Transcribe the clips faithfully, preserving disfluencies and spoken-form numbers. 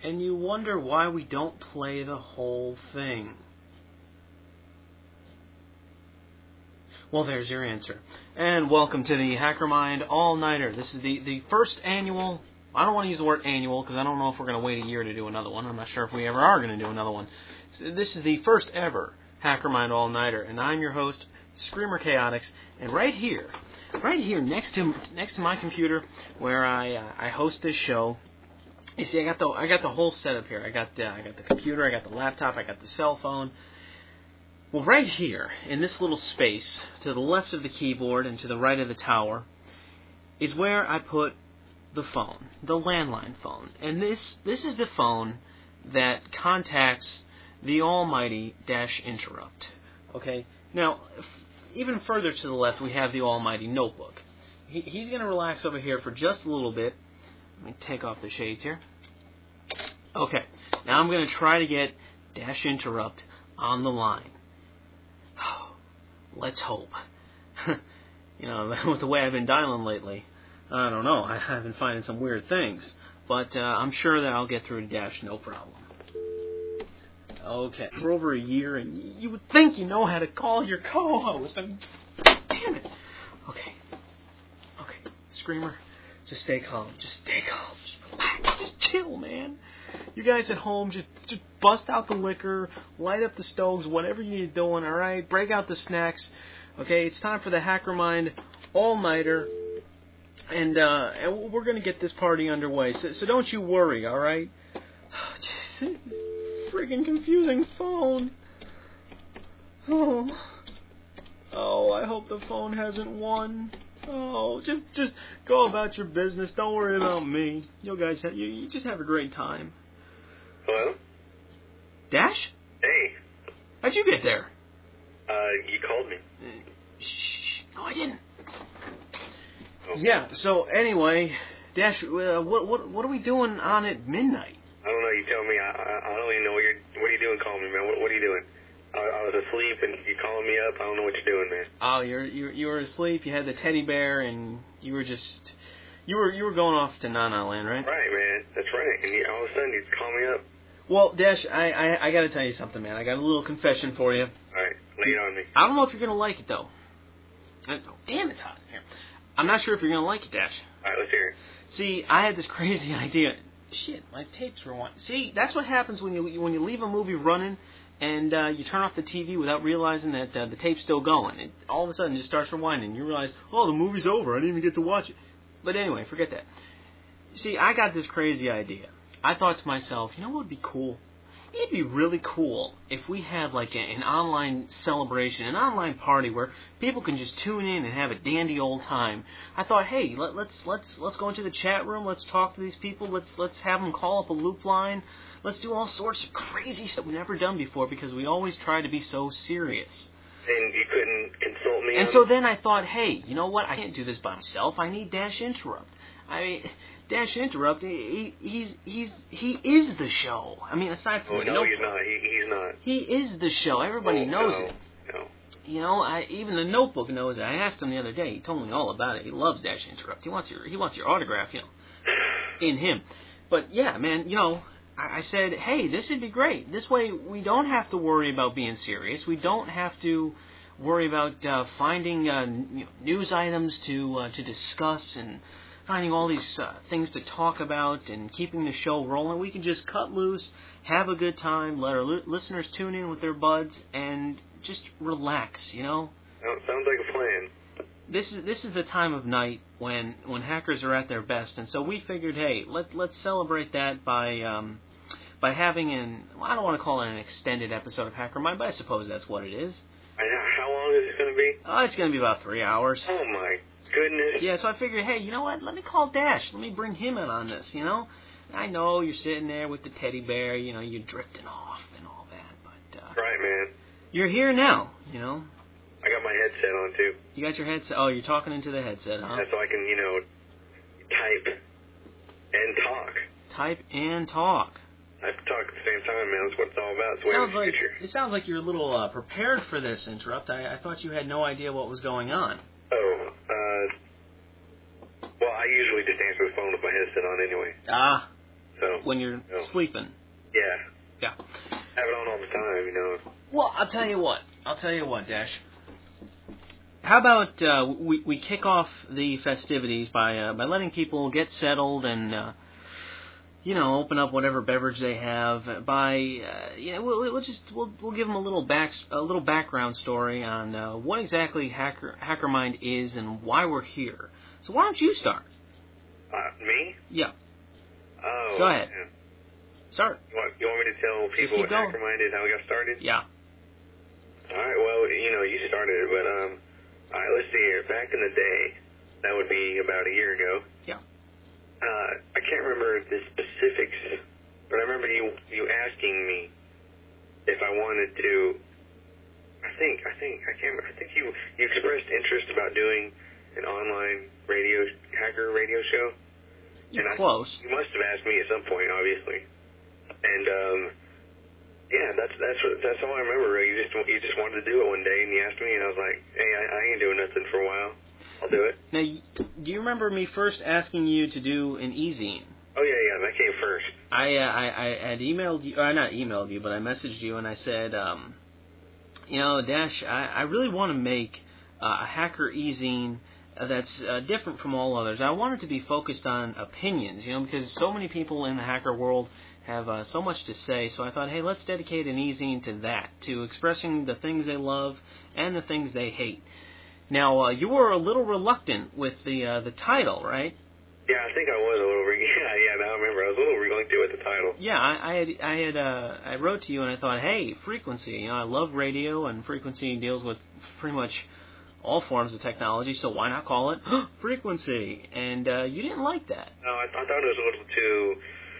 and you wonder why we don't play the whole thing. Well, there's your answer. And welcome to the HackerMind All-Nighter. This is the, the first annual, I don't want to use the word annual because I don't know if we're going to wait a year to do another one. I'm not sure if we ever are going to do another one. So this is the first ever HackerMind All-Nighter, and I'm your host, Screamer Chaotix, and right here, right here next to next to my computer where I uh, I host this show, you see I got the I got the whole setup here. I got uh, I got the computer, I got the laptop, I got the cell phone. Well, right here, in this little space, to the left of the keyboard and to the right of the tower, is where I put the phone, the landline phone. And this this is the phone that contacts the almighty Dash Interrupt. Okay? Now, f- even further to the left, we have the almighty Notebook. He, he's going to relax over here for just a little bit. Let me take off the shades here. Okay. Now I'm going to try to get Dash Interrupt on the line. Let's hope. You know, with the way I've been dialing lately, I don't know. I, I've been finding some weird things. But uh, I'm sure that I'll get through to Dash no problem. Okay. For over a year, and you would think you know how to call your co-host. I mean, damn it. Okay. Okay. Screamer, just stay calm. Just stay calm. Just relax. Just chill, man. You guys at home, just just bust out the liquor, light up the stoves, whatever you're doing, all right? Break out the snacks. Okay, it's time for the HackerMind All-Nighter, and, uh, and we're going to get this party underway. So, so don't you worry, all right? Friggin' confusing phone. Oh. Oh, I hope the phone hasn't won. Oh, just just go about your business. Don't worry about me. You guys, have, you, you just have a great time. Hello? Dash? Hey. How'd you get there? Uh, you called me. Uh, shh. No, I didn't. Oh. Yeah. So anyway, Dash, uh, what what what are we doing on at midnight? I don't know. You tell me. I I, I don't even know what you're. What are you doing? Calling me, man. What, what are you doing? I, I was asleep and you calling me up. I don't know what you're doing, man. Oh, you're you you were asleep. You had the teddy bear, and you were just you were you were going off to Nana Land, right? Right, man. That's right. And you, all of a sudden you call me up. Well, Dash, I, I I got to tell you something, man. I got a little confession for you. All right, lay it on me. I don't know if you're gonna like it though. Uh, oh, damn, it's hot in here. I'm not sure if you're gonna like it, Dash. All right, let's hear it. See, I had this crazy idea. Shit, my tapes were on. See, that's what happens when you when you leave a movie running and uh, you turn off the T V without realizing that uh, the tape's still going. It all of a sudden just starts rewinding. You realize, oh, the movie's over. I didn't even get to watch it. But anyway, forget that. See, I got this crazy idea. I thought to myself, you know what would be cool? It'd be really cool if we had like a, an online celebration, an online party where people can just tune in and have a dandy old time. I thought, hey, let, let's let's let's go into the chat room. Let's talk to these people. Let's let's have them call up a loop line. Let's do all sorts of crazy stuff we've never done before because we always try to be so serious. And you couldn't consult me. And on so it? then I thought, hey, you know what? I can't do this by myself. I need Dash Interrupt. I mean, Dash Interrupt. He, he's he's he is the show. I mean, aside from Oh the no, notebook, he's not. He, he's not. he is the show. Everybody oh, knows no, it. No. You know, I, even the Notebook knows it. I asked him the other day. He told me all about it. He loves Dash Interrupt. He wants your he wants your autograph, you know, in him. But yeah, man, you know, I, I said, hey, this would be great. This way, we don't have to worry about being serious. We don't have to worry about uh, finding uh, you know, news items to uh, to discuss and finding all these uh, things to talk about and keeping the show rolling. We can just cut loose, have a good time, let our li- listeners tune in with their buds, and just relax, you know? Sounds sounds like a plan. This is this is the time of night when, when hackers are at their best, and so we figured, hey, let let's celebrate that by um, by having an, well, I don't want to call it an extended episode of HackerMind, but I suppose that's what it is. And how long is it going to be? Oh, it's going to be about three hours. Oh my goodness. Yeah, so I figured, hey, you know what? Let me call Dash. Let me bring him in on this, you know? I know you're sitting there with the teddy bear, you know, you're drifting off and all that, but uh, Right, man. you're here now, you know? I got my headset on too. You got your headset. Oh, you're talking into the headset, huh? That's so I can, you know, type and talk. Type and talk. I have to talk at the same time, man. That's what it's all about. It's the way of Sounds the like, future. it sounds like you're a little uh, prepared for this interrupt. I, I thought you had no idea what was going on. Oh, uh, well, I usually just answer the phone with my headset on anyway. Ah. So So when you're no. sleeping. Yeah. Yeah. Have it on all the time, you know. Well, I'll tell you what. I'll tell you what, Dash. How about uh, we we kick off the festivities by uh, by letting people get settled and uh, you know open up whatever beverage they have. By uh, you know we'll, we'll just we'll we'll give them a little back a little background story on uh, what exactly Hacker HackerMind is and why we're here. So why don't you start? Uh, me? Yeah. Oh. Go ahead. Yeah. Start. You want, you want me to tell people keep what going. HackerMind is, how we got started? Yeah. All right, well, you know, you started it, but, um, all right, let's see here. Back in the day, that would be about a year ago. Yeah. Uh, I can't remember the specifics, but I remember you, you asking me if I wanted to, I think, I think, I can't remember, I think you, you expressed interest about doing an online radio, hacker radio show. You're and close. I, you must have asked me at some point, obviously. And, um, yeah, that's that's what, that's all I remember. Really. You just you just wanted to do it one day, and you asked me, and I was like, hey, I, I ain't doing nothing for a while. I'll do it. Now, do you remember me first asking you to do an e-zine? Oh, yeah, yeah, that came first. I, uh, I, I had emailed you, or not emailed you, but I messaged you, and I said, um, you know, Dash, I, I really want to make uh, a hacker e-zine that's uh, different from all others. I want it to be focused on opinions, you know, because so many people in the hacker world have uh, so much to say. So I thought, hey, let's dedicate an e-zine to that, to expressing the things they love and the things they hate. Now, uh, you were a little reluctant with the uh, the title, right? Yeah, I think I was a little. Re- yeah, yeah. Now I remember. I was a little reluctant with the title. Yeah, I, I had I had uh, I wrote to you and I thought, hey, frequency. You know, I love radio, and frequency deals with pretty much all forms of technology, so why not call it frequency? And uh, you didn't like that. No, I, I thought it was a little too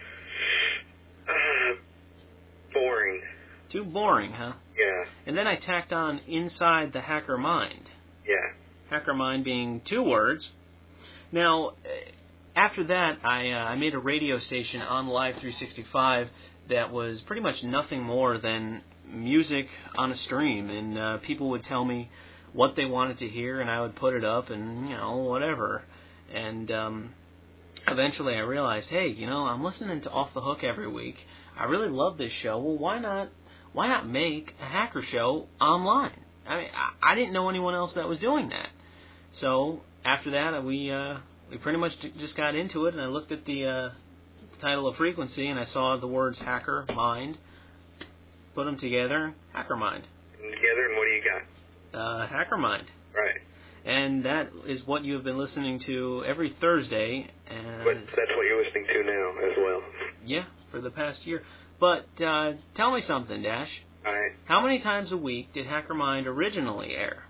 uh, boring. Too boring, huh? Yeah. And then I tacked on inside the hacker mind. Yeah. Hacker mind being two words. Now, after that, I uh, I made a radio station on Live three sixty-five that was pretty much nothing more than music on a stream, and uh, people would tell me what they wanted to hear, and I would put it up, and, you know, whatever. And um, eventually I realized, hey, you know, I'm listening to Off the Hook every week. I really love this show. Well, why not why not make a hacker show online? I mean, I, I didn't know anyone else that was doing that. So after that, we uh, we pretty much just got into it, and I looked at the uh, title of Frequency, and I saw the words Hacker Mind, put them together, Hacker Mind. Together, and what do you got? Uh, Hacker Mind. Right. And that is what you have been listening to every Thursday. And But that's what you're listening to now as well. Yeah, for the past year. But uh, tell me something, Dash. All right. How many times a week did Hacker Mind originally air?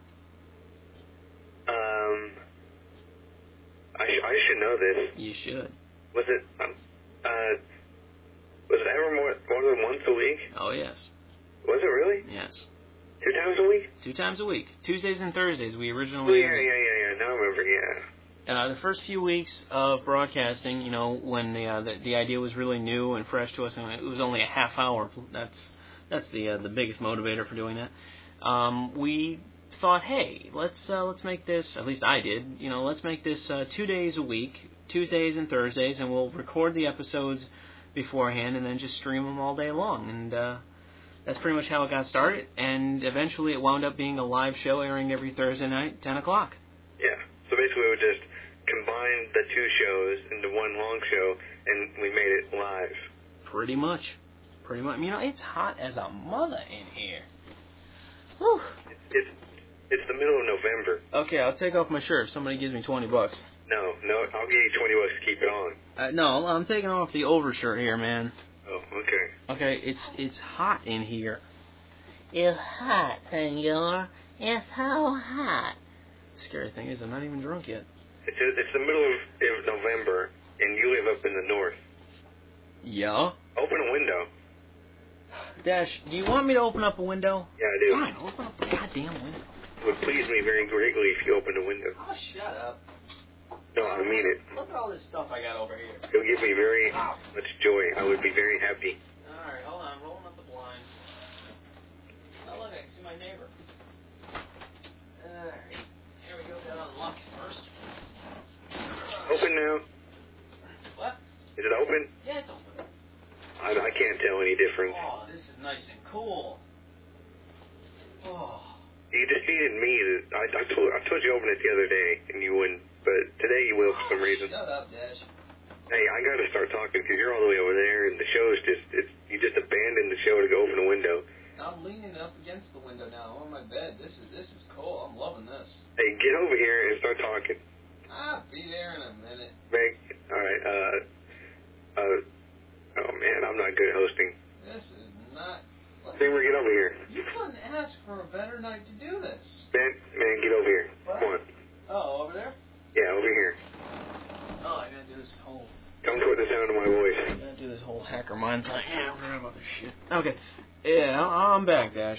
Um, I, sh- I should know this. You should. Was it, um, uh, was it ever more, more than once a week? Oh, yes. Was it really? Yes. Two times a week? Two times a week. Tuesdays and Thursdays we Oh, originally yeah, aired. yeah, yeah, yeah. Now I remember, yeah. Uh, the first few weeks of broadcasting, you know, when the, uh, the the idea was really new and fresh to us, and it was only a half hour. That's that's the uh, the biggest motivator for doing that. Um, we thought, hey, let's uh, let's make this. At least I did. You know, let's make this uh, two days a week, Tuesdays and Thursdays, and we'll record the episodes beforehand and then just stream them all day long. And uh, that's pretty much how it got started. And eventually, it wound up being a live show airing every Thursday night, ten o'clock. Yeah. So basically, we would just combine the two shows into one long show, and we made it live. Pretty much. Pretty much. You know, it's hot as a mother in here. Whew. It's, it's it's the middle of November. Okay, I'll take off my shirt if somebody gives me twenty bucks. No, no, I'll give you twenty bucks to keep it on. Uh, no, I'm taking off the overshirt here, man. Oh, okay. Okay, it's it's hot in here. It's hot, senor. It's so hot. Scary thing is, I'm not even drunk yet. It's it's the middle of, of November, and you live up in the north. Yeah? Open a window. Dash, do you want me to open up a window? Yeah, I do. Fine, open up the goddamn window. It would please me very greatly if you opened a window. Oh, shut up. No, I mean it. Look at all this stuff I got over here. It'll give me very much joy. I would be very happy. Alright, hold on, rolling up the blinds. Oh, look, I can see my neighbor. Alright, here we go, gotta unlock it first. Open now. What? Is it open? Yeah, it's open. I, I can't tell any difference. Oh, this is nice and cool. Oh. You defeated me. I, I told I told you to open it the other day, and you wouldn't. But today you will for some reason. Shut up, Dash. Hey, I got to start talking because you're all the way over there, and the show's just it's you just abandoned the show to go open a window. I'm leaning up against the window now. I'm on my bed. This is this is cool. I'm loving this. Hey, get over here and start talking. I'll be there in a minute. Meg, all right. Uh, uh, oh man, I'm not good at hosting. This is not. Kramer, get over here. You couldn't ask for a better night to do this. Man, man, get over here. What? Come on. Oh, over there? Yeah, over here. Oh, I gotta do this whole. Don't put the sound of my voice. I gotta do this whole hacker mind thing. Yeah, I forgot about this shit. Okay. Yeah, I'm back, Dash.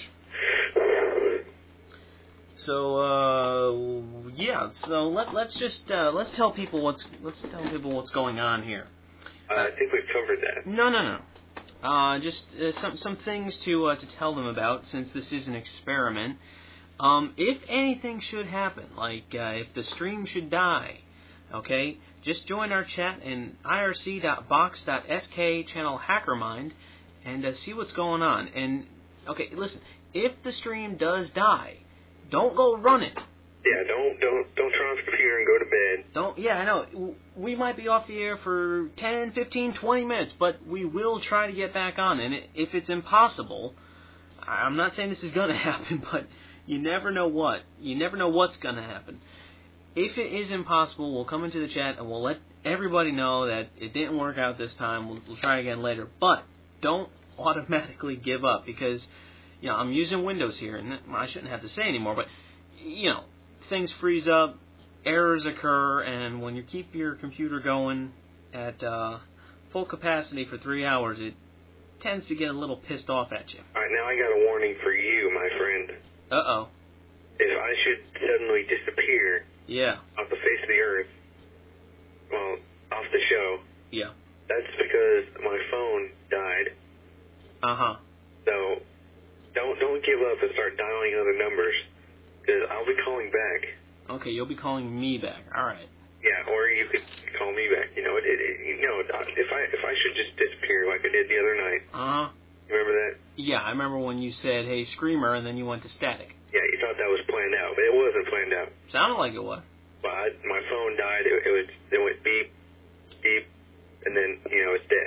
So, uh, yeah. So let let's just uh, let's tell people what's let's tell people what's going on here. Uh, I think we've covered that. No, no, no. Uh, just uh, some some things to uh, to tell them about since this is an experiment. Um, if anything should happen, like uh, if the stream should die, okay, just join our chat in I R C dot box dot S K channel HackerMind and uh, see what's going on. And okay, listen, if the stream does die, don't go run it. Yeah, don't don't don't turn off the computer and go to bed. Don't, yeah, I know. We might be off the air for ten, fifteen, twenty minutes, but we will try to get back on. And if it's impossible, I'm not saying this is going to happen, but you never know what. You never know what's going to happen. If it is impossible, we'll come into the chat and we'll let everybody know that it didn't work out this time. We'll, we'll try again later. But don't automatically give up because, you know, I'm using Windows here, and I shouldn't have to say anymore, but, you know, things freeze up, errors occur, and when you keep your computer going at uh, full capacity for three hours, it tends to get a little pissed off at you. All right, now I got a warning for you, my friend. Uh-oh. If I should suddenly disappear Yeah. off the face of the earth, well, off the show, Yeah. that's because my phone died. Uh-huh. So don't don't give up and start dialing other numbers, because I'll be calling back. Okay, you'll be calling me back. All right. Yeah, or you could call me back. You know, it, it, it, you know, if I if I should just disappear like I did the other night. Uh-huh. You remember that? Yeah, I remember when you said, hey, Screamer, and then you went to static. Yeah, you thought that was planned out, but it wasn't planned out. Sounded like it was. Well, I, my phone died. It, it was it went beep, beep, and then you know it's dead.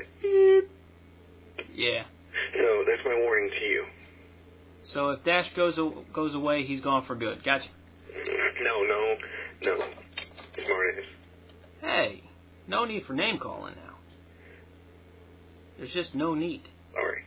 Beep. Yeah. So that's my warning to you. So if Dash goes goes away, he's gone for good. Gotcha. No, no, no. Smart ass. Hey, no need for name calling now. There's just no need. Sorry.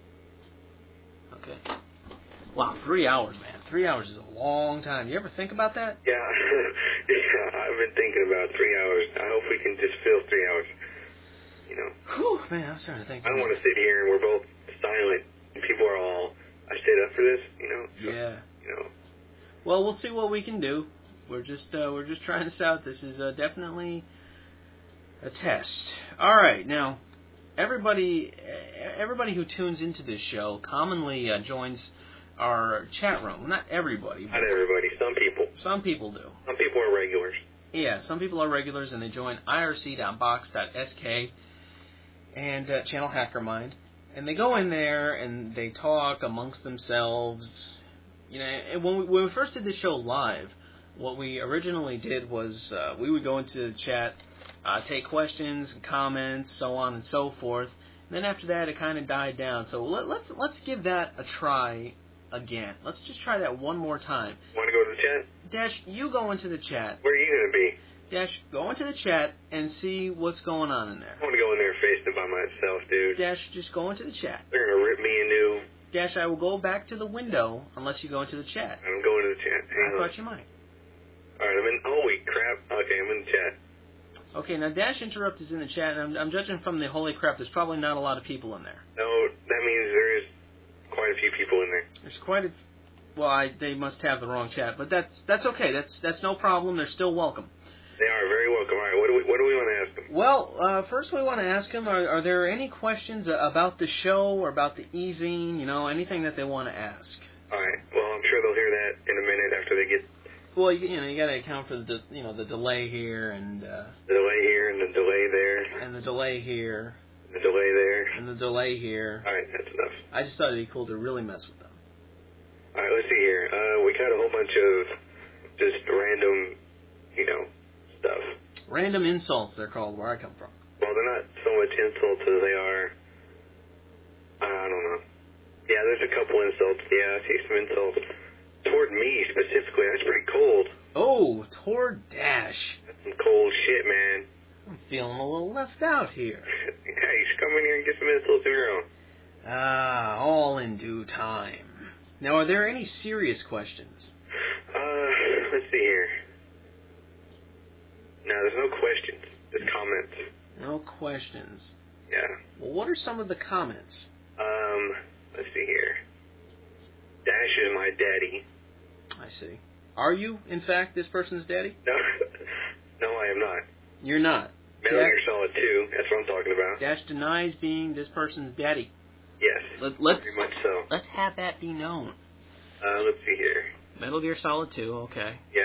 Okay. Wow, three hours, man. Three hours is a long time. You ever think about that? Yeah, yeah. I've been thinking about three hours. I hope we can just fill three hours. You know. Whew, man, I was trying to think. I don't want to sit here and we're both silent. And people are all, I stayed up for this. You know. So, Yeah. You know. Well, we'll see what we can do. We're just uh, we're just trying this out. This is uh, definitely a test. All right, now everybody everybody who tunes into this show commonly uh, joins our chat room. Not everybody. But Not everybody. Some people. some people do. Some people are regulars. Yeah, some people are regulars and they join I R C dot box dot S K and uh, channel HackerMind, and they go in there and they talk amongst themselves. You know, and when we, when we first did this show live, what we originally did was uh, we would go into the chat, uh, take questions and comments, so on and so forth. And then after that, it kind of died down. So let, let's let's give that a try again. Let's just try that one more time. Want to go to the chat? Dash, you go into the chat. Where are you going to be? Dash, go into the chat and see what's going on in there. I want to go in there facing it by myself, dude. Dash, just go into the chat. They're going to rip me a new. Dash, I will go back to the window unless you go into the chat. I'm going to the chat. Hang I on. thought you might. All right, I'm in. Holy crap. Okay, I'm in the chat. Okay, now Dash Interrupt is in the chat, and I'm, I'm judging from the holy crap, there's probably not a lot of people in there. No, that means there is quite a few people in there. There's quite a... Well, I, they must have the wrong chat, but that's that's okay. That's that's no problem. They're still welcome. They are very welcome. All right, what do we what do we want to ask them? Well, uh, first we want to ask them, are, are there any questions about the show or about the e-zine, you know, anything that they want to ask? All right, well, I'm sure they'll hear that in a minute after they get Well, you, you know, you got to account for the de- you know the delay here and uh, the delay here and the delay there. and the delay here. The delay there. and the delay here. All right, that's enough. I just thought it'd be cool to really mess with them. All right, let's see here. Uh, we got a whole bunch of just random, you know, stuff. Random insults, they're called, where I come from. Well, they're not so much insults as they are, I don't know. Yeah, there's a couple insults. Yeah, I see some insults. Toward me, specifically, that's pretty cold. Oh, toward Dash. That's some cold shit, man. I'm feeling a little left out here. Yeah, you should come in here and get some insults of your own. Ah, all in due time. Now, are there any serious questions? Uh, let's see here. No, there's no questions. Just comments. No questions. Yeah. Well, what are some of the comments? Um, let's see here. Dash is my daddy. I see. Are you, in fact, this person's daddy? No, no, I am not. You're not. Metal Yeah. Gear Solid two, that's what I'm talking about. Dash denies being this person's daddy. Yes, Let, let's very much so. let's have that be known. Uh, let's see here. Metal Gear Solid two, okay. Yeah.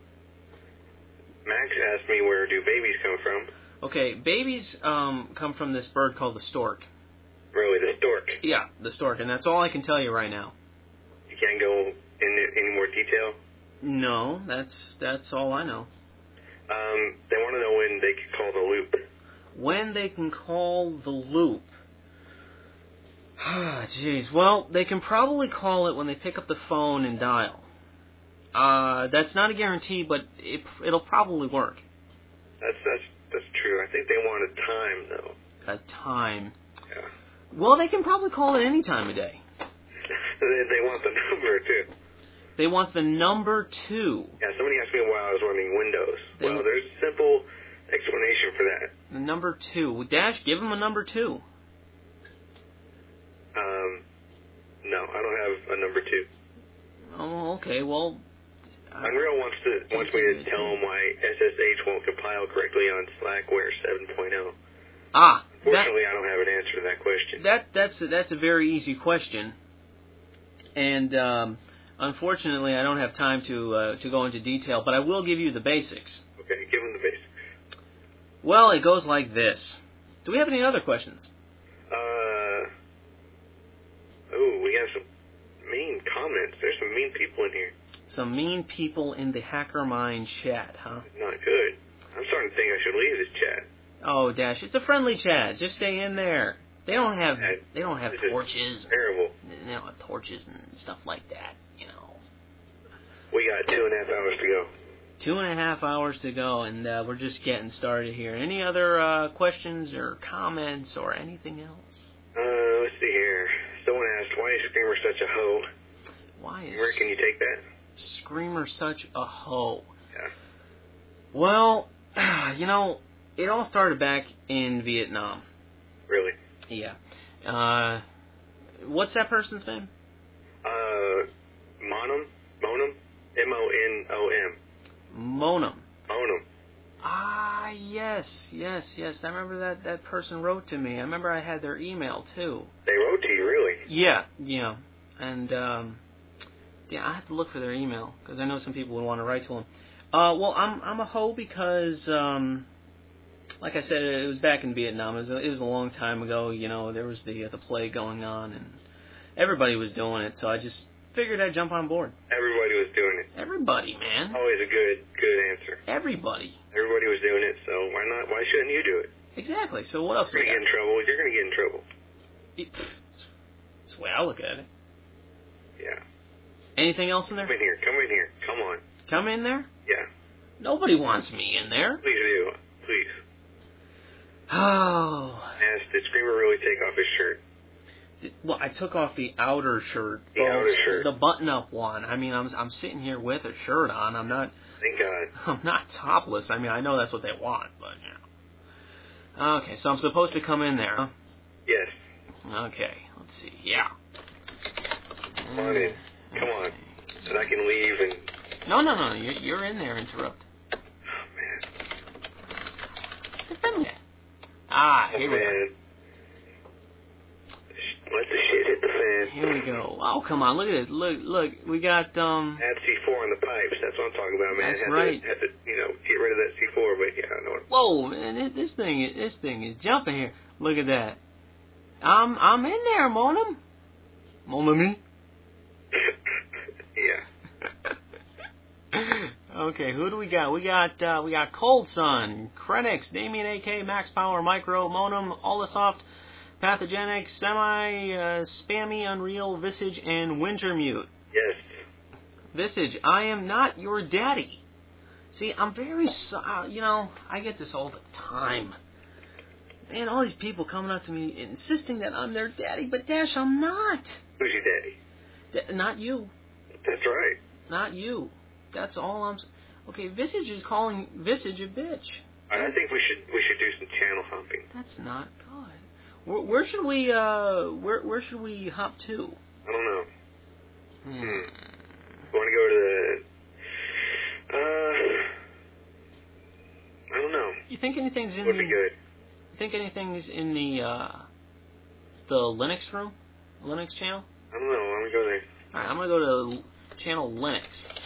Max asked me, where do babies come from? Okay, babies um, come from this bird called the stork. Really, the stork. Yeah, the stork, and that's all I can tell you right now. You can't go into any more detail? No, that's that's all I know. Um, they want to know when they can call the loop. When they can call the loop. Ah, jeez. Well, they can probably call it when they pick up the phone and dial. Uh, that's not a guarantee, but it, it'll probably work. That's that's that's true. I think they want a time though. A time. Yeah. Well, they can probably call it any time of day. they, they want the number too. They want the number two. Yeah. Somebody asked me why I was running Windows. They- well, there's a simple explanation for that. The number two. Dash, give them a number two. Um, no, I don't have a number two. Oh, okay. Well, Unreal wants to wants me to tell him why S S H won't compile correctly on Slackware seven point oh. ah, that, Fortunately, I don't have an answer to that question. that that's a, that's a very easy question, and um, unfortunately, I don't have time to uh, to go into detail. But I will give you the basics. Okay, give him the basics. Well, it goes like this. Do we have any other questions? Uh, oh, we have some mean comments. There's some mean people in here. Some mean people in the Hacker Mind chat, huh? Not good. I'm starting to think I should leave this chat. Oh, Dash, it's a friendly chat. Just stay in there. They don't have That- they don't have this is torches. Terrible. They don't have torches and stuff like that. You know, We got two and a half hours to go. two and a half hours to go, and uh, we're just getting started here. Any other uh, questions or comments or anything else? Uh, let's see here. Someone asked, why is Screamer such a hoe? Why is Where can you take that? Screamer such a hoe? Yeah. Well, you know, it all started back in Vietnam. Really? Yeah. Uh, what's that person's name? Uh, Monum? Monum? M O N O M. Monum. Monum. Ah, yes, yes, yes. I remember that that person wrote to me. I remember I had their email too. They wrote to you, really? Yeah, yeah, and um, yeah, I have to look for their email because I know some people would want to write to them. Uh, well, I'm I'm a hoe because, um, like I said, it was back in Vietnam. It was a, it was a long time ago. You know, there was the uh, the plague going on, and everybody was doing it. So I just figured I'd jump on board. Everybody was doing it. Everybody, man. Always a good, good answer. Everybody. Everybody was doing it, so why not? Why shouldn't you do it? Exactly. So what else? You're we gonna get in trouble. You're gonna get in trouble. got? That's the way I look at it. Yeah. Anything else in Come there? in here. Come in here. Come on. Come in there? Yeah. Nobody wants me in there. Please do. Please. Oh. Ask, did Screamer really take off his shirt? Well, I took off the outer shirt. The outer shirt. The button-up one. I mean, I'm I'm sitting here with a shirt on. I'm not Thank God. I'm not topless. I mean, I know that's what they want, but you know. Okay, so I'm supposed to come in there, huh? Yes. Okay, let's see. Yeah. Come on in. Come on. So I can leave and... No, no, no. You're, you're in there. Interrupt. Oh, man. Ah, Oh, here we go. man. Let the shit hit the fan. Here we go. Oh, come on. Look at it. Look, look. We got, um... Add C four on the pipes. That's what I'm talking about, man. That's had right. To, had to, you know, get rid of that C four, but yeah, I know it. Whoa, man. This, this thing is, this thing is jumping here. Look at that. I'm I'm in there, Monum. Mon ami. Yeah. Okay, who do we got? We got uh, we got Cold Sun, Krenix, Damien A K, Max Power, Micro, Monum, Olasoft, Pathogenic, Semi, uh, Spammy, Unreal, Visage, and Wintermute. Yes. Visage, I am not your daddy. See, I'm very, so- uh, you know, I get this all the time. Man, all these people coming up to me insisting that I'm their daddy, but Dash, I'm not. Who's your daddy? Da- not you. That's right. Not you. That's all I'm... S- okay, Visage is calling Visage a bitch. I think we should we should do some channel hopping. That's not good. Where, where should we, uh, where where should we hop to? I don't know. Hmm. Hmm. Want to go to the... Uh... I don't know. You think anything's in Would the... be good. You think anything's in the, uh, the Linux room? Linux channel? I don't know. I'm going to go there. Alright, I'm gonna go to l- channel Linux.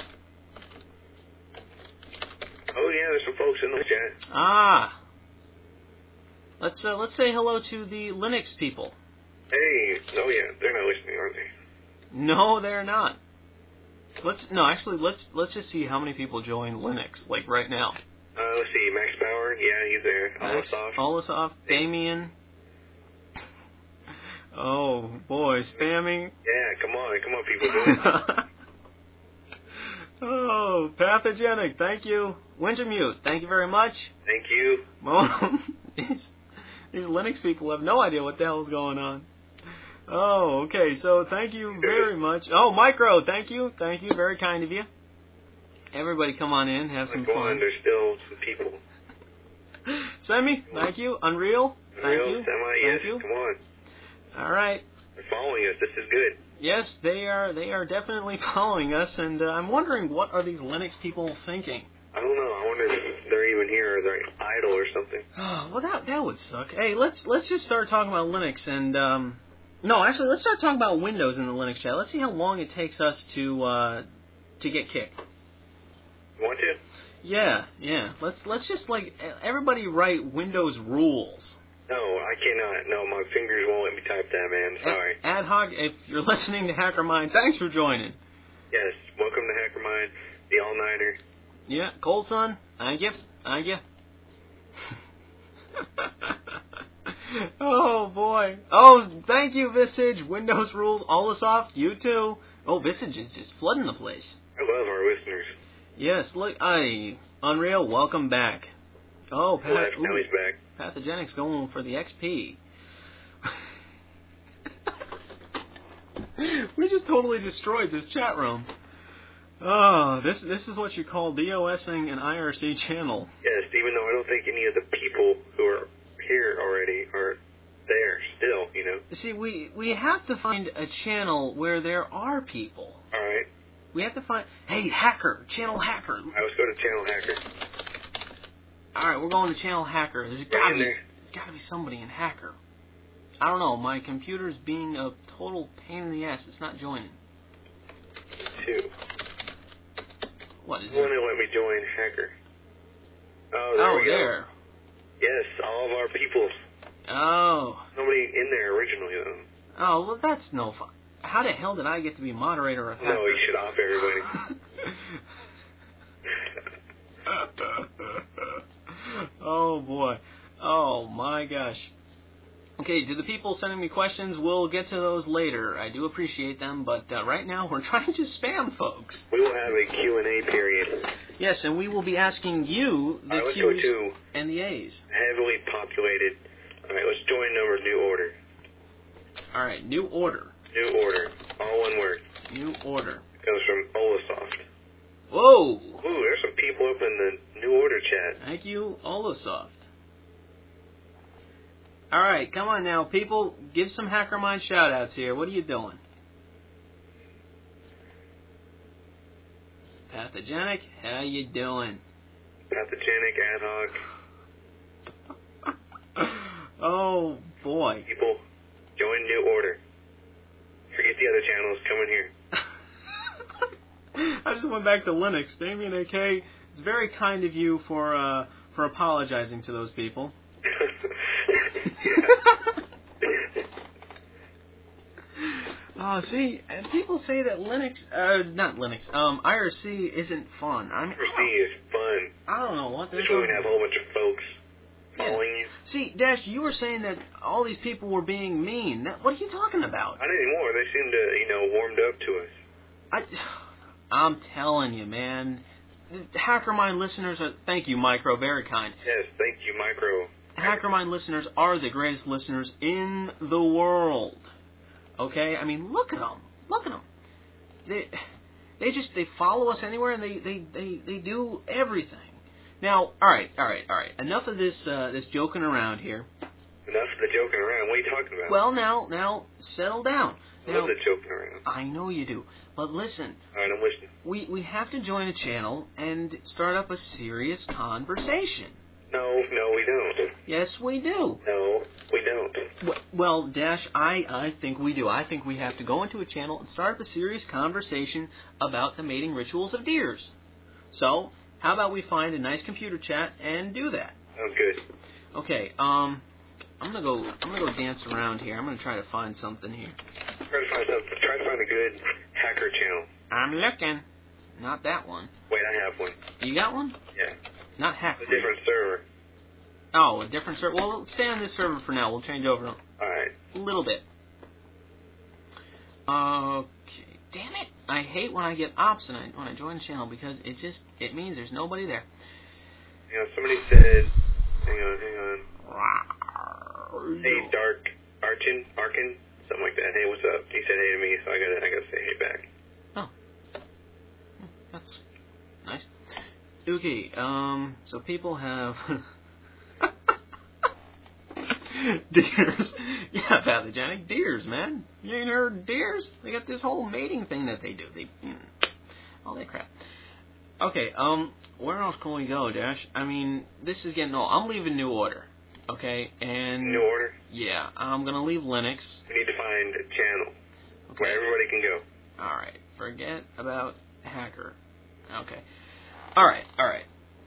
Oh, yeah, there's some folks in the chat. Ah! Let's, uh, let's say hello to the Linux people. Hey. Oh, yeah. They're not listening, aren't they? No, they're not. Let's, no, actually, let's, let's just see how many people join Linux, like right now. Uh, let's see. Max Power. Yeah, he's there. Max, Olasoft. Olasoft, Damien. Oh, boy, spamming. Yeah, come on. Come on, people. Do it. Oh, Pathogenic, thank you. Wintermute, thank you very much. Thank you. Well, these, these Linux people have no idea what the hell is going on. Oh, okay, so thank you very much. Oh, Micro, thank you. Thank you, very kind of you. Everybody come on in, have some Go on. fun. There's still some people. Semi, thank you. Unreal, thank Real, you. Semi, Thank yes. you. Come on. All right. They're following us. This is good. Yes, they are. They are definitely following us, and uh, I'm wondering what are these Linux people thinking. I don't know. I wonder if they're even here or they're idle or something. Oh, well, that that would suck. Hey, let's let's just start talking about Linux and um, no, actually, let's start talking about Windows in the Linux chat. Let's see how long it takes us to uh, to get kicked. You want to? Yeah, yeah. Let's let's just like everybody write Windows rules. No, I cannot. No, my fingers won't let me type that, man. Sorry. Ad hoc, if you're listening to Hacker Mind, thanks for joining. Yes. Welcome to Hacker Mind, the all-nighter. Yeah, Cold Sun, thank you, thank you. Oh, boy. Oh, thank you, Visage. Windows rules, Olasoft, you too. Oh, Visage is just flooding the place. I love our listeners. Yes, look, I Unreal, welcome back. Oh, Pat, Left, now ooh, he's back. Pathogenic's going for the X P. We just totally destroyed this chat room. Oh, this this is what you call DOSing an I R C channel. Yes, even though I don't think any of the people who are here already are there still, you know. See, we, we have to find a channel where there are people. All right. We have to find... Hey, Hacker, Channel Hacker. All right, let's go to Channel Hacker. All right, we're going to Channel Hacker. There's Right got to in be there. there's got to be somebody in Hacker. I don't know. My computer's being a total pain in the ass. It's not joining. Two. What is You want it? to let me join Hacker? Oh, there Oh, we go. there. Yes, all of our people. Oh. Nobody in there originally, though. Oh, well, that's no fun. How the hell did I get to be moderator of Hacker? No, you should off everybody. Oh, boy. Oh, my gosh. Okay, to the people sending me questions, we'll get to those later. I do appreciate them, but uh, right now we're trying to spam folks. We will have a Q and A period. Yes, and we will be asking you the All right, let's go Q's to and the A's. heavily populated. All right, let's join over new order. All right, new order. New order. All one word. New order. Comes from Olasoft. Whoa! Ooh, there's some people up in the new order chat. Thank you, Olasoft. All right, come on now, people. Give some Hacker Mind shout-outs here. What are you doing? Pathogenic, how you doing? Pathogenic, ad hoc. Oh, boy. People, join new order. Forget the other channels. Come in here. I just went back to Linux. Damien A K, it's very kind of you for uh, for apologizing to those people. Yeah. Oh, see, and people say that Linux, uh, not Linux, um, I R C isn't fun. I mean, I R C is fun. I don't know what they're Especially when talking you have a whole bunch of folks Yeah. following you. See, Dash, you were saying that all these people were being mean. That, what are you talking about? Not anymore. They seem to, you know, warmed up to us. I, I'm telling you, man. HackerMind listeners are, thank you, Micro, very kind. Yes, thank you, Micro. HackerMind listeners are the greatest listeners in the world. Okay? I mean, look at them. Look at them. They, they just, they follow us anywhere and they, they, they, they do everything. Now, all right, all right, all right. Enough of this, uh, this joking around here. Enough of the joking around. What are you talking about? Well, now, now, settle down. I Now, love the joking around. I know you do. But listen, All right, I'm listening. we, we have to join a channel and start up a serious conversation. No, no, we don't. Yes, we do. No, we don't. W- Well, Dash, I, I think we do. I think we have to go into a channel and start up a serious conversation about the mating rituals of deers. So, how about we find a nice computer chat and do that? Sounds good. Okay, um, I'm gonna go. I'm gonna go dance around here. I'm gonna try to find something here. Try to find something. Try to find a good hacker channel. I'm looking. Not that one. Wait, I have one. You got one? Yeah. Not hack. It's a different server. Oh, a different server. Well, stay on this server for now. We'll change over All right. a little bit. Okay. Damn it! I hate when I get ops and I, when I join the channel because it just it means there's nobody there. Hang on. Somebody said. Hang on. Hang on. Hey, Dark Archin, Arkin, something like that. Hey, what's up? He said hey to me, so I gotta, I gotta say hey back. Oh, that's nice. Okay, um, so people have deers. Yeah, pathogenic deers, man. You ain't heard of deers? They got this whole mating thing that they do. They, mm, all that crap. Okay, um, where else can we go, Dash? I mean, this is getting old. I'm leaving New Order. Okay, and New Order. yeah, I'm gonna leave Linux. We need to find a channel Okay. where everybody can go. All right, forget about hacker. Okay, all right, all right.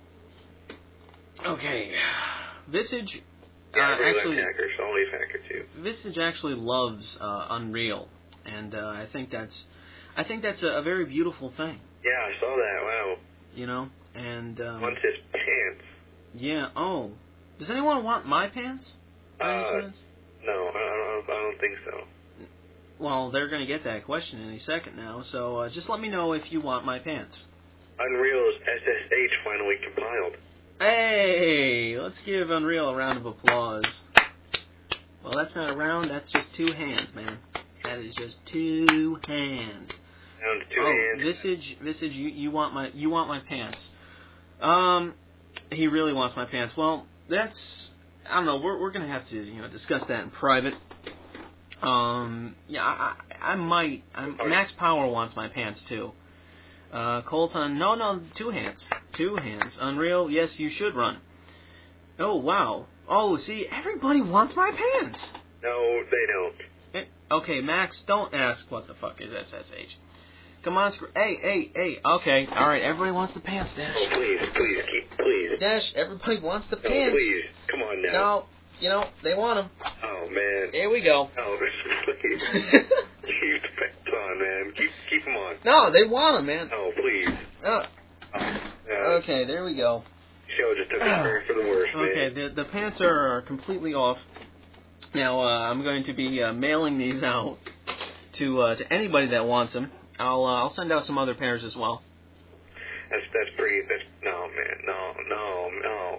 Okay, Visage. Yeah, uh, I really actually, like hacker, so I'll leave hacker too. Visage actually loves uh, Unreal, and uh, I think that's, I think that's a, a very beautiful thing. Yeah, I saw that. Wow. You know, and um, Wants his pants. yeah. Oh, does anyone want my pants? By any Uh, chance? No, I don't, I don't think so. Well, they're going to get that question any second now, so uh, just let me know if you want my pants. Unreal's S S H finally compiled. Hey, let's give Unreal a round of applause. Well, that's not a round, that's just two hands, man. That is just two hands. Down to two oh, hands. Visage, Visage, you, you want my you want my pants. Um, he really wants my pants. Well, that's, I don't know, we're we're gonna have to, you know, discuss that in private. Um, yeah, I, I, I might. I'm, Max Power wants my pants too. Uh, Colton, no, no, two hands, two hands. Unreal, yes, you should run. Oh wow. Oh, see, everybody wants my pants. No, they don't. Eh, okay, Max, don't ask what the fuck is S S H. Come on, screw. Hey, hey, hey. Okay, all right. Everybody wants the pants, Dash. Oh, please, please, keep, please. Dash, everybody wants the No, pants. please. Come on now. No, you know they want them. Oh, man. Here we go. Oh, please. Keep the pants on, man. Keep, keep them on. No, they want them, man. Oh, please. Oh, Oh, uh, okay, there we go. show just took a turn for the worst, man. Okay, the the pants are, are completely off. Now uh, I'm going to be uh, mailing these out to uh, to anybody that wants them. I'll uh, I'll send out some other pairs as well. That's that's pretty. That's no, man. No, no, no.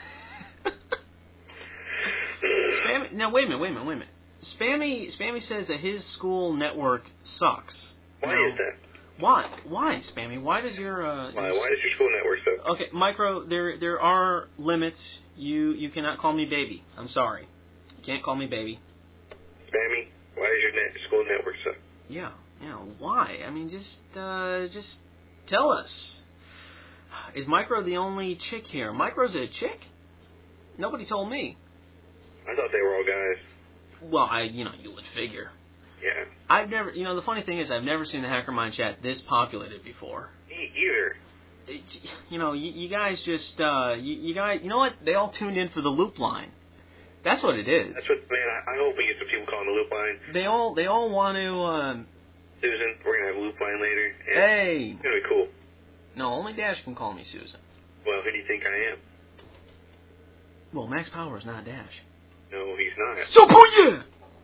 Spammy, now wait a minute, wait a minute, wait a minute. Spammy Spammy says that his school network sucks. Why Now, is that? Why? Why, Spammy? Why does your uh, Why? your- Why does your school network suck? Okay, Micro, there there are limits. You you cannot call me baby. I'm sorry. You can't call me baby. Spammy, why does your net, school network suck? Yeah, yeah. Why? I mean, just uh, just tell us. Is Micro the only chick here? Micro's a chick? Nobody told me. I thought they were all guys. Well, I you know you would figure. Yeah. I've never, you know, the funny thing is I've never seen the HackerMind chat this populated before. Me either. It, you know, you, you guys just, uh, you, you guys, you know what? They all tuned in for the loop line. That's what it is. That's what, man, I, I hope we get some people calling the loop line. They all they all want to. Um, Susan, we're going to have a loop line later. And hey. It's going to be cool. No, only Dash can call me Susan. Well, who do you think I am? Well, Max Power is not Dash. No, he's not. So yeah.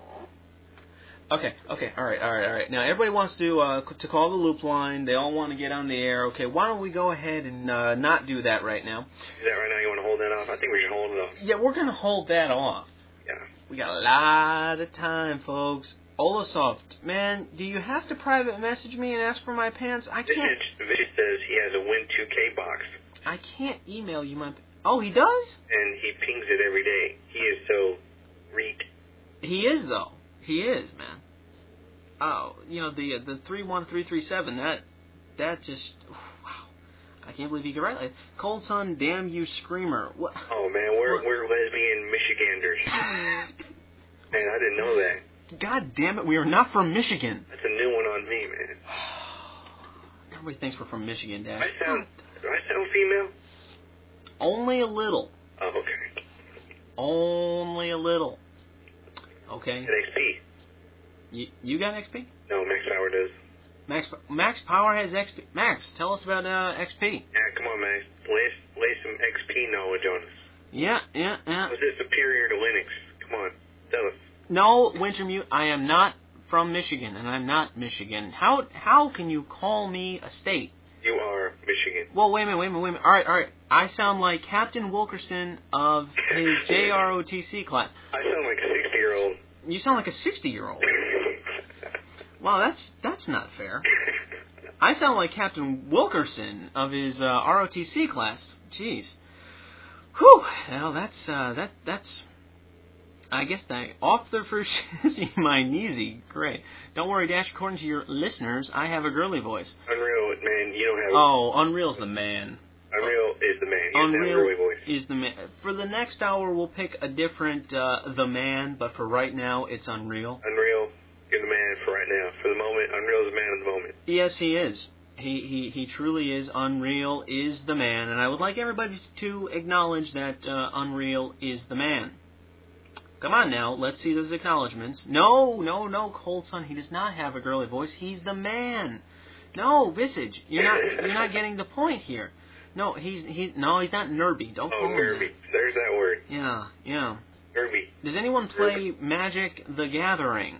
Okay, okay, all right, all right, all right. Now everybody wants to uh, to call the loop line. They all want to get on the air. Okay, why don't we go ahead and uh, not do that right now? Is that right now? You want to hold that off? I think we should hold it off. Yeah, we're gonna hold that off. Yeah. We got a lot of time, folks. Olasoft, man, do you have to private message me and ask for my pants? I can't. Vintage, Vintage says he has a Win two K box. I can't email you my. Oh, he does? And he pings it every day. He is so reek. He is though. He is, man. Oh, you know the the three one three three seven. That that just wow. I can't believe he could write like Cold Sun. Damn you, screamer. What? Oh man, we're what? we're lesbian Michiganders. Man, I didn't know that. God damn it, we are not from Michigan. That's a new one on me, man. Everybody thinks we're from Michigan, Dad. I sound do I sound female? Only a little. Oh, okay. Only a little. Okay. At X P. You, you got X P? No, Max Power does. Max Max Power has X P. Max, tell us about uh, X P. Yeah, come on, Max. Lay, lay some X P knowledge on us. Yeah, yeah, yeah. Was it superior to Linux? Come on, tell us. No, Wintermute, I am not from Michigan, and I'm not Michigan. How how can you call me a state? You are Michigan. Well, wait a minute, wait a minute, wait a minute. All right, all right. I sound like Captain Wilkerson of his J R O T C class. I sound like a sixty-year-old. You sound like a sixty-year-old. Wow, that's that's not fair. I sound like Captain Wilkerson of his uh, R O T C class. Jeez. Whew. Well, that's uh, that that's. I guess that off the first my kneesy. Great. Don't worry, Dash. According to your listeners, I have a girly voice. Unreal, man. You don't have. Oh, Unreal's the man. Unreal is the man. You don't have a Unreal girly voice. is the man. For the next hour, we'll pick a different uh, the man, but for right now, it's Unreal. Unreal, you're the man for right now. For the moment, Unreal is the man of the moment. Yes, he is. He, he he truly is. Unreal is the man, and I would like everybody to acknowledge that uh, Unreal is the man. Come on now, let's see those acknowledgments. No, no, no, Cold Sun, he does not have a girly voice. He's the man. No, Visage, you're not you're not getting the point here. No, he's he no, he's not Nerby. Don't Oh, call him Nerby. that. There's that word. Yeah, yeah. Nerby. Does anyone play Magic the Gathering?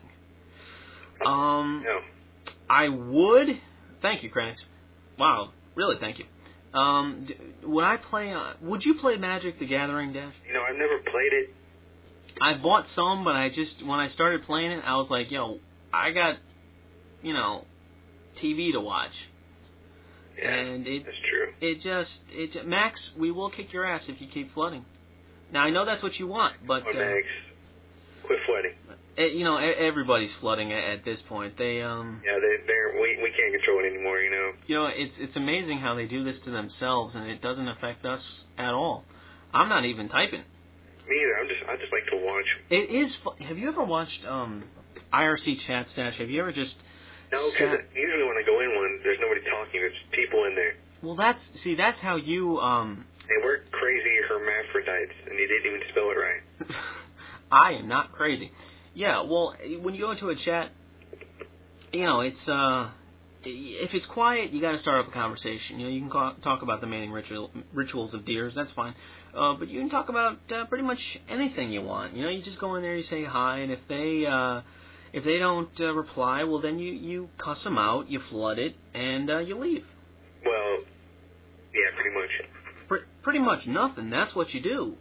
Um, No. I would. Thank you, Cranks. Wow, really, thank you. Um, d- would I play? Uh, would you play Magic the Gathering, Dash? You know, I've never played it. I bought some, but I just when I started playing it, I was like, yo, I got, you know, T V to watch. Yeah, and it that's true. it just it ju- Max, we will kick your ass if you keep flooding. Now I know that's what you want, but Oh, uh, Max, quit flooding. eh, you know e- everybody's flooding at, at this point. They um Yeah, they, they're we we can't control it anymore. You know. you know it's it's amazing how they do this to themselves, and it doesn't affect us at all. I'm not even typing. Me either. I'm just I just like to watch. It is. Fu- have you ever watched um I R C Chat Stash? Have you ever just No, because usually when I go in one, there's nobody talking. There's people in there. Well, that's see, that's how you. Um, And we're crazy hermaphrodites, and you didn't even spell it right. I am not crazy. Yeah, well, when you go into a chat, you know, it's uh, if it's quiet, you got to start up a conversation. You know, you can call, talk about the mating ritual, rituals of deers. That's fine. Uh, but you can talk about uh, pretty much anything you want. You know, you just go in there, you say hi, and if they uh, if they don't uh, reply, well, then you you cuss them out, you flood it, and uh, you leave. Well, yeah, pretty much. Pre- pretty much nothing. That's what you do.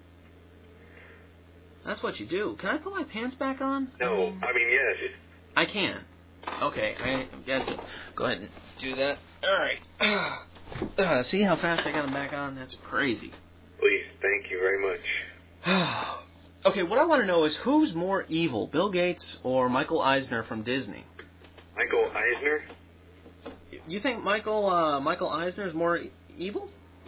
That's what you do. Can I put my pants back on? No, I mean, I mean yes. I can. Okay, I got to go ahead and do that. All right. Uh, see how fast I got them back on? That's crazy. Please, thank you very much. Okay, what I want to know is who's more evil, Bill Gates or Michael Eisner from Disney? Michael Eisner? You think Michael uh, Michael Eisner is more e- evil?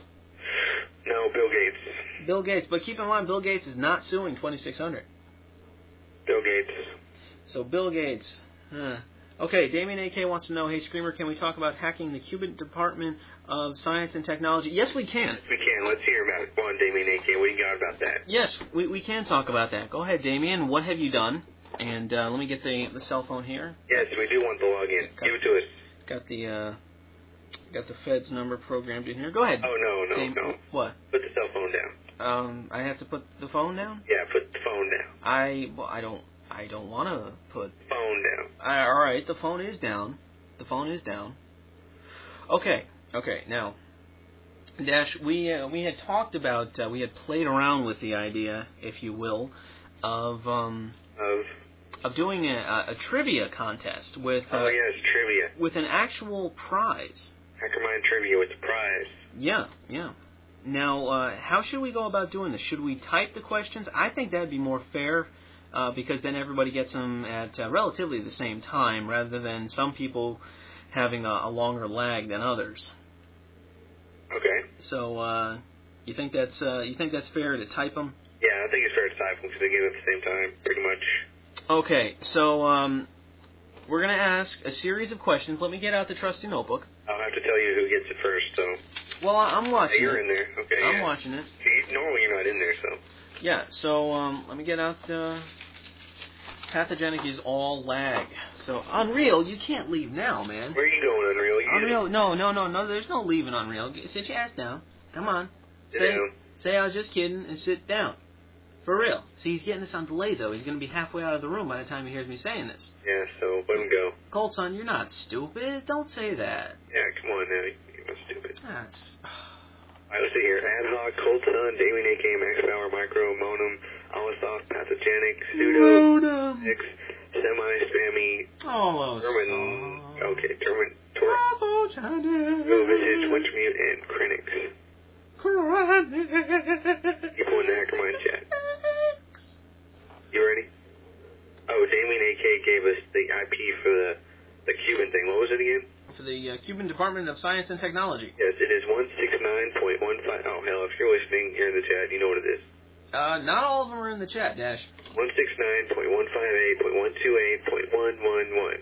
No, Bill Gates. Bill Gates, but keep in mind, Bill Gates is not suing twenty-six hundred. Bill Gates. So Bill Gates, huh. Okay, Damien A K wants to know, hey, Screamer, can we talk about hacking the Cuban Department of Science and Technology? Yes, we can. We can. Let's hear about it. Go on, Damien A K. What do you got about that? Yes, we, we can talk about that. Go ahead, Damien. What have you done? And uh, let me get the, the cell phone here. Yes, we do want the login. Got, Give it to us. Got the uh, got the Fed's number programmed in here. Go ahead. Oh, no, no, Dam- no. What? Put the cell phone down. Um, I have to put the phone down? Yeah, put the phone down. I well, I don't I don't want to put. Phone down. I, all right, the phone is down. The phone is down. Okay, okay. Now, Dash, we uh, we had talked about uh, we had played around with the idea, if you will, of um Of? of doing a, a trivia contest with uh, Oh, yes, trivia. with an actual prize. Hackermind trivia with the prize. Yeah, yeah. Now, uh, how should we go about doing this? Should we type the questions? I think that'd be more fair, uh, because then everybody gets them at uh, relatively the same time, rather than some people having a, a longer lag than others. Okay. So, uh, you think that's uh, you think that's fair to type them? Yeah, I think it's fair to type them because they give it at the same time, pretty much. Okay, so um, we're gonna ask a series of questions. Let me get out the trusty notebook. I'll have to tell you who gets it first, so. Well, I- I'm watching Hey, you're it. in there. Okay, I'm yeah. watching it. See, normally you're not in there, so. Yeah, so um, let me get out uh, pathogenic is all lag. So Unreal, you can't leave now, man. Where are you going, Unreal? You Unreal, no, no, no, no. There's no leaving Unreal. Get- Sit your ass down. Come on. Sit Say, down. say I was just kidding and sit down. For real. See, he's getting this on delay though. He's gonna be halfway out of the room by the time he hears me saying this. Yeah, so let him go. Cold son, you're not stupid. Don't say that. Yeah, come on now. You're not stupid. That's. All right, let's see here. Adhoc, Cold Sun, Damien A K, Max Power, Micro, Monum, Alisoft, Pathogenic, Pseudo, X, Semi-Spammy, Almost. Termin, okay, Termin, Tor, Go Visage, Wintermute, and Crinix. People in the Hackermind chat. You ready? Oh, Damien A K gave us the I P for the, the Cuban thing. What was it again? For the uh, Cuban Department of Science and Technology. Yes, it is one sixty-nine point one five. Oh, hell, if you're listening here in the chat, you know what it is. Uh, not all of them are in the chat, Dash. one sixty-nine point one five eight point one two eight point one one one.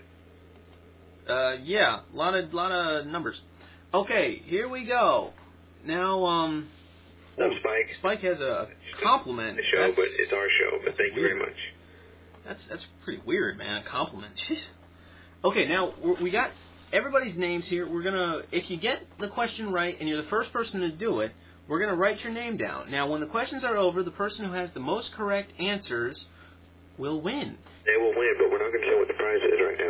Uh, yeah, lot of lot of numbers. Okay, here we go. Now, um, No, oh, Spike. Spike has a compliment. The show, That's- but it's our show. But that's thank you very weird. much. That's that's pretty weird, man. A compliment. Jeez. Okay, now we're- we got everybody's names here. We're gonna, if you get the question right and you're the first person to do it, we're gonna write your name down. Now, when the questions are over, the person who has the most correct answers will win. They will win, but we're not going to say what the prize is right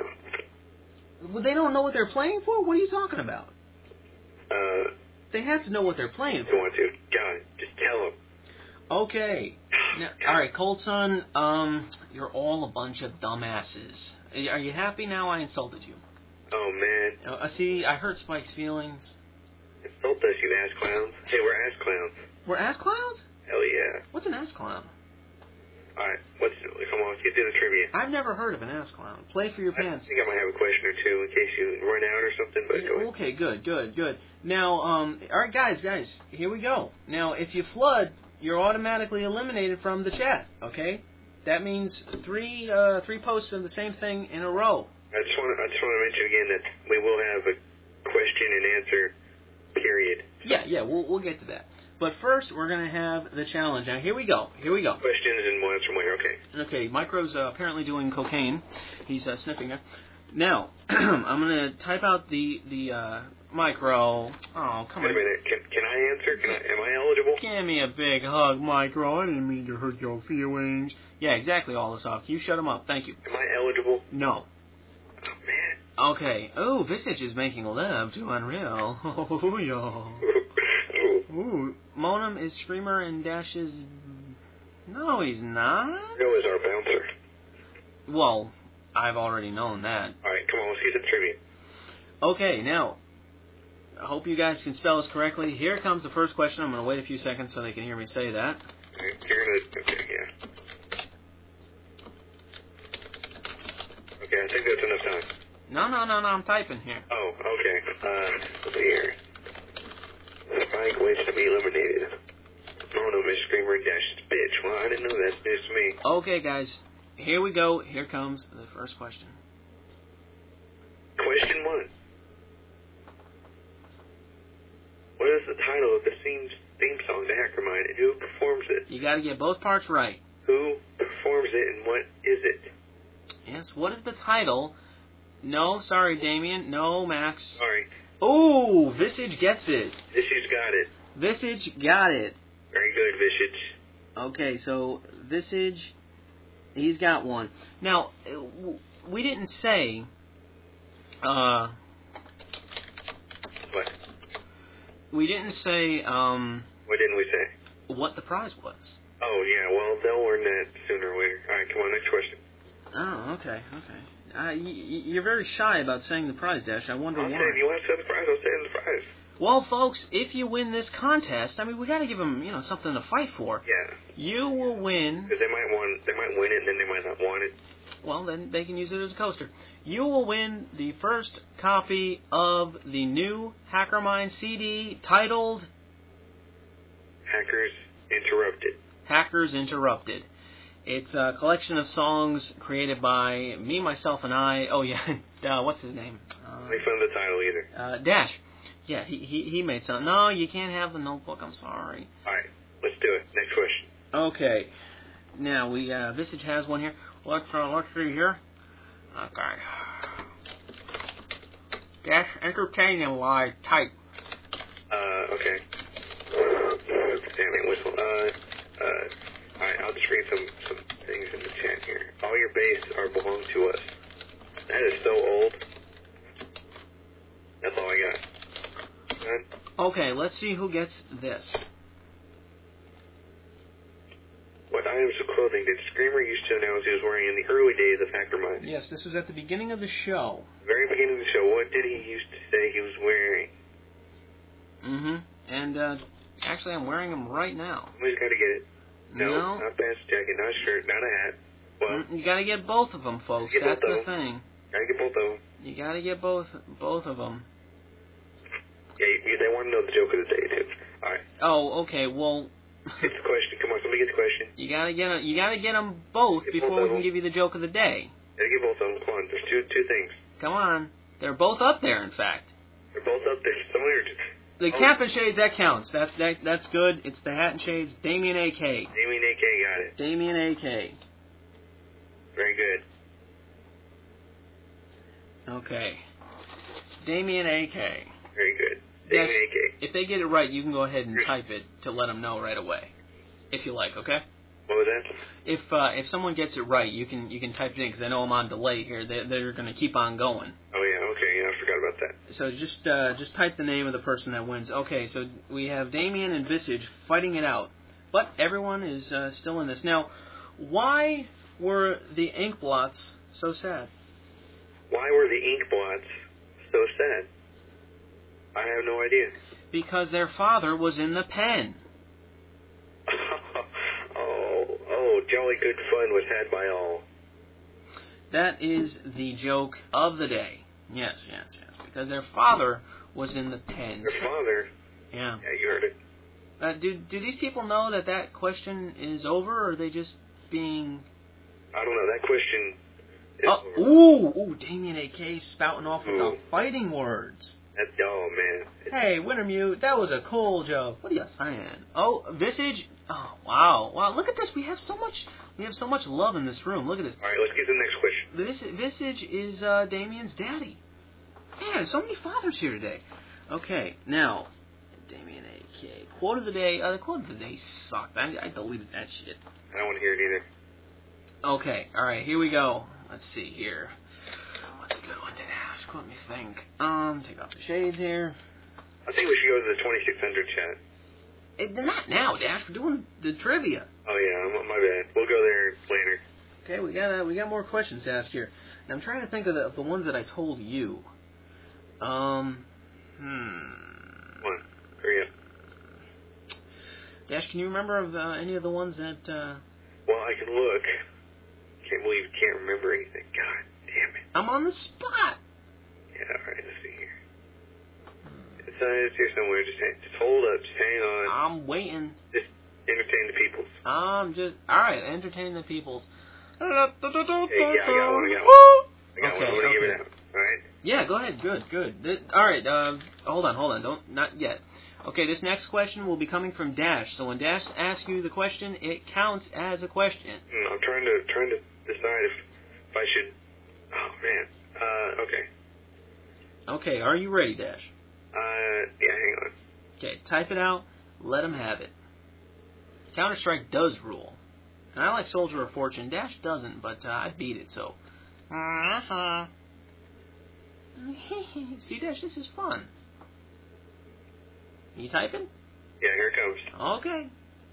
now. Well, they don't know what they're playing for. What are you talking about? Uh, They have to know what they're playing if you for. want to, God, just tell them. Okay. Now, all right, Cold Sun. Um, you're all a bunch of dumbasses. Are you happy now? I insulted you. Oh man, Uh, see, I hurt Spike's feelings. insult us, you ass clowns. Hey, we're ass clowns. We're ass clowns? Hell yeah. What's an ass clown? All right, what's come on, let's get to the trivia. I've never heard of an ass clown. Play for your I pants. think I might have a question or two in case you run out or something. But go ahead. Okay, good, good, good. Now, um, all right, guys, guys, here we go. Now, if you flood, you're automatically eliminated from the chat. Okay, that means three, uh, three posts of the same thing in a row. I just want to, I just want to mention again that we will have a question and answer period. Yeah, yeah, we'll we'll get to that. But first, we're gonna have the challenge. Now, here we go. Here we go. Questions and we'll answer them later. Okay. Okay, Micro's uh, apparently doing cocaine. He's uh, sniffing it. Now, I'm gonna type out the the uh, Micro. Oh, come Wait a on. minute. Can, can I answer? Can I? Am I eligible? Give me a big hug, Micro. I didn't mean to hurt your feelings. Yeah, exactly, all this off. You shut him up. Thank you. Am I eligible? No. Oh man. Okay. Oh, Visage is making love to Unreal. Oh, yo. Ooh, Monum is Screamer and Dash is... No, he's not. Joe is our bouncer. Well, I've already known that. All right, come on, let's get to the trivia. Okay, now, I hope you guys can spell this correctly. Here comes the first question. I'm going to wait a few seconds so they can hear me say that. All right, you're gonna. Okay, yeah. Okay, I think that's enough time. No, no, no, no, I'm typing here. Oh, okay. Uh, let's see here. Spike waits to be eliminated. Mono, Miss Screamer, Dash, bitch. Well, I didn't know that's news to me. Okay, guys, here we go. Here comes the first question. Question one. What is the title of the theme, theme song to Hackermind, and who performs it? You got to get both parts right. Who performs it, and what is it? Yes, what is the title? No, sorry, Damien. No, Max. Sorry. Oh, Visage gets it. Visage got it. Visage got it. Very good, Visage. Okay, so Visage, he's got one. Now, we didn't say... Uh, What? we didn't say um, What didn't we say? what the prize was. Oh, yeah, well, they'll learn that sooner or later. All right, come on, next question. Oh, okay, okay. Uh, y- y- you're very shy about saying the prize, Dash. I wonder I'll why. say if you want to say the prize, I'll say the prize. Well, folks, if you win this contest, I mean, we got to give them, you know, something to fight for. Yeah. You will win. Because they might want, they might win it, and then they might not want it. Well, then they can use it as a coaster. You will win the first copy of the new Hackermind C D titled Hackers Interrupted. Hackers Interrupted. It's a collection of songs created by me, myself, and I. Oh, yeah. uh, what's his name? Uh, Make fun of the title either. uh, Dash. Yeah, he, he he made something. No, you can't have the notebook. I'm sorry. All right, let's do it. Next question. Okay. Now, we uh, Visage has one here. Let's, uh, let's see here. Okay. Dash, entertain and lie. Type. Uh, okay. Damn it, whistle. Uh, uh, all right, I'll just read some, some things in the chat here. All your base are belong to us. That is so old. That's all I got. Huh? Okay, let's see who gets this. What items of clothing did Screamer used to announce he was wearing in the early days of Hackermind? Yes, this was at the beginning of the show. Very beginning of the show, what did he used to say he was wearing? Mm-hmm. And, uh, actually, I'm wearing them right now. Somebody's got to get it. No, No. not pants jacket, not shirt, not a hat. Well, Mm, You gotta get both of them, folks. Get That's both the of thing. gotta get both of them. You gotta get both both of them. Yeah, you, they want to know the joke of the day, too. All right, Oh, okay. Well, get the question. Come on, somebody get the question. you gotta get 'em- you gotta get them both Get before both we of can them. give you the joke of the day. Gotta get both of them. Come on, there's two two things. Come on, they're both up there. In fact, They're both up there. Somebody are just... the Oh. cap and shades that counts. That's that that's good. It's the hat and shades. Damien A K. Damien A K got it. Damien A K. Very good. Okay. Damien A K. Very good. Yes. Damien A K. If they get it right, you can go ahead and type it to let them know right away, if you like. Okay. What was that? If uh, if someone gets it right, you can you can type it in because I know I'm on delay here. They they're going to keep on going. Oh, yeah, okay, yeah, I forgot about that. So just uh, just type the name of the person that wins. Okay, so we have Damien and Visage fighting it out, but everyone is uh, still in this. Now, why were the ink blots so sad? Why were the ink blots so sad? I have no idea. Because their father was in the pen. oh, oh, jolly good fun was had by all. That is the joke of the day. Yes, yes, yes. Because their father was in the pen. Their father, Yeah. yeah, you heard it. Uh, do do these people know that that question is over, or are they just being... I don't know, that question is Oh, over. ooh, ooh, Damien A K spouting off with Ooh. the fighting words. That's, oh, man. It's, Hey, Wintermute, that was a cool joke. What are you saying? Oh, Visage. Oh, wow, wow. Look at this. We have so much. We have so much love in this room. Look at this. all right, let's get to the next question. Vis- Visage is uh, Damien's daddy. Man, so many fathers here today. Okay, now, Damien A K. Quote of the day. Uh, the quote of the day sucked. I, I deleted that shit. I don't want to hear it either. Okay, all right, here we go. Let's see here. What's a good one to ask? Let me think. Um, take off the shades here. I think we should go to the twenty-six hundred chat. It, not now, Dash. We're doing the trivia. Oh, yeah, I'm, my bad. We'll go there later. Okay, we got uh, we got more questions to ask here. And I'm trying to think of the, of the ones that I told you. Um, hmm. Come on, hurry up. Dash, can you remember of uh, any of the ones that? Uh, Well, I can look. Can't believe you can't remember anything. God damn it. I'm on the spot. Yeah, all right, let's see here. It's, uh, it's here somewhere. Just, hang, just hold up. Just hang on. I'm waiting. Just entertain the people. I'm just all right. Entertain the peoples. Hey, yeah, I got one. I got one. I got Okay, one. I'm going to give okay. it out. All right? Yeah, go ahead. Good, good. Th- all right. Uh, hold on, hold on. Don't not yet. Okay, this next question will be coming from Dash. So when Dash asks you the question, it counts as a question. Hmm, I'm trying to trying to decide if, if I should. Oh man. Uh, okay. Okay, are you ready, Dash? Uh, yeah. Hang on. Okay, type it out. Let him have it. Counter-Strike does rule. And I like Soldier of Fortune. Dash doesn't, but uh, I beat it, so. Uh-huh. See, Dash, this is fun. You typing? Yeah, here it comes. Okay.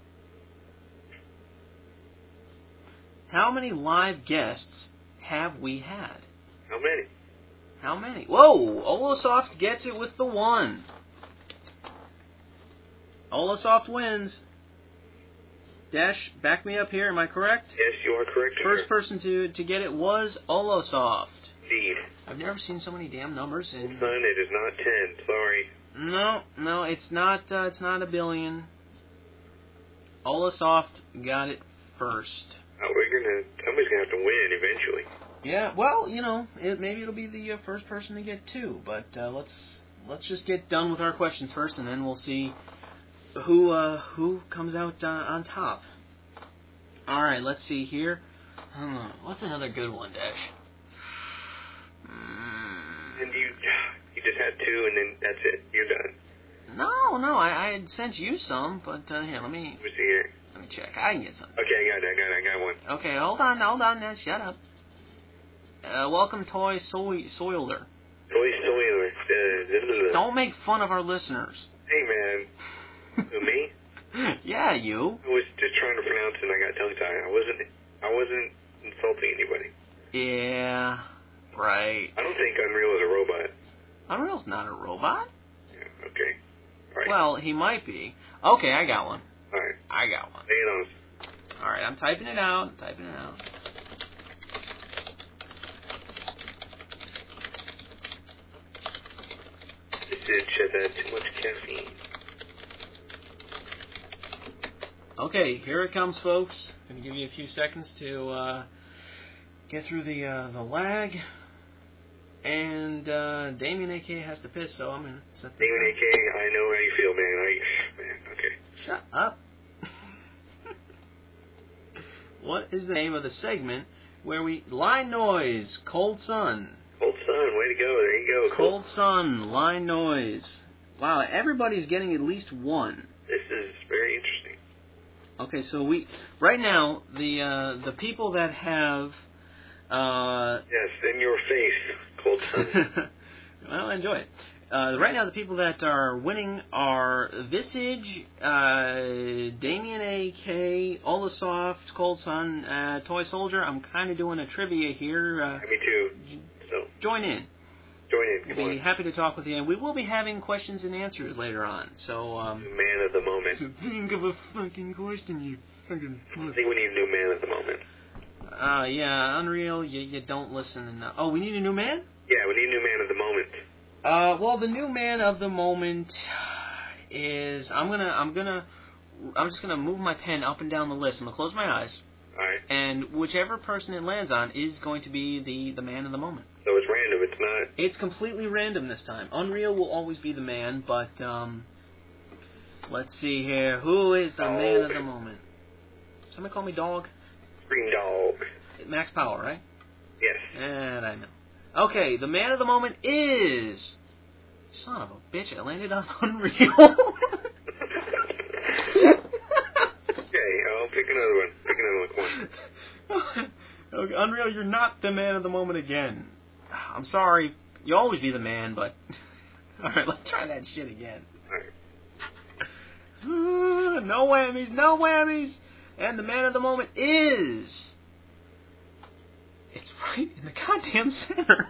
How many live guests have we had? How many? How many? Whoa! Olasoft gets it with the one. Olasoft wins. Dash, back me up here. Am I correct? Yes, you are correct. First sir. person to, to get it was Olasoft. Indeed. I've never seen so many damn numbers. Son, In... it is not ten. Sorry. No, no, it's not. Uh, it's not a billion. Olasoft got it first. Oh, we're gonna. Somebody's gonna have to win eventually. Yeah, well, you know, it, maybe it'll be the uh, first person to get two, but uh, let's let's just get done with our questions first, and then we'll see who uh, who comes out uh, on top. All right, let's see here. Hmm, what's another good one, Dash? Mm. And you, you just had two, and then that's it. You're done. No, no, I, I had sent you some, but uh, here, let me Let me see here. let me check. I can get some. Okay, I got it. I got it. I got one. Okay, hold on, hold on, now, shut up. Uh, welcome, Toy Soy Soiler. Toy Story. Uh, Don't make fun of our listeners. Hey, man. Who, me? Yeah, you. I was just trying to pronounce it, and I got tongue-tied. I wasn't. I wasn't insulting anybody. Yeah, right. I don't think Unreal is a robot. Unreal's not a robot. Yeah, okay. All right. Well, he might be. Okay, I got one. All right. I got one. Lay it on us. All right, I'm typing it out. I'm typing it out. This did shut that too much caffeine. Okay, here it comes, folks. I'm gonna give you a few seconds to uh, get through the uh, the lag. And uh, Damien A K has to piss, so I'm gonna set this Damon up. A K, I know how you feel, man. I, man, okay. Shut up. What is the name of the segment where we line noise, cold sun, Cold Sun, way to go. There you go. cold sun, line noise. Wow, everybody's getting at least one. This is very interesting. Okay, so we right now the uh, the people that have uh, Yes, in your face, Cold Sun. well, enjoy it. Uh, right now, the people that are winning are Visage, uh, Damien A K, Olasoft, Cold Sun, uh, Toy Soldier. I'm kind of doing a trivia here. Uh, Me too. So, join in. join in. We'll Come be on. happy to talk with you, and we will be having questions and answers later on. So, um, Man of the moment. think of a fucking question, you fucking. I think we need a new man at the moment. Uh, yeah, Unreal. You you don't listen enough. Oh, we need a new man. Yeah, we need a new man of the moment. Uh, well, the new man of the moment is I'm gonna I'm gonna I'm just gonna move my pen up and down the list. I'm gonna close my eyes, All right. and whichever person it lands on is going to be the the man of the moment. So it's random. It's not. It's completely random this time. Unreal will always be the man, but um, let's see here. Who is the man of the moment? Somebody call me dog. Green Dog. Max Power, right? Yes. And I know. Okay, the man of the moment is... Son of a bitch, I landed on Unreal. Okay, I'll pick another one. Pick another one. Come on. Okay, Unreal, you're not the man of the moment again. I'm sorry. You'll always be the man, but... Alright, let's try that shit again. All right. No whammies, no whammies! And the man of the moment is... It's right in the goddamn center.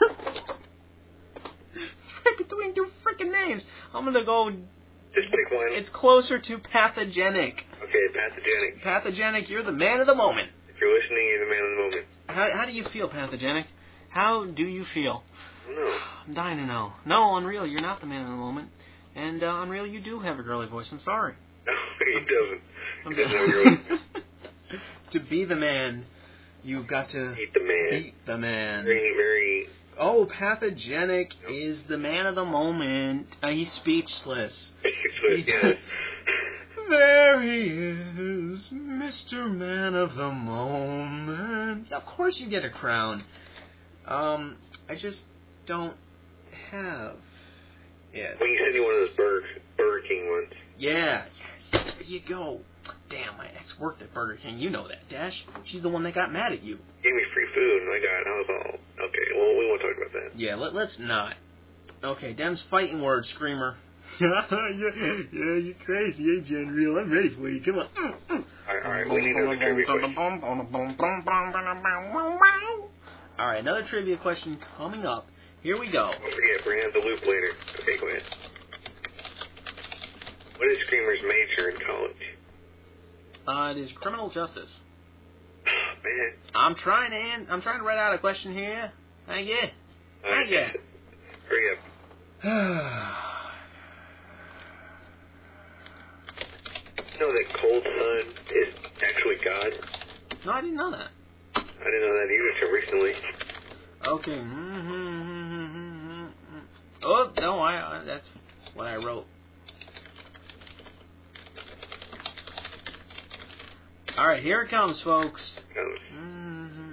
It's right between two freaking names. I'm gonna go... Just pick one. It's closer to pathogenic. Okay, pathogenic. Pathogenic, you're the man of the moment. If you're listening, you're the man of the moment. How, how do you feel, pathogenic? How do you feel? I don't know. I'm dying to know. No, Unreal, you're not the man of the moment. And uh, Unreal, you do have a girly voice. I'm sorry. No, he doesn't. I'm He doesn't have your To be the man, you've got to Eat the man. beat the man. Very, very. Oh, No, Pathogenic is the man of the moment. Uh, he's speechless. Speechless, yes. There he is, Mister Man of the Moment. Of course you get a crown. Um, I just don't have it. Well, you send you one of those Burger, Burger King ones. Yeah, yes, there you go. Damn, my ex worked at Burger King. You know that, Dash. She's the one that got mad at you. Gave me free food, and I got, I was all, okay, well, we won't talk about that. Yeah, let, let's not. Okay, Dem's fighting word, Screamer. yeah, yeah, you're crazy, ain't you, Unreal? I'm ready for you. Come on. Mm, mm. Alright, alright, we need another trivia question. Alright, another trivia question coming up. Here we go. Don't forget, we're going to have the loop later. Okay, go ahead. What is Screamer's major in college? Uh, it is criminal justice. Man. I'm trying to end, I'm trying to write out a question here. Thank you. Thank you. Hurry up. You know that Cold Sun is actually God? No, I didn't know that. I didn't know that either until recently. Okay. Mm-hmm. Oh, no, I, I that's what I wrote. Alright, here it comes, folks. Mm-hmm.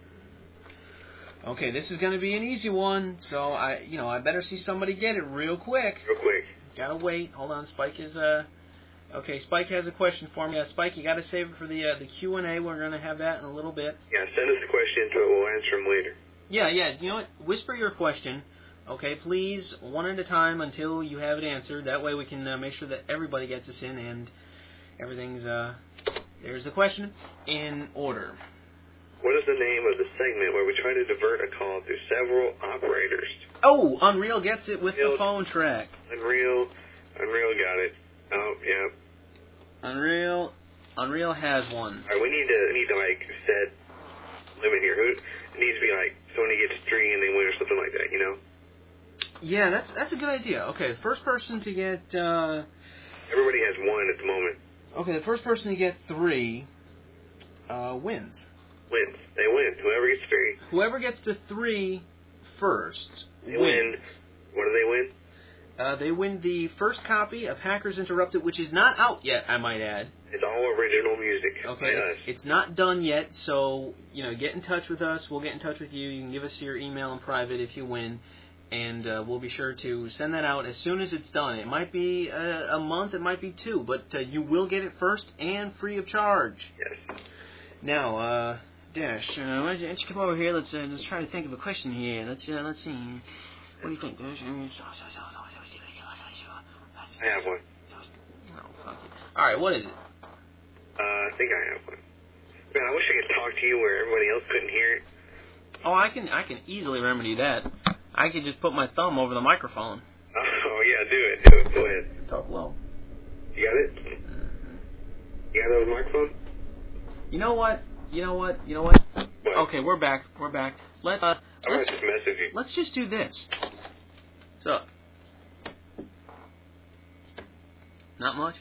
Okay, this is going to be an easy one, so I, you know, I better see somebody get it real quick. Real quick. Gotta wait. Hold on, Spike is, uh... Okay, Spike has a question for me. Uh, Spike, you gotta save it for the uh, the Q and A. We're gonna have that in a little bit. Yeah, send us the question to it. We'll answer them later. Yeah, yeah. You know what? Whisper your question. Okay, please, one at a time until you have it answered. That way we can uh, make sure that everybody gets us in and everything's, uh... There's the question in order. What is the name of the segment where we try to divert a call through several operators? Oh, Unreal gets it with Unreal. the phone track. Unreal. Unreal got it. Oh, yeah. Unreal, Unreal has one. All right, we need to we need to like set limit here. Who it needs to be like someone who gets three and they win or something like that, you know? Yeah, that's that's a good idea. Okay, first person to get. Uh, Everybody has one at the moment. okay, the first person to get three uh, wins. Wins. They win. Whoever gets three. Whoever gets to three first They wins. win. What do they win? Uh, they win the first copy of Hackers Interrupted, which is not out yet, I might add. It's all original music. Okay, by it's, us. it's not done yet, so, you know, get in touch with us. We'll get in touch with you. You can give us your email in private if you win, and uh, we'll be sure to send that out as soon as it's done. It might be a, a month, it might be two, but uh, you will get it first and free of charge. Yes. Now, uh, Dash, uh, why don't you come over here? Let's uh, let's try to think of a question here. Let's uh, let's see. What do you think, Dash? I have one. Oh, fuck it. All right, what is it? Uh, I think I have one. Man, I wish I could talk to you where everybody else couldn't hear it. Oh, I can I can easily remedy that. I could just put my thumb over the microphone. Oh, yeah, do it. Do it. Go ahead. Talk low. You got it? You got that with the microphone? You know what? You know what? You know what? What? Okay, we're back. We're back. Let uh, I'm going let's, to just message you. let's just do this. So, not much.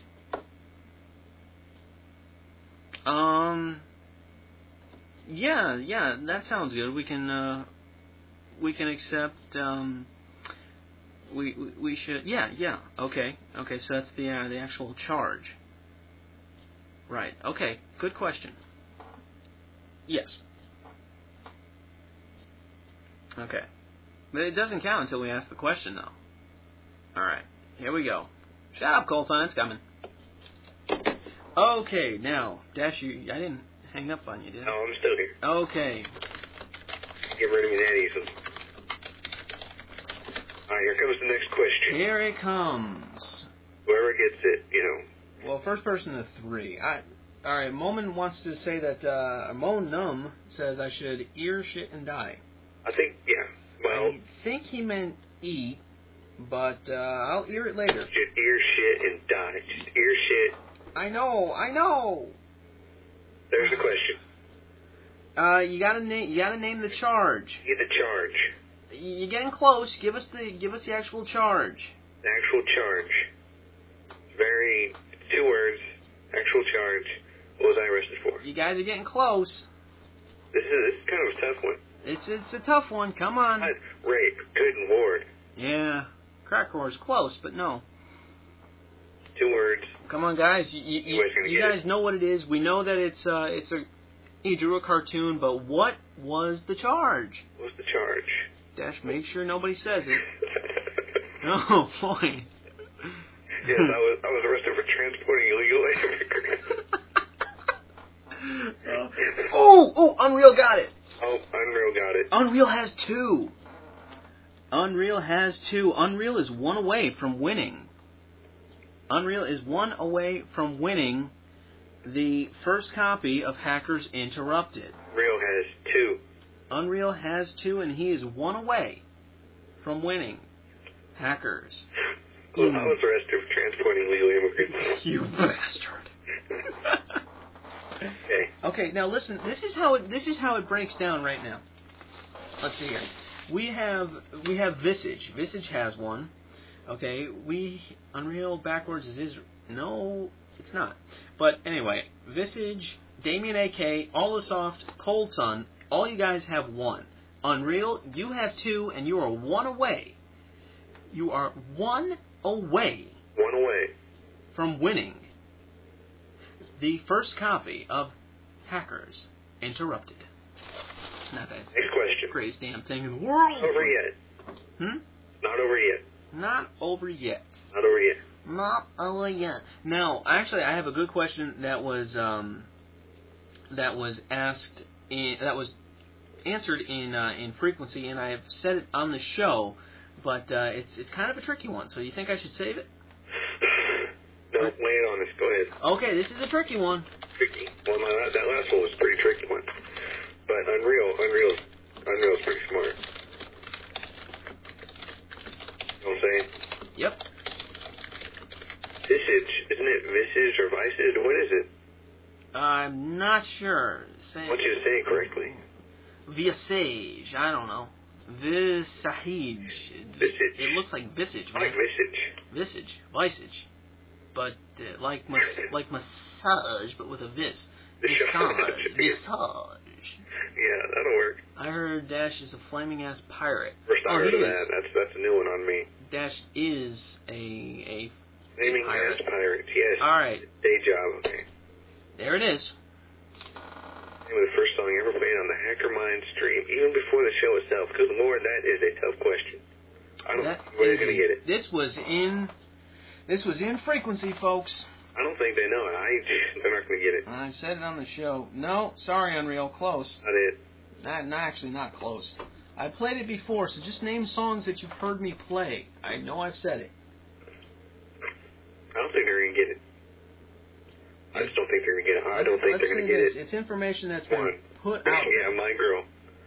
Um. Yeah, yeah, that sounds good. We can uh, we can accept. Um, we, we we should. Yeah, yeah. Okay, okay. So that's the uh, the actual charge. Right. Okay. Good question. Yes. Okay. But it doesn't count until we ask the question, though. All right. Here we go. Shut up, Colton. It's coming. Okay. Now, Dash, you. I didn't hang up on you, did I? No, I'm still here. Okay. Get rid of me that easily. Alright, here comes the next question. Here it comes. Whoever gets it, you know. Well, first person to three. I. All right. Moman wants to say that. Uh, Mo Num says I should ear shit and die. I think, yeah. Well, I think he meant eat, but uh, I'll ear it later. just ear shit and die. Just ear shit. I know. I know. There's the question. Uh, you gotta name. You gotta name the charge. Get the charge. You're getting close. Give us the. Give us the actual charge. The actual charge. Very, two words. Actual charge. What was I arrested for? You guys are getting close. This is, this is kind of a tough one. It It's it's a tough one. Come on. Not rape. Good Lord. Yeah. Crack whore is close, but no. Two words. Come on, guys. You, you, You guys gonna you get guys know what it is. We know that it's uh, it's a he drew a cartoon, but what was the charge? What's the charge? Dash, make sure nobody says it. Oh boy. Yes, I was I was arrested for transporting illegal immigrants. Oh, oh, Unreal got it. Oh, Unreal got it. Unreal has two. Unreal has two. Unreal is one away from winning. Unreal is one away from winning the first copy of Hackers Interrupted. Unreal has two. Unreal has two, and he is one away from winning Hackers. Well, I was arrested for transporting illegal immigrants. You bastard. Okay. Okay, now listen. This is how it. This is how it breaks down right now. Let's see here. We have we have Visage. Visage has one. Okay, we Unreal backwards is his. No, it's not. But anyway, Visage, Damien A K, Allasoft, Cold Sun. All you guys have one. Unreal, you have two, and you are one away. You are one away. One away. From winning the first copy of Hackers Interrupted. Not that Next question. greatest damn thing in the world. Not over yet. Hmm? Not over yet. Not over yet. Not over yet. Not over yet. Now, actually, I have a good question that was um, that was asked in, that was answered in uh, in frequency, and I have said it on the show, but uh, it's it's kind of a tricky one. So you think I should save it? No, lay it on us. Go ahead. Okay, this is a tricky one. Tricky. Well, my, that last one was a pretty tricky one. But Unreal, Unreal, Unreal's pretty smart. You know what I'm saying? Yep. Visage. Isn't it Visage or Visage? What is it? I'm not sure. Say I want you to say it correctly. Visage. I don't know. Visage. Visage. It looks like visage. I like Visage. Visage. Visage. But uh, like mas- like massage, but with a vis. Visage. Visage. Yeah, that'll work. I heard Dash is a flaming ass pirate. First I Oh, heard he of is. that. That's that's a new one on me. Dash is a a Naming pirate. as pirates. Yes. All right. Day job. Okay. There it is. Name of the first song ever played on the Hacker Mind stream, even before the show itself. Good Lord, that is a tough question. I don't That know where is they're gonna a- get it. This was in this was in frequency, folks. I don't think they know it. I they're not gonna get it. I said it on the show. No, sorry, Unreal. Close. Not it. Not, not actually not close. I played it before, so just name songs that you've heard me play. I know I've said it. I don't think they're gonna get it. I just don't think they're gonna get it. I don't think Let's they're gonna say get this. it. It's information that's been One. put out. Yeah, my girl.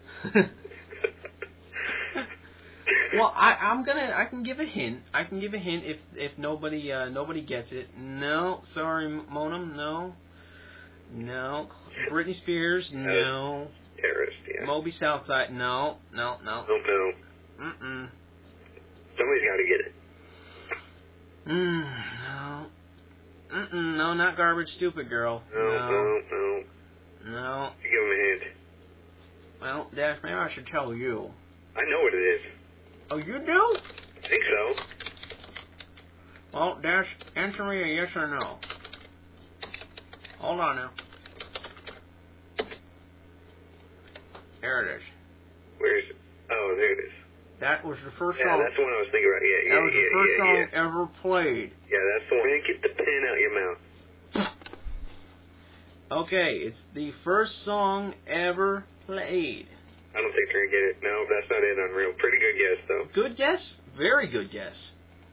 Well, I, I'm gonna. I can give a hint. I can give a hint if if nobody uh, nobody gets it. No, sorry, Monum. No, no. Britney Spears. No. Terrorist. Yeah. Moby Southside. No, no, no. Don't know. Mm mm. Somebody's got to get it. Mm, no. Mm mm. No, not Garbage Stupid Girl. No, no, no. No. You give him a hint. Well, Dash, maybe I should tell you. I know what it is. Oh, you do? I think so. Well, Dash, answer me a yes or no. Hold on now. There it is. Where is it? Oh, there it is. That was the first Yeah, song. that's the one I was thinking about. Yeah, yeah, that was yeah, the first yeah, song yeah. ever played. Yeah, that's the one. Man, get the pen out your mouth. Okay, it's the first song ever played. I don't think they're gonna get it. No, that's not it. Unreal. Pretty good guess, though. Good guess? Very good guess.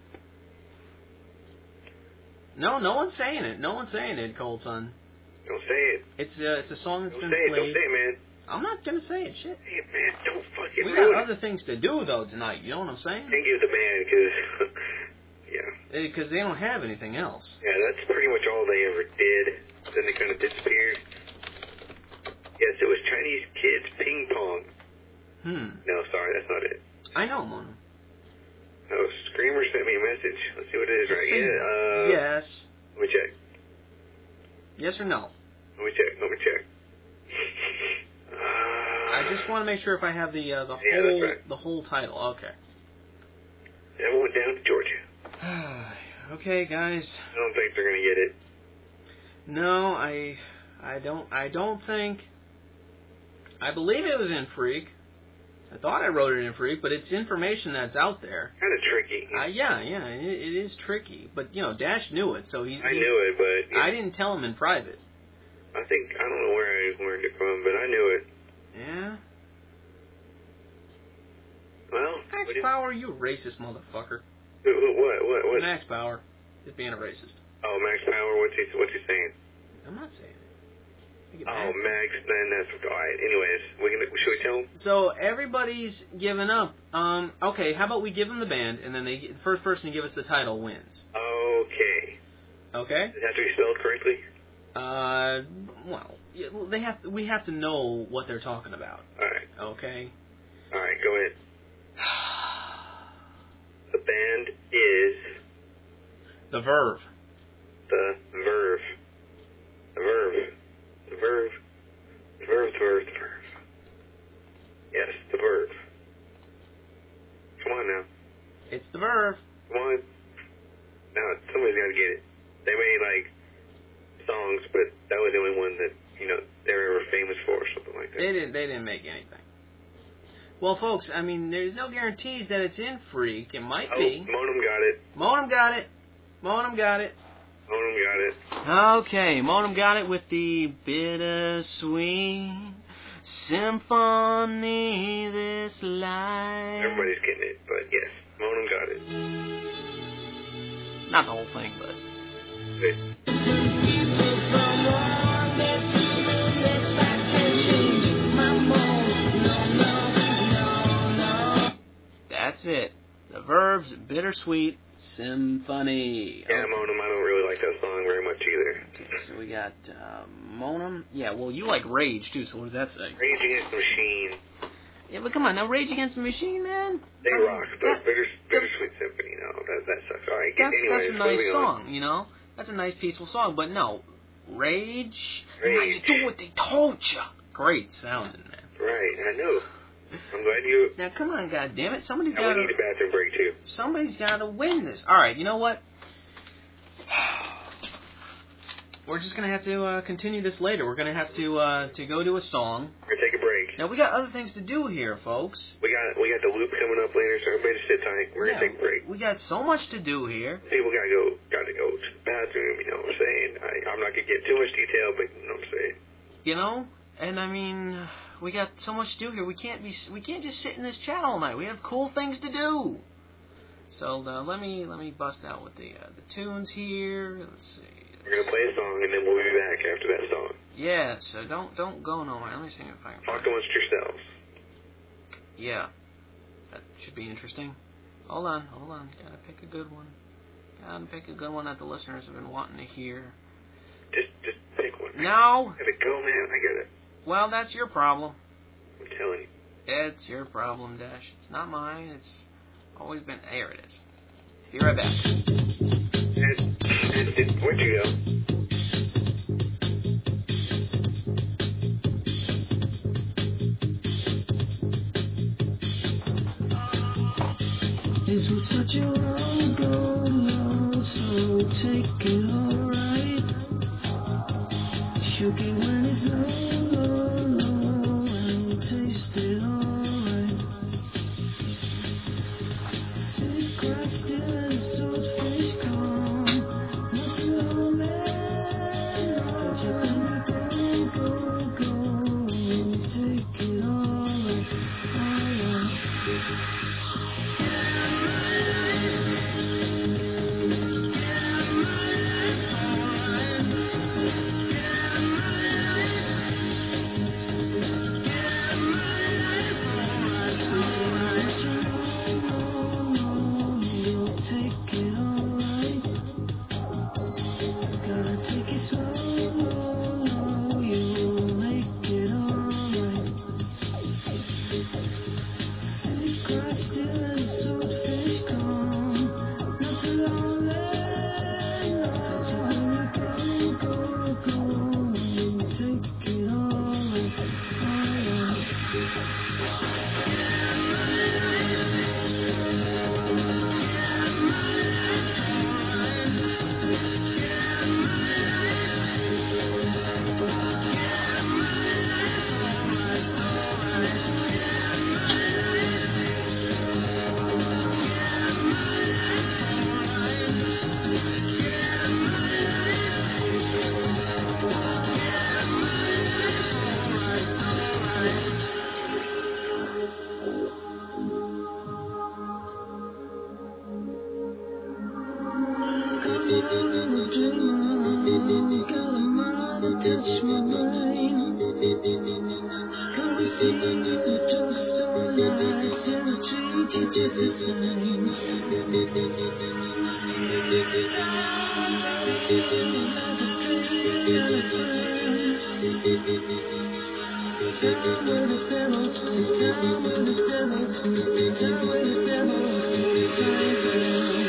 No, no one's saying it. No one's saying it, Cold Sun. Don't say it. It's uh, it's a song that's Don't been say it. played. Don't say it, man. I'm not gonna say it. Shit. Say it, man. Don't fucking We ruin got it. other things to do though tonight. You know what I'm saying? Can't give it the man because, yeah, Because they don't have anything else. yeah, that's pretty much all they ever did. Then they kind of disappeared. Yes, it was Chinese kids ping pong. Hmm. No, sorry, that's not it. I know, Mona. Oh, Screamer sent me a message. Let's see what it is right Say here. Uh, yes. Let me check. Yes or no? Let me check. Let me check. Uh, I just want to make sure if I have the uh, the Yeah, whole that's right. the whole title. Okay. And we went down to Georgia. Okay, guys. I don't think they're gonna get it. No, I I don't I don't think. I believe it was in Freak. I thought I wrote it in Freak, but it's information that's out there. Kind of tricky. Uh, yeah, yeah, it, it is tricky. But, you know, Dash knew it, so he... I he, knew it, but yeah, I didn't tell him in private. I think I don't know where I learned it from, but I knew it. Yeah? Well, Max what, do you, Power, you racist motherfucker. who- who- what, what, what? Max Power is being a racist. Oh, Max Power. What's he, what's he saying? I'm not saying it. I get Oh, Max- Max. Then that's all right. Anyways, we can, should we tell him? So everybody's given up. Um, okay, how about we give them the band, and then they, the first person to give us the title wins. Okay. Okay? Does it have to be spelled correctly? Uh, well, yeah, they have. We have to know what they're talking about. All right. Okay. All right. Go ahead. The band is The Verve. the Verve. The Verve. The Verve. The Verve. The Verve. The Verve. Yes, the Verve. Come on now. It's The Verve. Come on. Now somebody's got to get it. They made like songs, but that was the only one that you know they were ever famous for, or something like that. They didn't. They didn't make anything. Well, folks, I mean, there's no guarantees that it's in Freak. It might Oh, be. Monum got it. Monum got it. Monum got it. Monum got it. Okay, Monum got it with the bittersweet symphony. This life. Everybody's getting it, but yes, Monum got it. Not the whole thing, but. Good. That's it. The Verve's Bittersweet Symphony. Yeah, Monum, I don't really like that song very much either. Okay, so we got uh, Monum. Yeah, well, you like Rage, too, so what does that say? Rage Against the Machine, Yeah, but come on, now Rage Against the Machine, man. they I mean, rock, but that- Bitter, Bittersweet Symphony, no, that, that sucks. All right, That's, anyways, that's a nice moving on. song, you know? That's a nice, peaceful song, but no. Rage? Now you Rage. do what they told you. Great sounding, man. Right, I know. I'm glad you. Now, come on, goddammit. Somebody's I got would to... need a bathroom break too. Somebody's got to win this. All right, you know what? We're just gonna have to uh, continue this later. We're gonna have to uh, to go to a song. We're gonna take a break. Now we got other things to do here, folks. We got we got the loop coming up later, so everybody just sit tight. We're Yeah, gonna take a break. we got so much to do here. People gotta go, gotta go to the bathroom. You know what I'm saying? I, I'm not gonna get too much detail, but you know what I'm saying. You know, and I mean, we got so much to do here. We can't be we can't just sit in this chat all night. We have cool things to do. So uh, let me let me bust out with the uh, the tunes here. Let's see. We're gonna play a song, and then we'll be back after that song. Yeah, so don't don't go nowhere. Let me see if I can. Talk Find amongst yourselves. Yeah, that should be interesting. Hold on, hold on. Gotta pick a good one. Gotta pick a good one that the listeners have been wanting to hear. Just just pick one. No. I gotta go, man. I gotta. Well, that's your problem. I'm telling you. It's your problem, Dash. It's not mine. It's always been. There it is. Be right back. And, and, and where'd you go? This was such a long ago, now, so take it alright. Shook it when it's low, low, low, and taste it alright. Sit quite still and swordfish calm. Not too long left. Touch up and go, go, go. Take it alright, alright. more of a dreamer. Got a mind to touch my brain. Come and see the drugstore lights and I treat you just the same. Like a straight elephant. Down with the devil, down with the devil, down with the devil, down.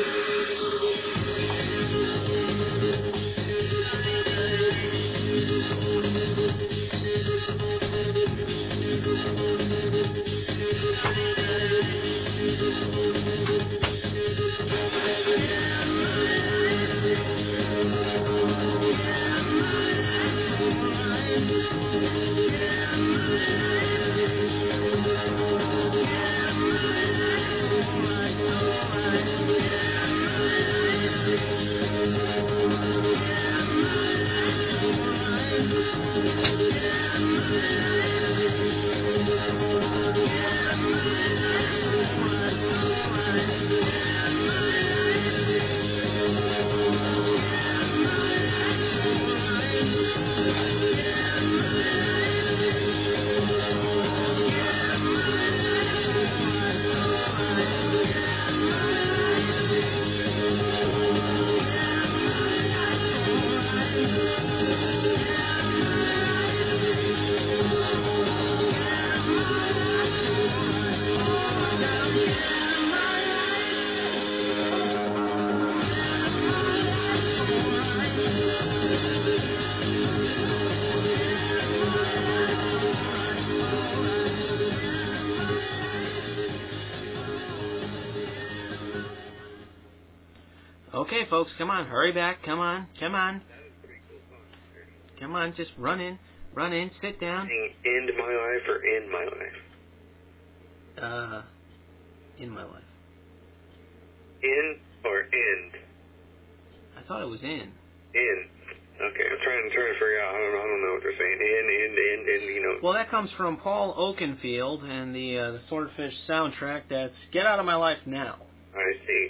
Okay, folks, come on, hurry back, come on, come on. Come on, just run in, run in, sit down. End my life or end my life? Uh, in my life. In or end? I thought it was in. In. Okay, I'm trying, trying to figure out. I don't, I don't know what they're saying. In, end, end, end, you know. Well, that comes from Paul Oakenfield and the, uh, the Swordfish soundtrack. That's Get Out of My Life Now. I see.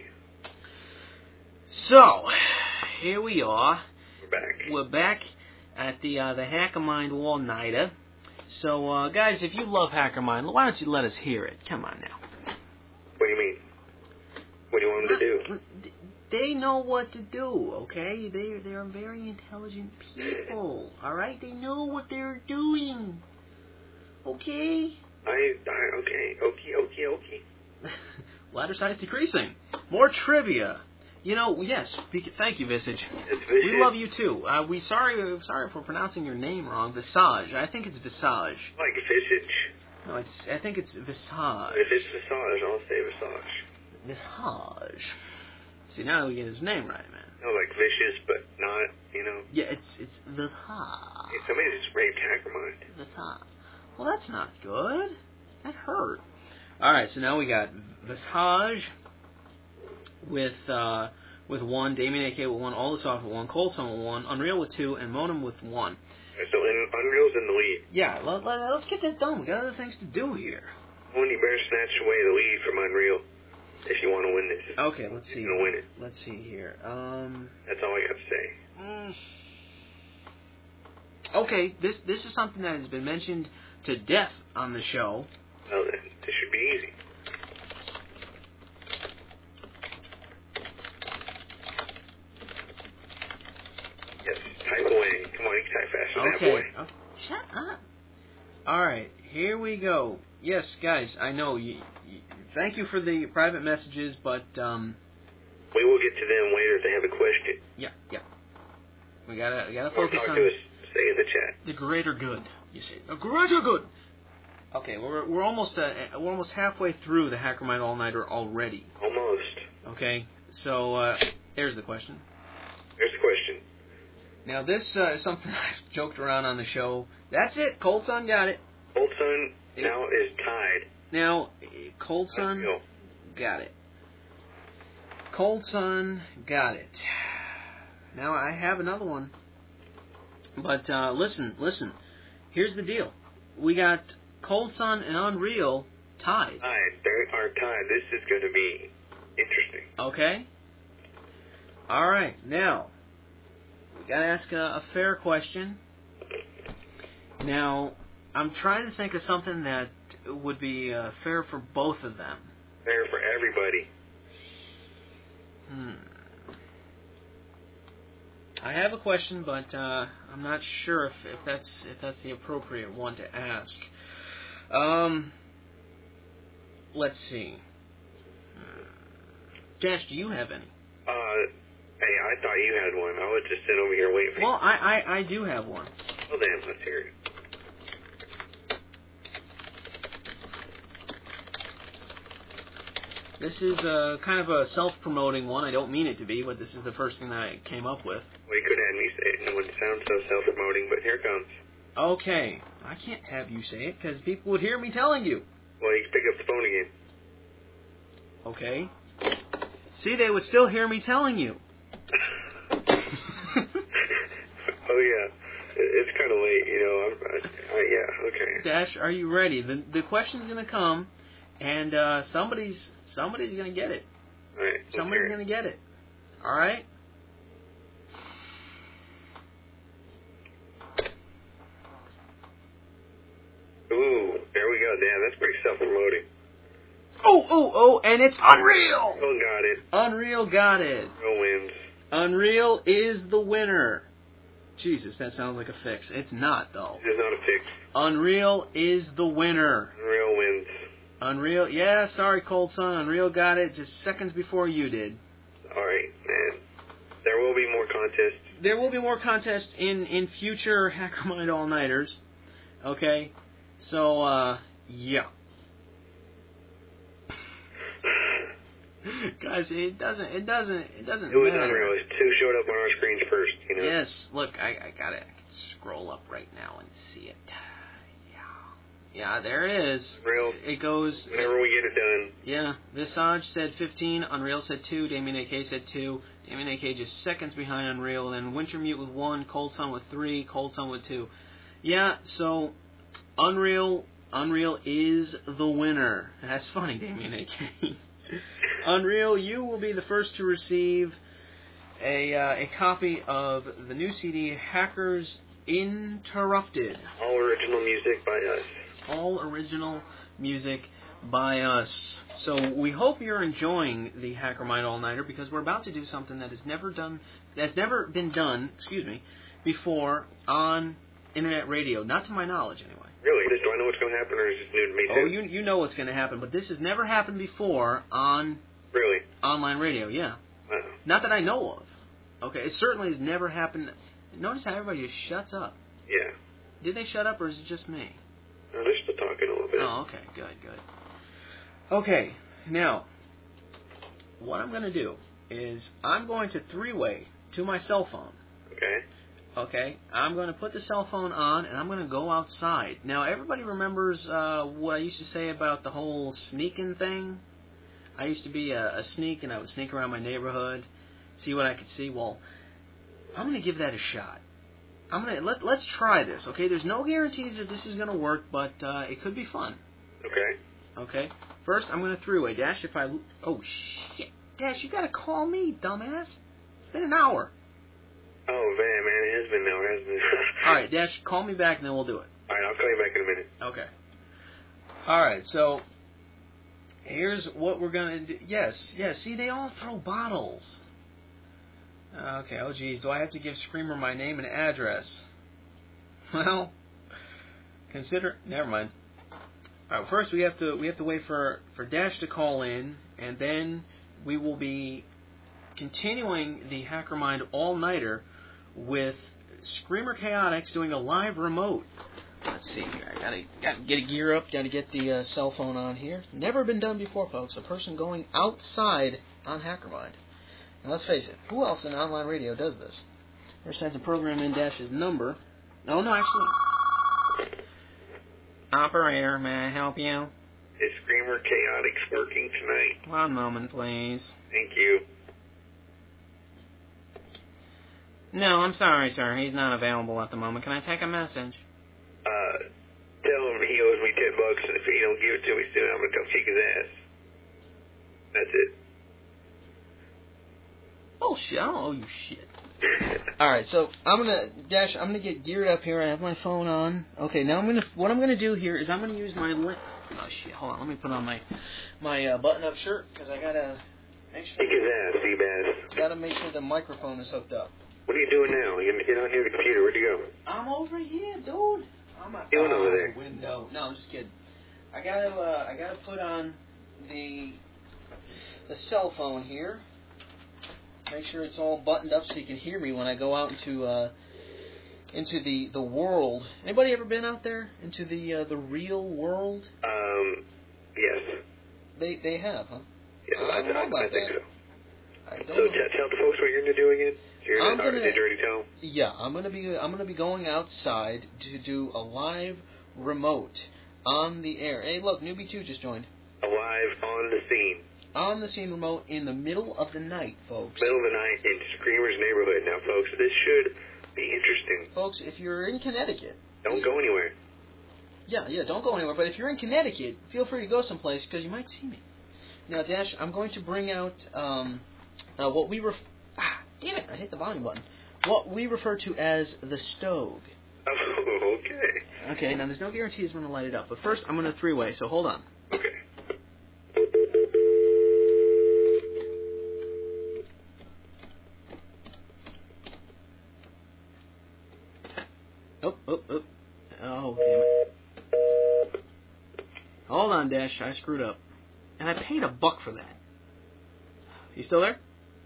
So, here we are. We're back. We're back at the uh, the Hackermind All-Nighter. So, uh, guys, if you love Hackermind, why don't you let us hear it? Come on now. What do you mean? What do you want them to do? They know what to do, okay? They they're very intelligent people, all right? They know what they're doing, okay? I, I okay, okay, okay, okay. Ladder size decreasing. More trivia. You know, yes. Thank you, Visage. It's We love you too. Uh, we sorry sorry for pronouncing your name wrong. Visage. I think it's Visage. Like visage. No, it's. I think it's Visage. If it's visage, I'll say visage. Visage. See, now we get his name right, man. No, like vicious, but not, you know. Yeah, it's it's Visage. Hey, somebody just raped Hackermind. Visage. Well, that's not good. That hurt. All right, so now we got Visage with uh, with one, Damien A K with one, All the Soft with one, Cold Sun with one, Unreal with two, and Monum with one. So in, Unreal's in the lead. Yeah, let, let, let's get this done. We got other things to do here. Well, you better snatch away the lead from Unreal if you want to win this. Okay, let's see. You're gonna win it. Let's see here. Um. That's all I got to say. Mm. Okay, this this is something that has been mentioned to death on the show. Well, then, this should be easy. Yes, type away. Come on, you can type faster than that, Okay. boy. Oh, shut up. All right, here we go. Yes, guys, I know. You, you, thank you for the private messages, but um. We will get to them later if they have a question. Yeah, yeah. We gotta we gotta Or focus talk on to us, say in the chat. the greater good. You see, the greater good. Okay, we're we're almost uh, we're almost halfway through the Hackermind All Nighter already. Almost. Okay, so uh, here's the question. Here's the question. Now this uh, is something I've joked around on the show. That's it. Cold Sun got it. Old Sun now is tied. Now Cold Sun Unreal. got it. Cold Sun got it. Now I have another one. But uh, listen, listen. Here's the deal. We got Cold Sun and Unreal tied. Tied. They are tied. This is going to be interesting. Okay? All right, now we gotta ask a, a fair question. Now, I'm trying to think of something that would be uh, fair for both of them. Fair for everybody. Hmm. I have a question, but uh, I'm not sure if, if that's if that's the appropriate one to ask. Um, let's see. Dash, do you have any? Uh, hey, I thought you had one. I was just sitting over here waiting for Well, I, I, I do have one. you. Well, then, let's hear it. This is uh, kind of a self-promoting one. I don't mean it to be, but this is the first thing that I came up with. Well, you could have had me say it. No one sounds so self-promoting, but here it comes. Okay. I can't have you say it because people would hear me telling you. Well, you can pick up the phone again. Okay. See, they would still hear me telling you. Oh, yeah. It- It's kind of late, you know. I'm, I, I, yeah, okay. Dash, are you ready? The the question's going to come, and uh, somebody's somebody's going to get it. All right. let's Somebody's hear it. going to get it. All right? Ooh, there we go. Damn, that's pretty self-promoting. Oh, oh, oh, and it's Unreal! Oh, got it. Unreal got it. No wins. Unreal is the winner. Jesus, that sounds like a fix. It's not, though. There's not a fix. Unreal is the winner. Real wins. Unreal, yeah, sorry, Cold Sun. Unreal got it just seconds before you did. All right, man. There will be more contests. There will be more contests in, in future Hacker Mind All-Nighters. Okay? So, uh, yeah. Guys, it doesn't, it doesn't, it doesn't It was matter. unreal. Two showed up on our screens first, you know. Yes, look, I, I got it. I can scroll up right now and see it. Yeah, yeah, there it is. Real. It goes. Whenever we get it done. Yeah, Visage said fifteen, Unreal said two, Damien A K said two, Damien A K just seconds behind Unreal, and then Wintermute with one, Cold Sun with three, Cold Sun with two. Yeah, so Unreal, Unreal is the winner. That's funny, Damien A K. Unreal, you will be the first to receive a uh, a copy of the new C D, Hackers Interrupted. All original music by us. All original music by us. So we hope you're enjoying the Hacker Mind All-Nighter because we're about to do something that has never done, that's never been done, excuse me, before on internet radio. Not to my knowledge, anyway. Really? Do I know what's going to happen, or is this new to me too? Oh, you you know what's going to happen, but this has never happened before on Really? online radio. Yeah, Wow. not that I know of. Okay, it certainly has never happened. Notice how everybody just shuts up. Yeah. Did they shut up, or is it just me? No, they're still talking a little bit. Oh, okay, good, good. Okay, now, what I'm going to do is I'm going to three-way to my cell phone. Okay. Okay, I'm going to put the cell phone on, and I'm going to go outside. Now, everybody remembers uh, what I used to say about the whole sneaking thing? I used to be a, a sneak, and I would sneak around my neighborhood, see what I could see. Well, I'm going to give that a shot. I'm gonna let let's try this. Okay, there's no guarantees that this is going to work, but uh, it could be fun. Okay. Okay, first I'm going to three-way Dash. If I oh shit, Dash, you got to call me, dumbass. It's been an hour. Oh, man, man, it has been now, hasn't it? All right, Dash, call me back, and then we'll do it. All right, I'll call you back in a minute. Okay. All right, so here's what we're going to do. Yes, yes, see, they all throw bottles. Okay, oh, geez, do I have to give Screamer my name and address? Well, consider... Never mind. All right, first we have to we have to wait for, for Dash to call in, and then we will be continuing the Hacker Mind All-Nighter with Screamer Chaotix doing a live remote. Let's see here. I gotta, gotta get a gear up. Gotta get the uh, cell phone on here. Never been done before, folks. A person going outside on Hacker Mind. Now let's face it. Who else in online radio does this? First, I have to program in Dash's number. Oh no, actually. Operator, may I help you? Is Screamer Chaotix working tonight? One moment, please. Thank you. No, I'm sorry, sir. He's not available at the moment. Can I take a message? Uh, tell him he owes me ten bucks, and if he don't give it to me soon, I'm gonna come kick his ass. That's it. bullshit. I don't owe you shit. All right, so I'm gonna Dash. I'm gonna get geared up here. I have my phone on. Okay, now I'm gonna. What I'm gonna do here is I'm gonna use my. Li- oh shit! Hold on. Let me put on my my uh, button-up shirt because I gotta make sure. Kick his ass, Seabass. Gotta make sure the microphone is hooked up. What are you doing now? You're not near the computer. Where'd you go? I'm over here, dude. I'm a, Doing oh, over there? Window. No, I'm just kidding. I gotta uh, I gotta put on the the cell phone here. Make sure it's all buttoned up so you can hear me when I go out into uh, into the, the world. Anybody ever been out there into the uh, the real world? Um, yes. They they have, huh? Yeah, I I, don't know I, about I think that. so. I don't So know. t- tell the folks what you're going to do again. So you're I'm gonna, gonna- did you already tell them? Yeah, I'm gonna be I'm gonna be going outside to do a live remote on the air. Hey, look, Newbie two just joined. Alive on the scene. On the scene remote in the middle of the night, folks. Middle of the night in Screamer's neighborhood. Now, folks, this should be interesting. Folks, if you're in Connecticut, Don't go anywhere. yeah, yeah, don't go anywhere. But if you're in Connecticut, feel free to go someplace because you might see me. Now, Dash, I'm going to bring out um, uh, what we ref- ah, damn it, I hit the volume button. What we refer to as the Stogue. Oh, okay. Okay, now there's no guarantee it's going to light it up. But first, I'm going to three-way, so hold on. Okay. Oh, oh, oh. Oh, damn it. Hold on, Dash. I screwed up. And I paid a buck for that. You still there?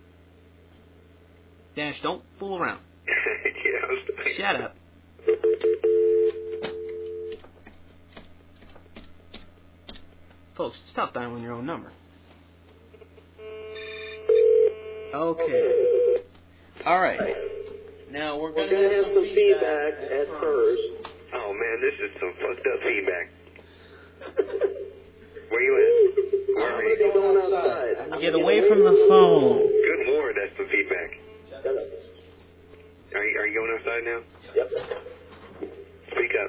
Dash, don't fool around. yeah, I was Shut up. Folks, stop dialing your own number. Okay. All right. Now we're going to have some feedback at first. Oh, man, this is some fucked up feedback. Where you at? Where are you? Going outside. Get away from the phone. Good Lord, that's some feedback. Are you, are you going outside now? Yep. Speak up.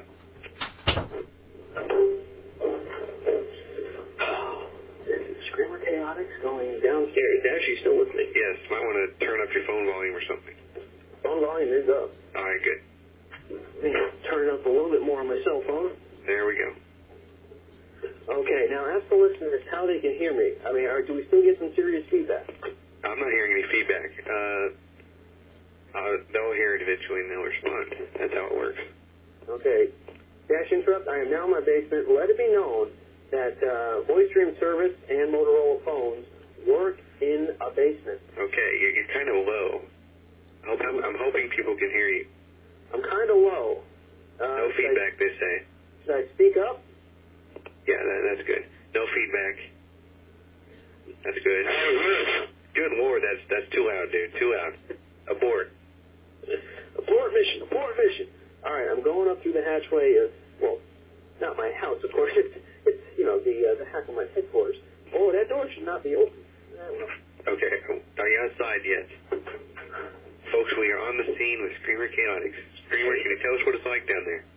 Screamer Chaotix going downstairs. Dash, you still with me? Yes, might want to turn up your phone volume or something. Phone volume is up. All right, good. Let me turn it up a little bit more on my cell phone. There we go. Okay, now ask the listeners how they can hear me. I mean, are, do we still get some serious feedback? I'm not hearing any feedback. Uh, uh, they'll hear it eventually and they'll respond. That's how it works. Okay. Dash interrupt. I am now in my basement. Let it be known that uh, VoiceStream service and Motorola phones work in a basement. Okay, you're, you're kind of low. I hope, I'm, I'm hoping people can hear you. I'm kind of low. Uh, No should feedback, I, they say. should I speak up? Yeah, that, that's good. No feedback. That's good. Good Lord, that's that's too loud, dude. Too loud. Abort. Abort mission. Abort mission. All right, I'm going up through the hatchway of, well, not my house, of course. It's, it's you know, the uh, the Hackermine headquarters. Oh, that door should not be open. Okay, are you outside yet? Folks, we are on the scene with Screamer Chaotix. Screamer, can you tell us what it's like down there?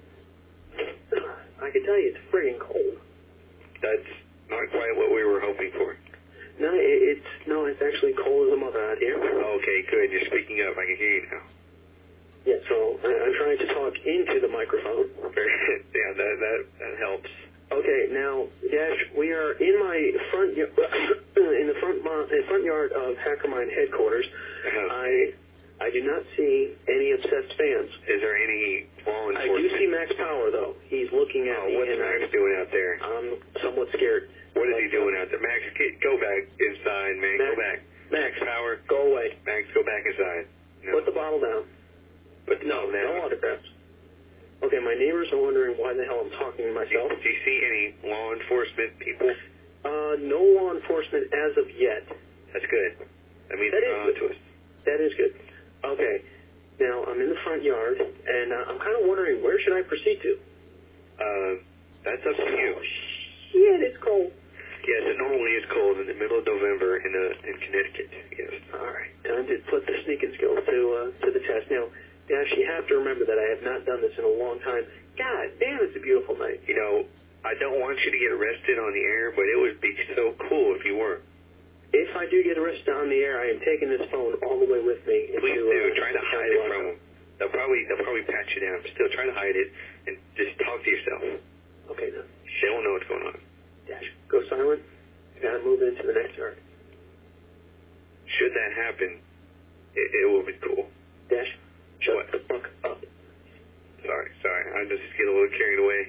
I can tell you it's friggin' cold. That's not quite what we were hoping for. No, it, it's no, it's actually cold as a mother out here. Okay, good. You're speaking up. I can hear you now. Yeah, so I, I'm trying to talk into the microphone. yeah, that, that that helps. Okay, now, Dash, we are in my front y- in the front mo- in front yard of Hackermine headquarters. Uh-huh. I I do not see any obsessed fans. Is there any law I enforcement? do see Max Power though. He's looking at Oh, me, what's and Max I, doing out there? I'm somewhat scared. What is he doing out there? Max, get, go back inside, man. Max, Go back. Max, Power. go away. Max, go back inside. No. Put the bottle down. Put the No, bottle down. no autographs. Okay, my neighbors are wondering why the hell I'm talking to Do you, myself. do you see any law enforcement people? Uh, no law enforcement as of yet. That's good. That means That they're is on good. to us. That is good. Okay. Now, I'm in the front yard, and uh, I'm kind of wondering, where should I proceed to? Uh, that's up to you. Shit, it's cold. Yes, it normally is cold in the middle of November in uh, in Connecticut. Yes. All right. Time to put the sneaking skills to uh, to the test. Now, Dash, you have to remember that I have not done this in a long time. God damn, it's a beautiful night. You know, I don't want you to get arrested on the air, but it would be so cool if you were. If if I do get arrested on the air, I am taking this phone all the way with me. Into, Please do. Uh, Try to hide it from them. They'll probably they'll probably pat you down. Still try to hide it and just talk to yourself. Okay, now. They won't know what's going on. Dash, go silent. I gotta move into the next yard. Should that happen, it, it will be cool. Dash, shut What? the fuck up. Sorry, sorry. I just get a little carried away.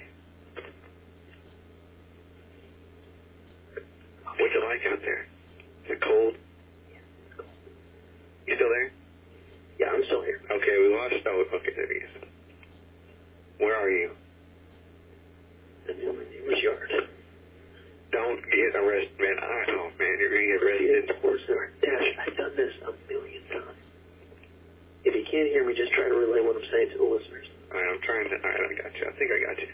What's it like out there? Is it cold? You still there? Yeah, I'm still here. Okay, we lost. Oh, okay, there he is. Where are you? I'm in my neighbor's yard. Don't get arrested, man. I know, man. You're going to get arrested. Of course there. Dash, I've done this a million times. If you can't hear me, just try to relay what I'm saying to the listeners. All right, I'm trying to. All right, I got you. I think I got you.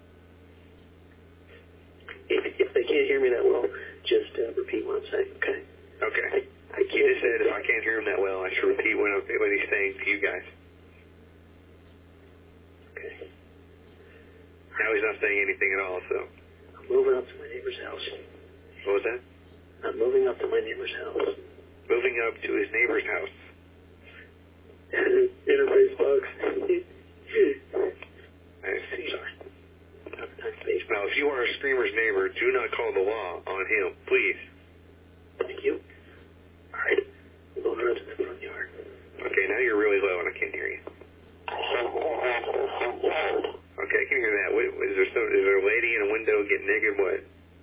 If, if they can't hear me that well, just uh, repeat what I'm saying, okay? Okay. I, I He can't just said if I can't hear him that well, I should repeat what, I'm- what he's saying to you guys. Okay. Now he's not saying anything at all, so. I'm moving up to my neighbor's house. What was that? I'm moving up to my neighbor's house. Moving up to his neighbor's house. Interface box. I see. Sorry. Advertising. Now, if you are a screamer's neighbor, do not call the law on him, please. Thank you. All right. I'm going around to the front yard. Okay, now you're really low and I can't hear you. Okay, I can hear that. What, is there some, is there a lady in a window getting naked? What?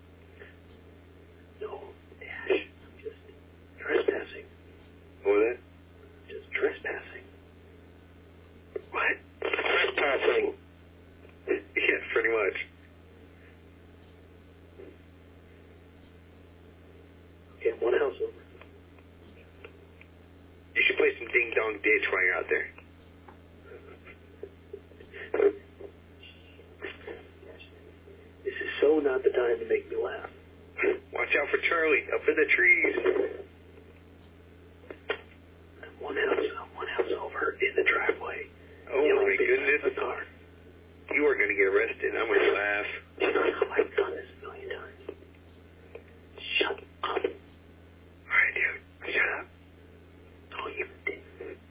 No, Dash. I'm just trespassing. What was that? Just trespassing. What? Trespassing. Yes, pretty much. Okay, one house over. You should play some Ding Dong Ditch while you're out there. This is so not the time to make me laugh. Watch out for Charlie, up in the trees. One house, one house over in the driveway. Oh Yelling my big goodness. the car. You are going to get arrested. I'm going to laugh. You know how I've done this a million times. Shut up. Alright, dude. Shut up. Oh, you did.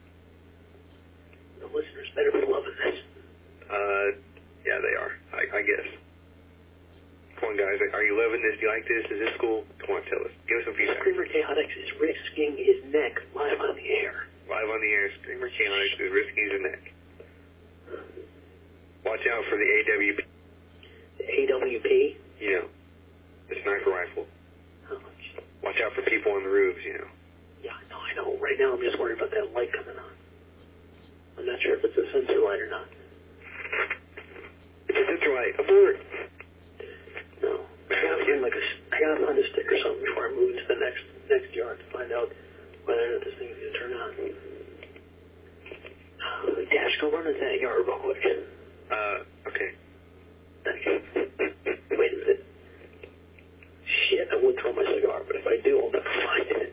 The listeners better be loving this. Uh, yeah, they are. I, I guess. Come on, guys. Are you loving this? Do you like this? Is this cool? Come on, tell us. Give us some feedback. Screamer Chaotix is risking his neck live on the air. Live on the air, Screamer Chaotix is risking his neck. Watch out for the A W P. The A W P? You know, the sniper rifle. Oh, gee. Watch out for people on the roofs, you know. Yeah, I know, I know. Right now I'm just worried about that light coming on. I'm not sure if it's a sensor light or not. It's a sensor light. Abort! No. I gotta find like a, I gotta find a stick or something before I move into the next next yard to find out whether or not this thing's gonna turn on. Dash, go run into that yard real quick. Uh, okay. Thank you. Wait a minute. Shit, I would throw my cigar, but if I do, I'll never find it.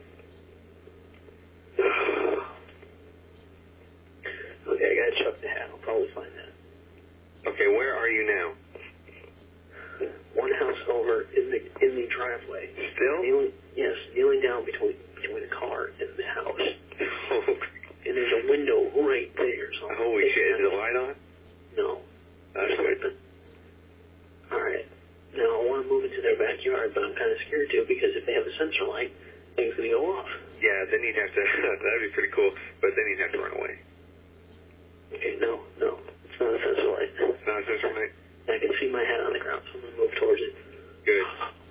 Okay, I gotta chuck the hat. I'll probably find that. Okay, where are you now? One house over in the in the driveway. Still? Kneeling, yes, kneeling down between between the car and the house. And there's a window right there. So Holy shit, is the light on? No. That's good. Alright. Now I want to move into their backyard, but I'm kind of scared too because if they have a sensor light, things going to go off. Yeah, then you'd have to, that'd be pretty cool, but then you'd have to run away. Okay, no, no. It's not a sensor light. It's not a sensor light? I can see my hat on the ground, so I'm going to move towards it. Good.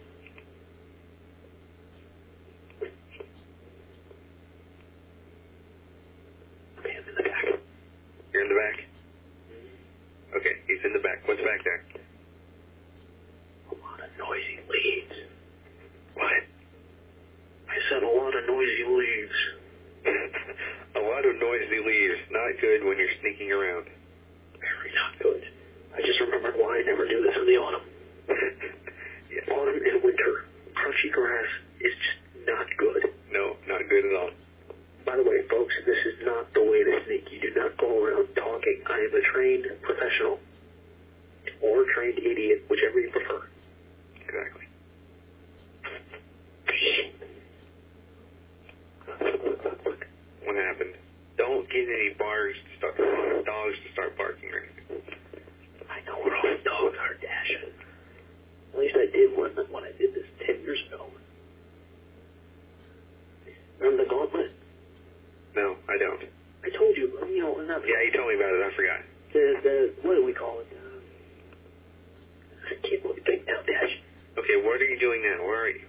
Okay, I'm in the back. You're in the back? Okay, he's in the back. What's back there? A lot of noisy leaves. What? I said a lot of noisy leaves. A lot of noisy leaves. Not good when you're sneaking around. Very not good. I just remembered why I never do this in the autumn. Yes. Autumn and winter, crunchy grass is just not good. No, not good at all. By the way, folks, this is not the way to sneak. You do not go around talking. I am a trained professional or trained idiot, whichever you prefer. Exactly. what happened. Don't get any bars to start, dogs to start barking or anything. I know where all the dogs are, Dash. At least I did when, when I did this ten years ago. Remember the gauntlet? No, I don't. I told you, you know, not Yeah, you told me about it. I forgot. the, the, what do we call it? Uh, I can't really think now, Dash. Okay, what are you doing now? Where are you?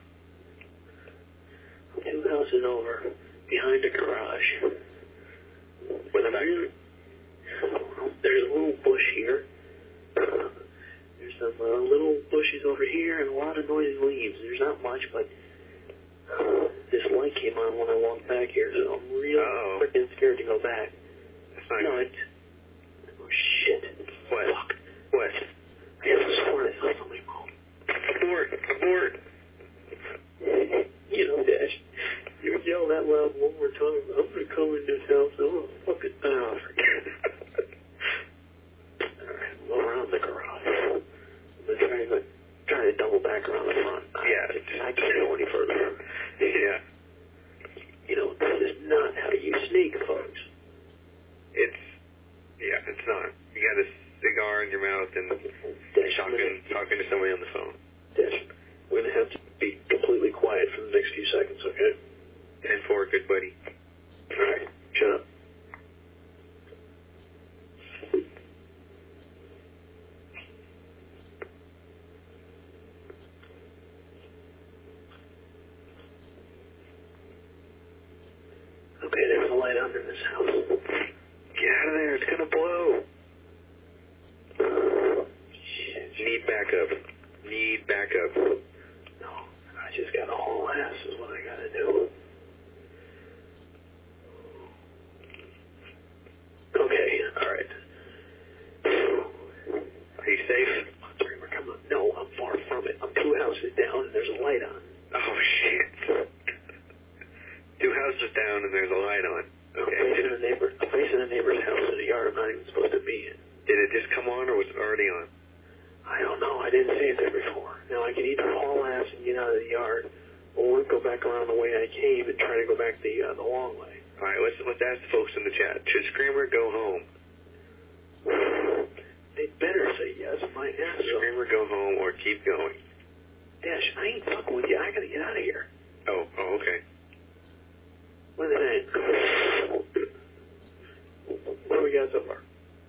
Two houses over, behind a garage. With a factory? There's a little bush here. Uh, there's some uh, little bushes over here and a lot of noisy leaves. There's not much, but uh, this light came on when I walked back here, so I'm really Uh-oh. freaking scared to go back. That's not No, good. it's... Oh, shit. What? Fuck. What? I have to swear I saw somebody move. Abort! Abort! You know, Dash, you would yell that loud one more time. I'm going to come in this house. I'm going to fucking... Oh, forget it. All right, go around the garage. I'm going to try to, try to double back around the front. I, Yeah. I can't go any further. Yeah. You know, this is not how you sneak, folks. It's... Yeah, it's not. You got a cigar in your mouth and Dash, I'm talking, gonna, talking to somebody on the phone. Dash, we're going to have to be completely quiet for the next few seconds, okay? ten four, good buddy. All right, shut up. Okay, there's a light under this house. Get out of there. It's going to blow. Shit. Need backup. Need backup. No, I just got a whole ass is what I gotta do. Okay, alright. Are you safe? Screamer, come on. No, I'm far from it. I'm two houses down and there's a light on. Oh, shit. Two houses down and there's a light on. I'm Okay. facing Did, a neighbor. I'm facing a neighbor's house in a yard I'm not even supposed to be in. did it just come on or was it already on? I don't know. I didn't see it there before. Now I can either haul ass and get out of the yard, or go back around the way I came and try to go back the uh, the long way. All right, let's, let's ask the folks in the chat. Should Screamer go home? They better say yes. My ass is Screamer go home or keep going? Dash, I ain't fucking with you. I gotta get out of here. Oh, oh, okay. What is that? What do we got so far?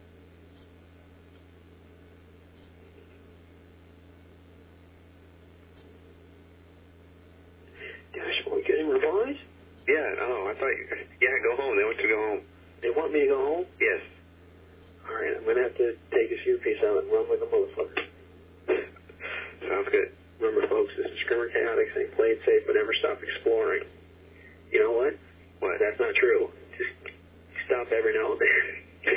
Dash, are we getting revised? Yeah, oh, I thought you... Yeah, go home. They want you to go home. They want me to go home? Yes. Alright, I'm gonna have to take this earpiece out and run like a motherfucker. Sounds good. Remember, folks, this is Screamer Chaotix saying play it safe but never stop exploring. You know what? What? That's not true. Just stop every now and then.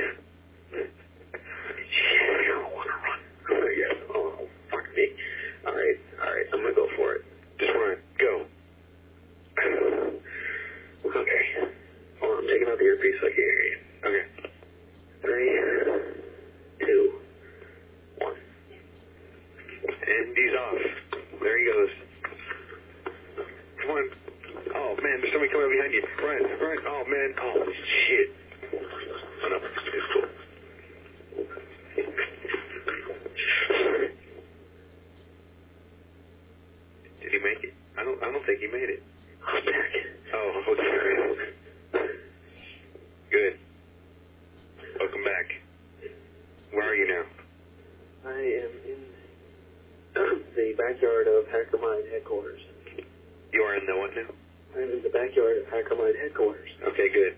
Shit, I don't want to run. Oh, yes. Oh, fuck me. Alright, alright, I'm gonna go for it. Just run. Go. Okay. Hold on, I'm taking out the earpiece so I can hear you. Okay. Three, two, one. And he's off. There he goes. Come on. Oh, man, there's somebody coming up behind you. Run, run. Oh, man. Oh, shit. Oh, no. It's cool. Did he make it? I don't, I don't think he made it. I'm back. Oh, okay. Good. Welcome back. Where are you now? I am in the backyard of HackerMind headquarters. You are in the what now? I'm in the backyard of HackerMind headquarters. Okay, good.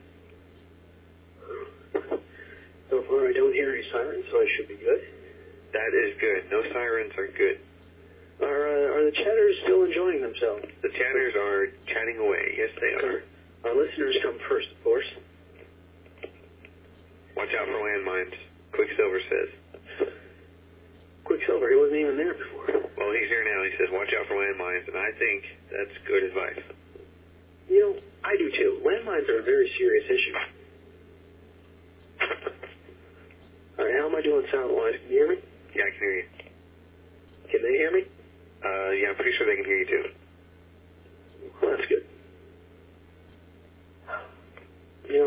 So far, I don't hear any sirens, so I should be good. That is good. No sirens are good. Are uh, are the chatters still enjoying themselves? The chatters are chatting away. Yes, they are. Our listeners come first, of course. Watch out for landmines, Quicksilver says. Quicksilver, he wasn't even there before. Well, he's here now. He says, watch out for landmines, and I think that's good advice. You know, I do too. Landmines are a very serious issue. All right, how am I doing sound-wise? Can you hear me? Yeah, I can hear you. Can they hear me? Uh, yeah, I'm pretty sure they can hear you too. Well, that's good. You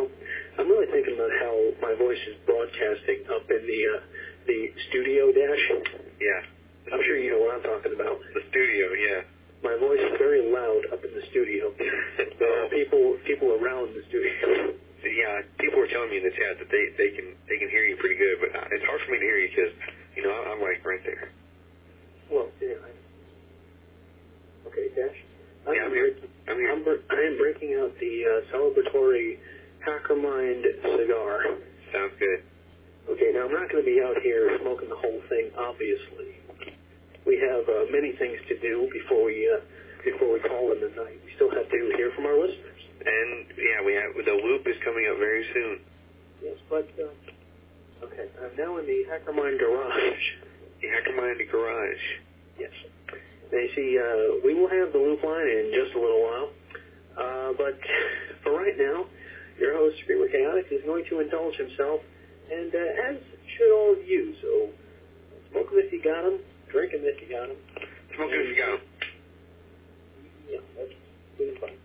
voice is broadcasting up in the uh, the studio, Dash. Yeah. I'm sure you know what I'm talking about. The studio, yeah. My voice is very loud up in the studio. There are people people around the studio. Yeah, people were telling me in the chat that they, they can they can hear you pretty good, but uh, it's hard for me to hear you because, you know, I'm like right there. Well, yeah. I, okay, Dash. I'm, Yeah, I'm here. breaking, I'm here. I'm, bre- I am breaking out the uh, celebratory Hackermind cigar. Sounds good. Okay, now I'm not going to be out here smoking the whole thing, obviously. We have uh, many things to do before we uh, before we call in the night. We still have to hear from our listeners. And, yeah, we have the loop is coming up very soon. Yes, but, uh, okay, I'm now in the Hackermind garage. The Hackermind Garage. Yes. Now, you see, uh, we will have the loop line in just a little while, uh, but for right now, your host, Screamer Chaotic, is going to indulge himself, and uh, as should all of you, so smoke them if you got them, drink them if you got them. Smoke it if you got 'em. Yeah, that's really fun.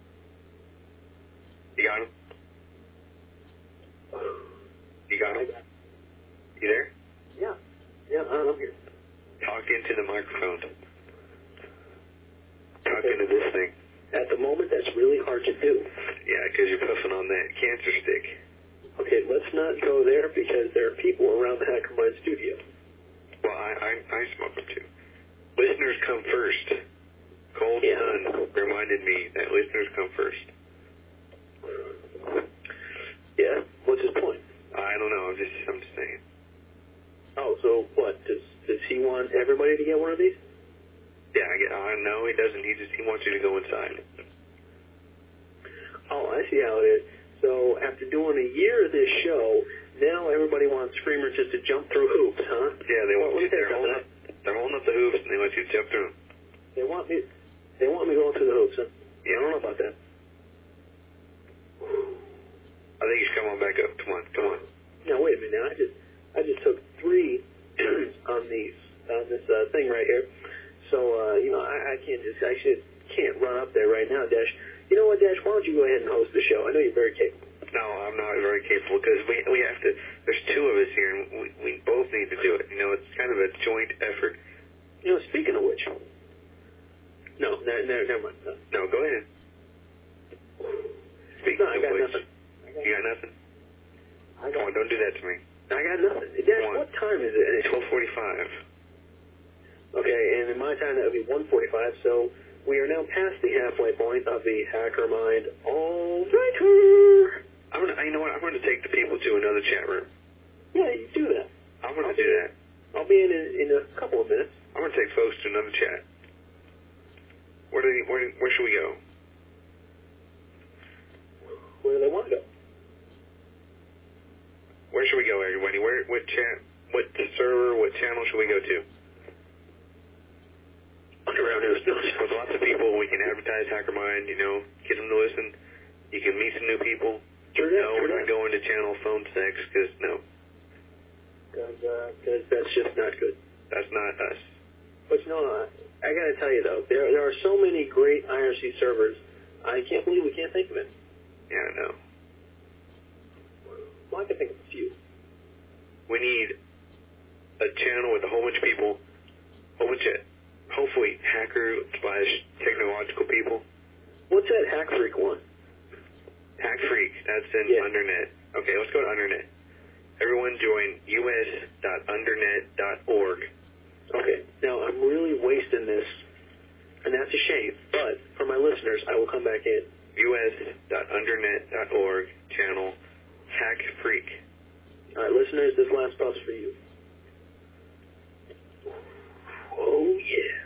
You got 'em? You got 'em? I got- You there? Yeah, yeah, I'm here. Talk into the microphone. Talk into this thing. At the moment, that's really hard to do. Yeah, because you're puffing on that cancer stick. Okay, let's not go there because there are people around the Hackermind studio. Well, I, I, I smoke them too. Listeners come first. Cold Yeah. Sun reminded me that listeners come first. Yeah, what's his point? I don't know. I'm just, I'm just saying. Oh, so what? Does does he want everybody to get one of these? Yeah, I get. I know he doesn't. He just he wants you to go inside. Oh, I see how it is. So after doing a year of this show, now everybody wants Screamer just to jump through hoops, huh? Yeah, they want Well, you. let me tell They're you holding something. up. They're holding up the hoops and they want you to jump through them. They want me. They want me going through the hoops, huh? Yeah, I don't know about that. I think you should come on back up. Come on, come on. Now wait a minute. Now I just I just took three on these on this uh, thing right here. So uh, you know I, I can't just I should can't run up there right now, Dash. You know what, Dash? Why don't you go ahead and host the show? I know you're very capable. No, I'm not very capable because we we have to. There's two of us here, and we we both need to do it. You know, it's kind of a joint effort. You know, speaking of which, no, no, no never mind. No, No, go ahead. Speaking no I of got which, nothing. I got, you got nothing. I Come got, on, don't do that to me. I got nothing. Dash, Come on. what time is it? Twelve forty-five. Okay, and in my time that would be one forty-five. So we are now past the halfway point of the Hackermind All-Nighter. I'm gonna. You know what? I'm gonna take the people to another chat room. Yeah, you do that. I'm gonna I'll do be- that. I'll be in in, in a couple of minutes. I'm gonna take folks to another chat. Where do you, where where should we go? Where do they want to go? Where should we go, everybody? Where what chat? What server? What channel should we go to? Underground News. With lots of people, we can advertise HackerMind. You know, get them to listen. You can meet some new people. Sure that, No, sure we're not that. going to channel phone sex because no, Because uh, that's just not good. that's not us. But you know, I, I got to tell you though, there there are so many great I R C servers. I can't believe we can't think of it. Yeah, I know. Well, I can think of a few. We need a channel with a whole bunch of people, whole bunch of hopefully hacker slash technological people. What's that Hack Freak one? Hack Freak, that's in Yeah. Undernet. Okay, let's go to Undernet. Everyone join u s dot undernet dot org. Okay, now I'm really wasting this, and that's a shame. But for my listeners, I will come back in. u s dot undernet dot org, channel Hack Freak. All right, listeners, this last puff's for you. Oh yeah.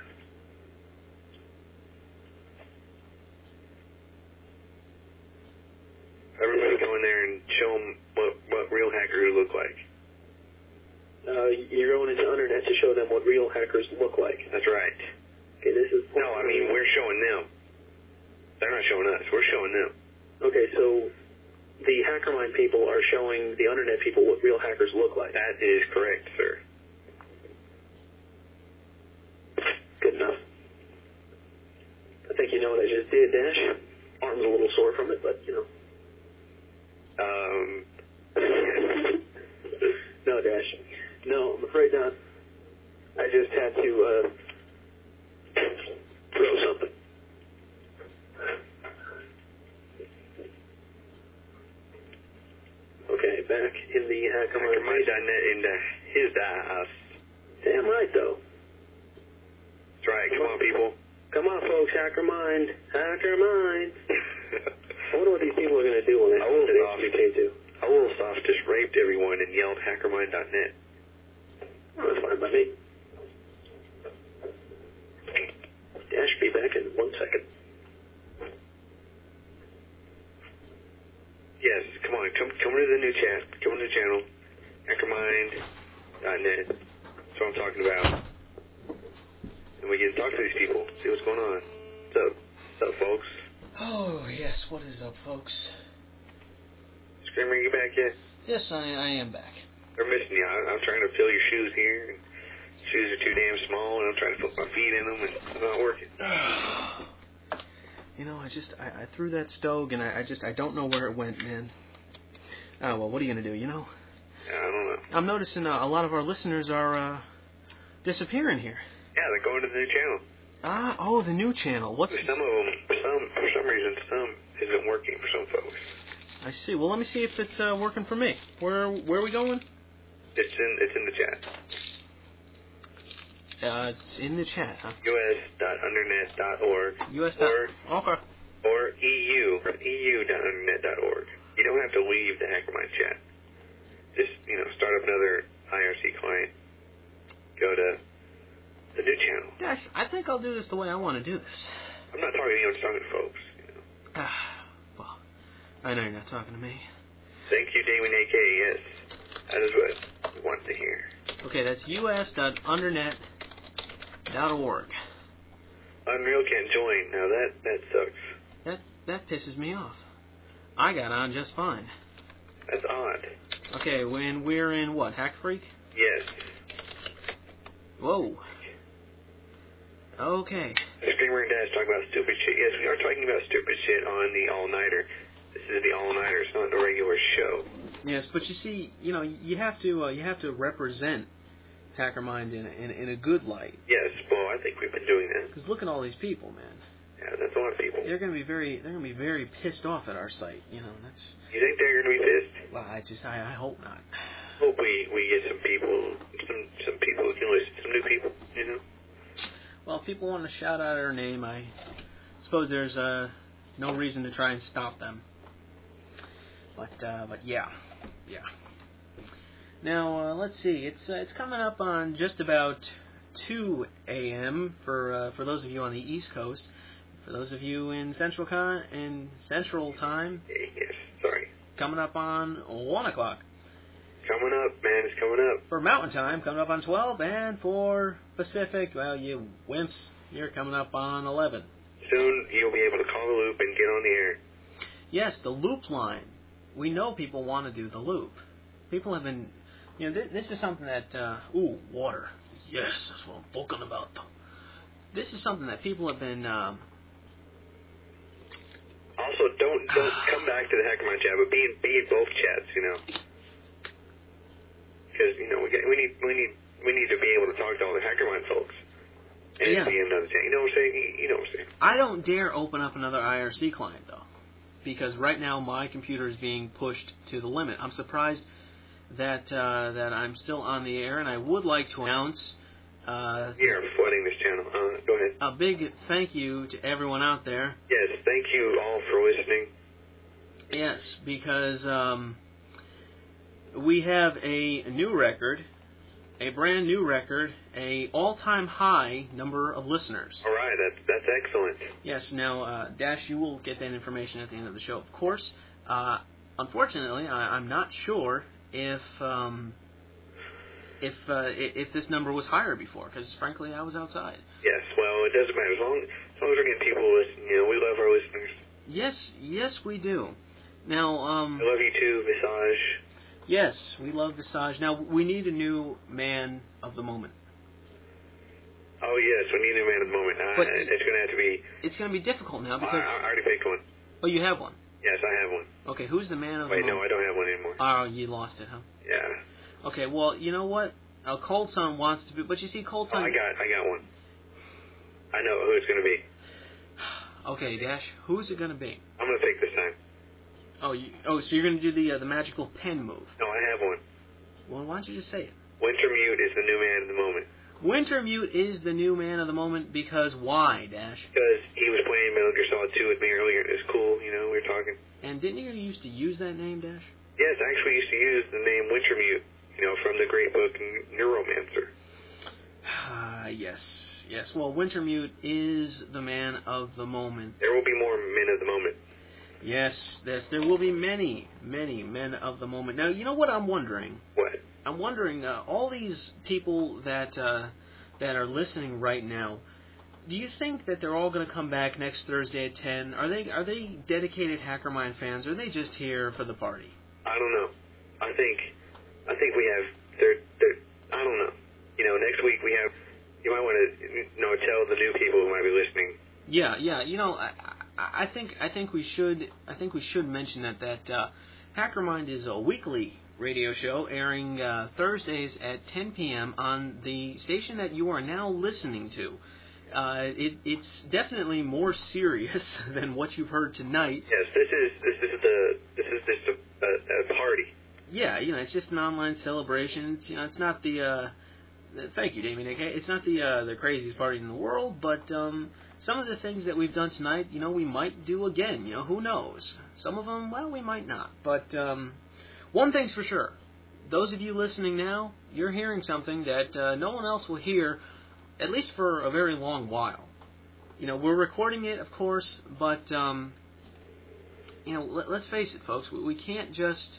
Everybody go in there and show them what, what real hackers look like. Uh, you're going into Undernet to show them what real hackers look like. That's right. Okay, this is... No, I mean, we're showing them. They're not showing us. We're showing them. Okay, so the HackerMind people are showing the Undernet people what real hackers look like. That is correct, sir. Good enough. I think you know what I just did, Dash. Arm's a little sore from it, but, you know. Um, Uh, Dash. No, I'm afraid not. I just had to uh, throw something. Okay, back in the Hackermind. Hackermind dot net in the, his house. Damn right, though. That's right. Come on, people. Come on, folks. Hackermind. Hackermind. I wonder what these people are going to do when they I will to the soft. H B K two. Howlsoft just raped everyone and yelled Hackermind dot net. Oh, that's fine by me. Dash, be back in one second. Yes, come on. Come come to the new chat. Come to the channel. Hackermind dot net. That's what I'm talking about. And we get to talk to these people. See what's going on. What's up? What's up, folks? Oh, yes, what is up, folks? Screamer, you back yet? Yes, I, I am back. They're missing you. I, I'm trying to fill your shoes here. And shoes are too damn small, and I'm trying to put my feet in them, and it's not working. You know, I just, I, I threw that stove, and I, I just, I don't know where it went, man. Oh, well, what are you going to do, you know? Yeah, I don't know. I'm noticing uh, a lot of our listeners are uh, disappearing here. Yeah, they're going to the new channel. Ah, oh, the new channel. What's... Some of them, some for some reason, some isn't working for some folks. I see. Well, let me see if it's uh, working for me. Where where are we going? It's in it's in the chat. Uh, it's in the chat, huh? U S dot undernet dot org U S. or Okay. or E U or E U dot undernet dot org. You don't have to leave the Hackermind chat. Just you know, start up another I R C client. Go to the new channel. Gosh, I think I'll do this the way I want to do this. I'm not talking to you. I'm talking to folks. You know. Ah, well, I know you're not talking to me. Thank you, Damon A K. Yes, that is what we want to hear. Okay, that's U S dot undernet dot org. Unreal can't join. Now that that sucks. That that pisses me off. I got on just fine. That's odd. Okay, when we're in what, Hack Freak? Yes. Whoa. Okay. Screamer and Dash talk about stupid shit. Yes, we are talking about stupid shit on the all-nighter. This is the all-nighter. It's not the regular show. Yes, but you see, you know, you have to uh, you have to represent Hackermind in a, in, a, in a good light. Yes, well, I think we've been doing that. Because look at all these people, man. Yeah, that's a lot of people. They're gonna be very they're gonna be very pissed off at our site. You know, that's. You think they're going to be pissed? Well, I just I, I hope not. Hope we, we get some people, some some people who can listen, some new people, you know? Well, if people want to shout out our name, I suppose there's uh, no reason to try and stop them. But uh, but yeah, yeah. Now uh, let's see. It's uh, it's coming up on just about two a.m. for uh, for those of you on the East Coast. For those of you in Central Con in Central Time, Yes, sorry. coming up on one o'clock. Coming up, man, it's coming up. For Mountain Time, coming up on twelve, and for Pacific, well, you wimps, you're coming up on eleven. Soon you'll be able to call the loop and get on the air. Yes, the loop line. We know people want to do the loop. People have been, you know, th- this is something that, uh, ooh, water. Yes, that's what I'm talking about. This is something that people have been, um, Also, don't don't come back to the Hackermind chat, but be in, be in both chats, you know. Because you know we get, we need we need we need to be able to talk to all the Hackermind folks and Yeah. be in another chat. You know what I'm saying? You, you know what I'm saying? I don't dare open up another I R C client, though, because right now my computer is being pushed to the limit. I'm surprised that uh, that I'm still on the air, and I would like to announce uh, You're flooding this channel. Uh, go ahead. a big thank you to everyone out there. Yes, thank you all for listening. Yes, because um, we have a new record, a brand new record, a all-time high number of listeners. All right, that's that's excellent. Yes, now, uh, Dash, you will get that information at the end of the show, of course. Uh, unfortunately, I, I'm not sure if um, if uh, i- if this number was higher before, because frankly, I was outside. Yes, well, it doesn't matter as long as long as we're getting people to listen. You know, we love our listeners. Yes, yes, we do. Now, um, I love you too, Visage. yes, we love Visage. Now, we need a new man of the moment. Oh yes, we need a man of the moment. Uh, But- it's going to have to be. It's going to be difficult now I, because I already picked one. oh, you have one. Yes, I have one. Okay, who's the man of Wait, the no, moment? I don't have one anymore. Oh, you lost it, huh? Yeah. Okay, well, you know what? Uh, Cold Sun wants to be, but you see, Cold Oh, Sun. I got, I got one. I know who it's going to be. Okay, Dash, who's it gonna be? I'm going to pick this time. Oh, you, oh, so you're gonna do the uh, the magical pen move? No, I have one. Well, why don't you just say it? Wintermute is the new man of the moment. Wintermute is the new man of the moment because why, Dash? Because he was playing Metal Gear Solid two with me earlier. It was cool, you know, we were talking. And didn't you used to use that name, Dash? Yes, I actually used to use the name Wintermute, you know, from the great book Neuromancer. Ah, yes. Yes, well, Wintermute is the man of the moment. There will be more men of the moment. Yes, yes, there will be many, many men of the moment. Now, you know what I'm wondering? What? I'm wondering, uh, all these people that uh, that are listening right now, do you think that they're all going to come back next Thursday at ten? Are they are they dedicated HackerMind fans, or are they just here for the party? I don't know. I think I think we have, they're, they're, I don't know. You know, next week we have, you might want to, you know, tell the new people who might be listening. Yeah, yeah. You know, I, I, I think I think we should I think we should mention that that uh, HackerMind is a weekly radio show airing uh, Thursdays at ten p.m. on the station that you are now listening to. Uh, it, it's definitely more serious than what you've heard tonight. Yes, this is this is the this is just a, a, a party. Yeah, you know, it's just an online celebration. It's, you know, it's not the. Uh, thank you, Damien. Okay, it's not the uh, the craziest party in the world, but um, some of the things that we've done tonight, you know, we might do again. You know, who knows? Some of them, well, we might not. But um, one thing's for sure: those of you listening now, you're hearing something that uh, no one else will hear, at least for a very long while. You know, we're recording it, of course, but um, you know, let, let's face it, folks. We, we can't just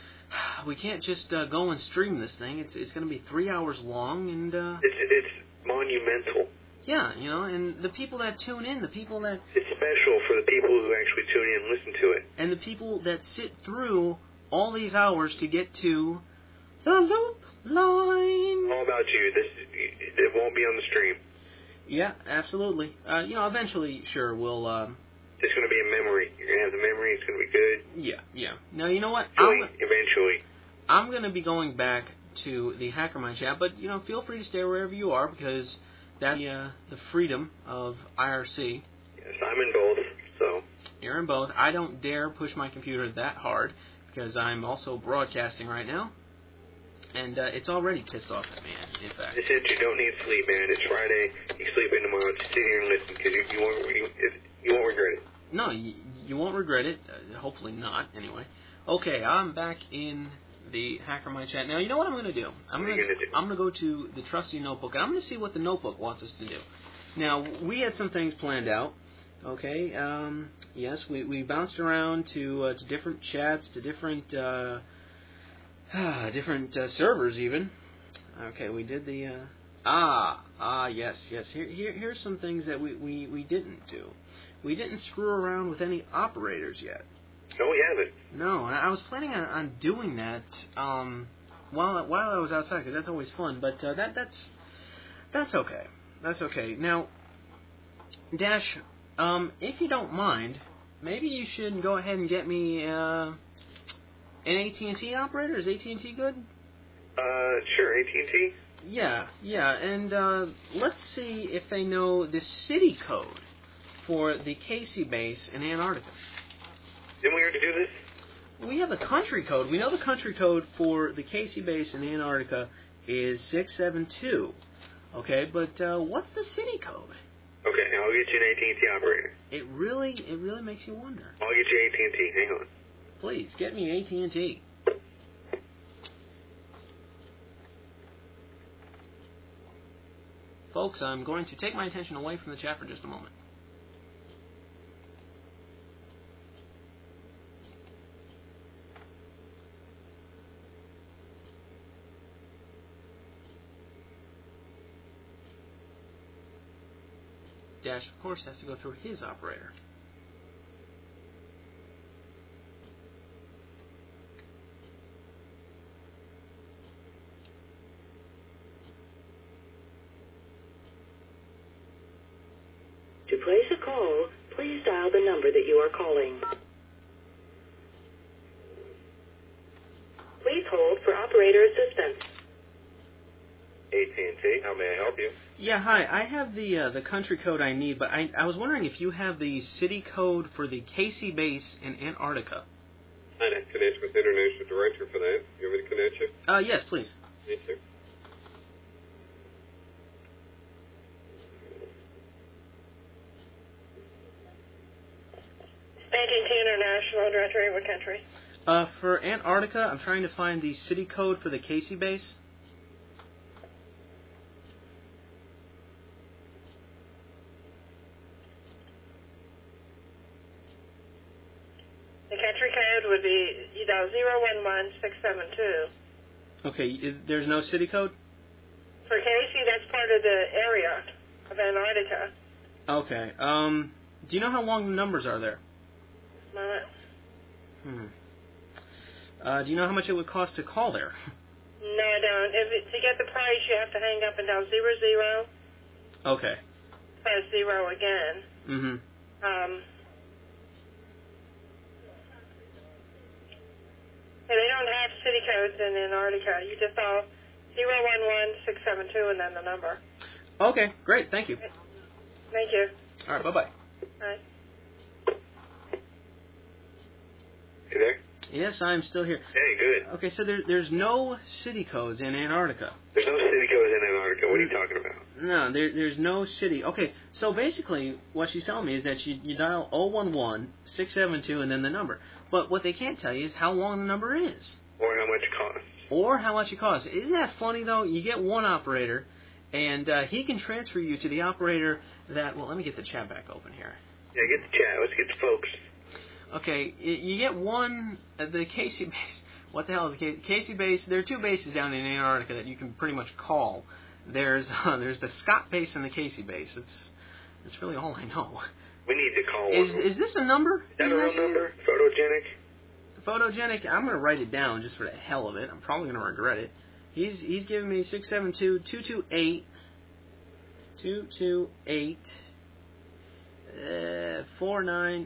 we can't just uh, go and stream this thing. It's it's going to be three hours long, and uh, It's it's monumental. yeah, you know, and the people that tune in, the people that It's special for the people who actually tune in and listen to it. and the people that sit through all these hours to get to the loop line. All about you. This it won't be on the stream. Yeah, absolutely. Uh, you know, eventually, sure, we'll. Um, It's going to be a memory. You're going to have the memory. It's going to be good. yeah, yeah. Now, you know what? Eventually, I'm, eventually. I'm going to be going back to the HackerMind chat, but you know, feel free to stay wherever you are because that's uh, the freedom of I R C. Yes, I'm in both. So You're in both. I don't dare push my computer that hard because I'm also broadcasting right now, and uh, it's already pissed off at me. In fact, this is you don't need sleep, man. It's Friday. You sleep in tomorrow. Just sit here and listen because you, you won't you, you won't regret it. no, you, you won't regret it. Uh, hopefully not. Anyway, okay, I'm back in the HackerMind chat. Now, you know what I'm going to do? I'm What are going you to gonna do? I'm going to go to the trusty notebook, and I'm going to see what the notebook wants us to do. Now, we had some things planned out. Okay, um, yes, we, we bounced around to uh, to different chats, to different uh, ah, different uh, servers even. Okay, we did the uh, ah ah yes yes. Here, here here's some things that we, we, we didn't do. We didn't screw around with any operators yet. No, we haven't. No, and I was planning on, on doing that um, while while I was outside because that's always fun. But uh, that that's that's okay. That's okay. Now, Dash, um, if you don't mind, maybe you should go ahead and get me uh, an A T and T operator. Is A T and T good? Uh, sure. A T and T. Yeah, yeah, and uh, let's see if they know the city code for the Casey base in Antarctica. Didn't we already do this? We have the country code. We know the country code for the Casey base in Antarctica is six seven two. Okay, but uh, what's the city code? Okay, I'll get you an A T and T operator. It really, it really makes you wonder. I'll get you A T and T. Hang on. Please get me A T and T. Folks, I'm going to take my attention away from the chat for just a moment. Dash, of course, has to go through his operator. To place a call, please dial the number that you are calling. Please hold for operator. operator assistance. A T and T, how may I help you? Yeah, hi. I have the uh, the country code I need, but I, I was wondering if you have the city code for the Casey base in Antarctica. Hi, that's connect with the International Director for that. You want me to connect you? Uh, yes, please. Yes, sir. A T and T International Directory, what country? Uh, for Antarctica, I'm trying to find the city code for the Casey base. The country code would be you dial zero one one six seven two. Okay, i- there's no city code? For Casey, that's part of the area of Antarctica. Okay, um, do you know how long the numbers are there? Moment. Hmm. Uh, do you know how much it would cost to call there? No, I don't. If it, to get the price, you have to hang up and dial zero zero, Okay. press zero again. Mm-hmm. Um, and they don't have city codes in Antarctica. You just dial zero one one six seven two and then the number. Okay, great, thank you. Thank you. All right, bye-bye. Bye. You there? Yes, I'm still here. Hey, good. Okay, so there, there's no city codes in Antarctica. There's no city codes in Antarctica. What are you talking about? No, there, there's no city. Okay, so basically what she's telling me is that you, you dial zero one one six seven two and then the number. But what they can't tell you is how long the number is. Or how much it costs. Or how much it costs. Isn't that funny, though? You get one operator, and uh, he can transfer you to the operator that... Well, let me get the chat back open here. Yeah, get the chat. Let's get the folks. Okay, y- you get one... Uh, the Casey base... What the hell is the Casey, Casey base? There are two bases down in Antarctica that you can pretty much call. There's uh, there's the Scott base and the Casey base. It's it's really all I know. We need to call Is one. is this a number? Is that a real number? Photogenic? Photogenic, I'm going to write it down just for the hell of it. I'm probably going to regret it. He's he's giving me six seven two, two two eight, two two eight, uh, four nine,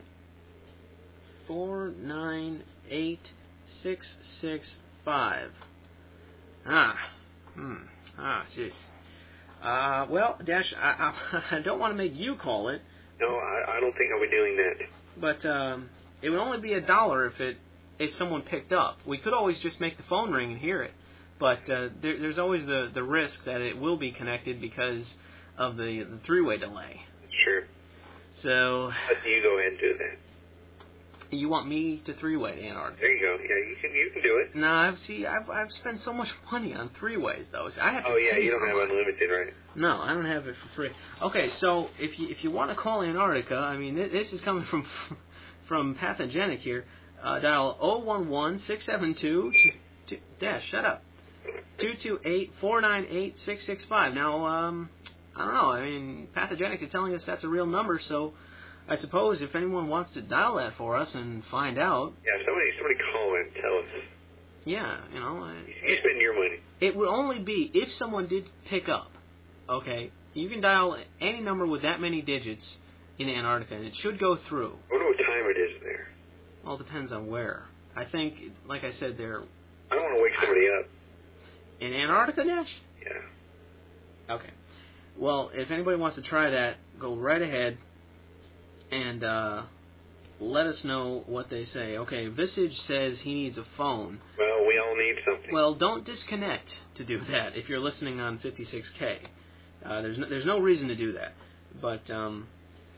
four nine eight, six six five. Ah, hmm, ah, jeez. Uh, well, Dash, I, I, I don't want to make you call it. No, I, I don't think I'll be doing that. But um, it would only be a dollar if it if someone picked up. We could always just make the phone ring and hear it, but uh, there, there's always the, the risk that it will be connected because of the, the three-way delay. Sure. So But you go ahead and do that. you want me to three-way to Antarctica? There you go. Yeah, you can you can do it. No, I've see I've I've spent so much money on three-ways though. So I have to Oh yeah, pay you don't for have mine. unlimited, right? No, I don't have it for free. Okay, so if you if you want to call Antarctica, I mean th- this is coming from from Pathogenic here. Uh, dial zero one one six seven two dash shut up two two eight four nine eight six six five. Now um I don't know. I mean Pathogenic is telling us that's a real number, so I suppose if anyone wants to dial that for us and find out. Yeah, somebody somebody call and tell us. Yeah, you know. uh, You spend your money. It would only be if someone did pick up. Okay, you can dial any number with that many digits in Antarctica, and it should go through. I wonder what time it is there. Well, it depends on where. I think, like I said, they're I don't want to wake somebody up. in Antarctica, Nash? Yeah. Okay. Well, if anybody wants to try that, go right ahead and uh, let us know what they say. Okay, Visage says he needs a phone. Well, we all need something. Well, don't disconnect to do that if you're listening on fifty-six K. Uh, there's no, there's no reason to do that. But um,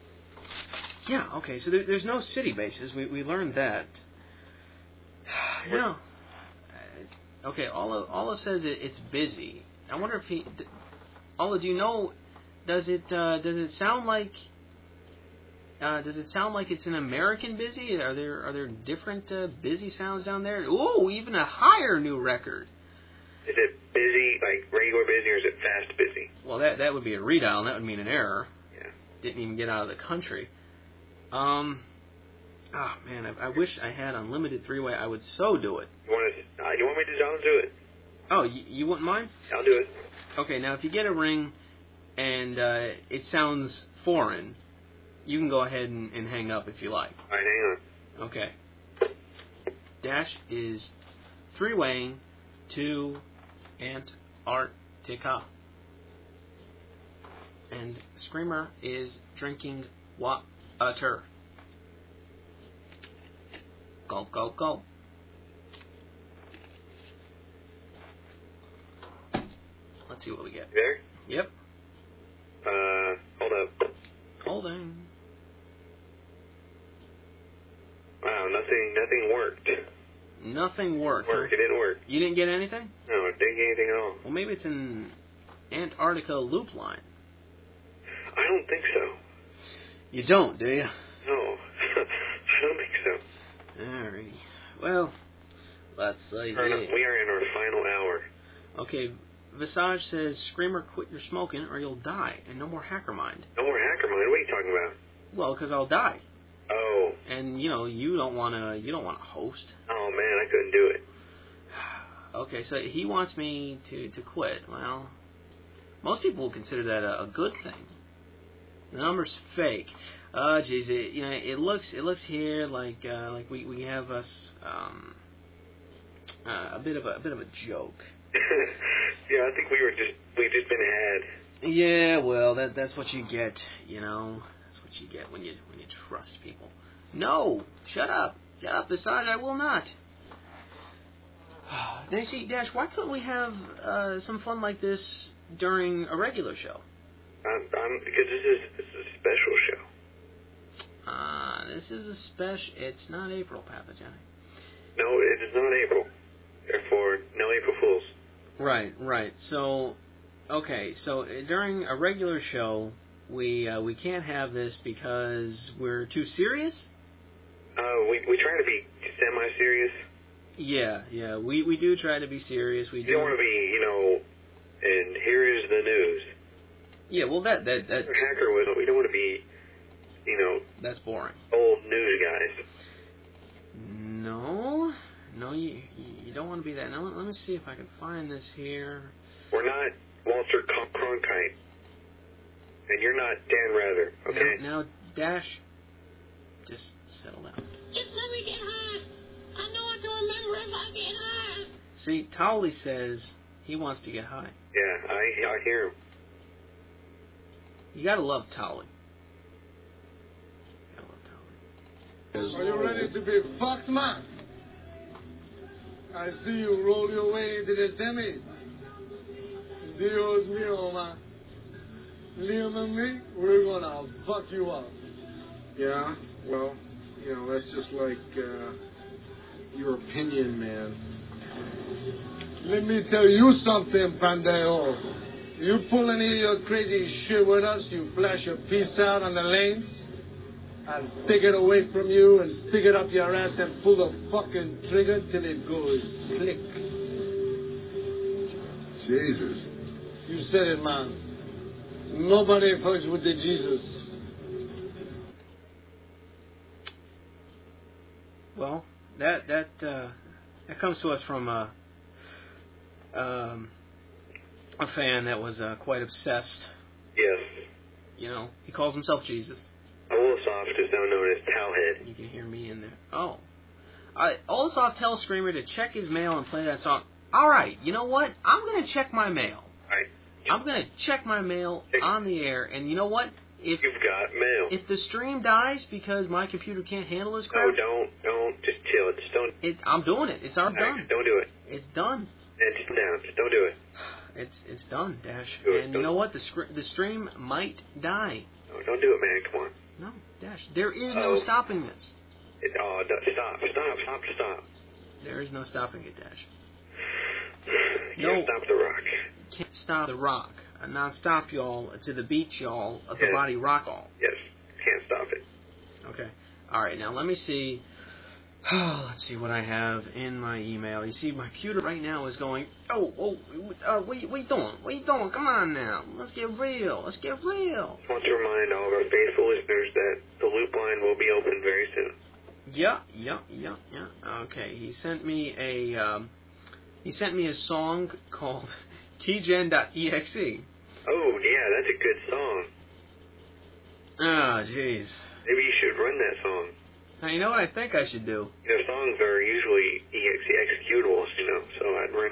yeah, okay. So there, there's no city bases. We we learned that. You know. uh, Okay. Alla Alla says it, it's busy. I wonder if he. th- Alla, do you know? Does it uh, does it sound like? Uh, does it sound like it's an American busy? Are there are there different uh, busy sounds down there? Ooh, even a higher new record. Is it busy, like regular busy, or is it fast busy? Well, that that would be a redial, and that would mean an error. Yeah. Didn't even get out of the country. Um, ah, man, I, I wish I had unlimited three-way. I would so do it. You want to? Uh, you want me to don't do it? Oh, you, you wouldn't mind? I'll do it. Okay, now if you get a ring and uh, it sounds foreign, you can go ahead and, and hang up if you like. All right, hang on. Okay. Dash is three-weighing to Antarctica. And Screamer is drinking water. Go, go, go. Let's see what we get. You there? Yep. Uh, hold up. Holding. Wow, nothing, nothing worked. Nothing worked. Work. It didn't work. You didn't get anything? No, it didn't get anything at all. Well, maybe it's an Antarctica loop line. I don't think so. You don't, do you? No, I don't think so. Alrighty. Well, let's say We're in- We are in our final hour. Okay, Visage says, Screamer, quit your smoking or you'll die, and no more hacker mind. No more hacker mind. What are you talking about? Well, because I'll die. Oh. And, you know, you don't want to, you don't want to host. Oh, man, I couldn't do it. Okay, so he wants me to, to quit. Well, most people will consider that a, a good thing. The number's fake. Oh, geez, it, you know, it looks, it looks here like, uh, like we, we have us, um, uh, a bit of a, a bit of a joke. Yeah, I think we were just, we've just been had. Yeah, well, that that's what you get, you know. That's what you get when you when you trust people. No, shut up, shut up. Besides, I will not. Now, see, Dash, why couldn't we have uh, some fun like this during a regular show? I'm, I'm, because this is, this is a special show. Ah, uh, this is a special. It's not April, Papa Johnny. No, it is not April. Therefore, no April Fools. Right, right. So, okay, so during a regular show, we uh, we can't have this because we're too serious? Uh, we we try to be semi-serious. Yeah, yeah, we, we do try to be serious. We You do. don't want to be, you know, and here is the news. Yeah, well, that that that Hacker was. We don't want to be, you know, that's boring. old news guys. No, no, you you don't want to be that. Now let, let me see if I can find this here. We're not Walter Cronkite, and you're not Dan Rather. Okay. Now, now Dash, just settle down. Just let me get high. I know I can remember if I get high. See, Towley says he wants to get high. Yeah, I I hear him. You gotta love Towley. Are you ready to be fucked, man? I see you roll your way into the semis. Dios mío, man. Liam and me, we're gonna fuck you up. Yeah, well, you know, that's just like uh, your opinion, man. Let me tell you something, Pandejo. You pull any of your crazy shit with us, you flash your piece out on the lanes, and take it away from you and stick it up your ass and pull the fucking trigger till it goes click. Jesus. You said it, man. Nobody fucks with the Jesus. Well, that that uh, that comes to us from a um, a fan that was uh, quite obsessed. Yes. You know, he calls himself Jesus. Olasoft is now known as Towhead. You can hear me in there. Oh. I, Olasoft tells Screamer to check his mail and play that song. Alright, you know what? I'm going to check my mail. Right. I'm going to check my mail on the air, and you know what? If You've got mail. if the stream dies because my computer can't handle this crap, No, don't, don't, just chill. Just don't. it, I'm doing it. It's already Right, done. Don't do it. It's done. And just down. Just don't do it. It's it's done, Dash. Do it. And you know what? The scr- the stream might die. No, don't do it, man. Come on. No, Dash. There is no Oh. stopping this. It, oh, no, stop, stop, stop, stop. There is no stopping it, Dash. You No. can't stop the rock. Can't stop the rock. A non-stop, y'all, to the beach, y'all, of the Yes. body rock, all. Yes, can't stop it. Okay. All right. Now let me see. Let's see what I have in my email. You see, my computer right now is going. Oh, oh, uh, what, you- what you doing? What you doing? Come on now. Let's get real. Let's get real. Just want to remind all of our faithful listeners that the loop line will be open very soon. Yeah, yeah, yeah, yeah. Okay. He sent me a. Um, he sent me a song called Keygen dot E X E. Oh, yeah, that's a good song. Ah, jeez. Maybe you should run that song. Now you know what I think I should do. You know, songs are usually E X E executables, you know, so I'd run it.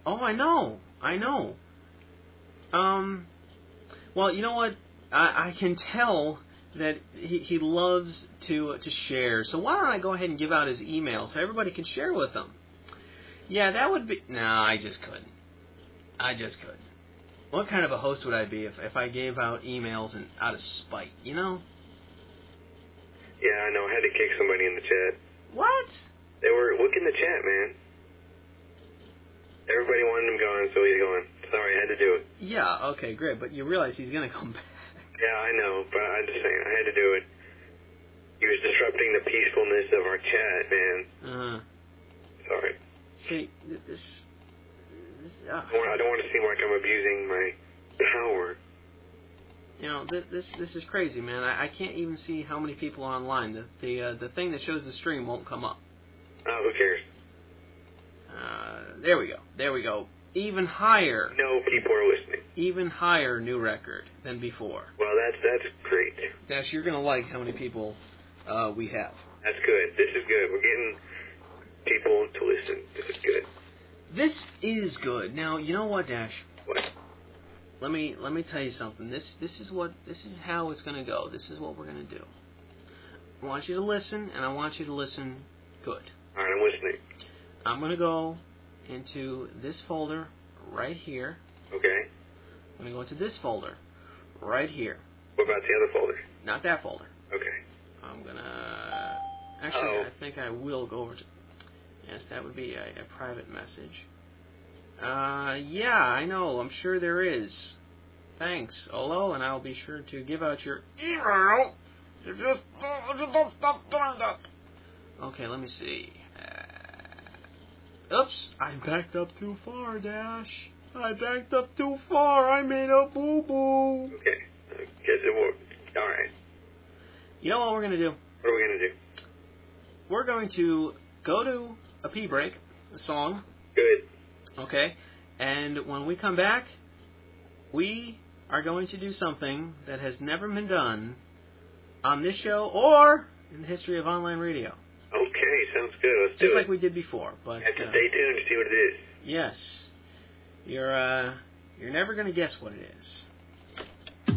Oh, I know. I know. Um, well, you know what? I, I can tell that he, he loves to to share. So why don't I go ahead and give out his email so everybody can share with him? Yeah, that would be... No, I just couldn't. I just couldn't. What kind of a host would I be if, if I gave out emails and out of spite, you know? Yeah, I know. I had to kick somebody in the chat. What? They were... Look in the chat, man. Everybody wanted him gone, so he's gone. Sorry, I had to do it. Yeah, okay, great. But you realize he's going to come back. Yeah, I know, but I'm just saying, I had to do it. He was disrupting the peacefulness of our chat, man. Uh-huh. Sorry. See, this... this uh, I don't- I don't want to seem like I'm abusing my power. You know, this this, this is crazy, man. I, I can't even see how many people are online. The the, uh, the thing that shows the stream won't come up. Oh, who cares? Uh, there we go. There we go. Even higher. No people are listening. Even higher new record than before. Well, that's that's great. Dash, you're going to like how many people uh, we have. That's good. This is good. We're getting people to listen. This is good. This is good. Now, you know what, Dash? What? Let me let me tell you something. This this is what this is how it's going to go. This is what we're going to do. I want you to listen, and I want you to listen good. All right, I'm listening. I'm going to go into this folder right here. Okay. I'm going to go into this folder right here. What about the other folder? Not that folder. Okay. I'm going to... Actually, Uh-oh. I think I will go over to... Yes, that would be a, a private message. Uh, yeah, I know. I'm sure there is. Thanks, Olo, and I'll be sure to give out your email if you, if you don't stop doing that. Okay, let me see. Uh, oops, I backed up too far, Dash. I backed up too far. I made a boo-boo. Okay. I guess it won't. All right. You know what we're going to do? What are we going to do? We're going to go to a pee break, a song. Good. Okay? And when we come back, we are going to do something that has never been done on this show or in the history of online radio. Okay, sounds good. Let's do Just it. like we did before. But Have to uh, stay tuned to see what it is. yes, you're uh, you're never going to guess what it is.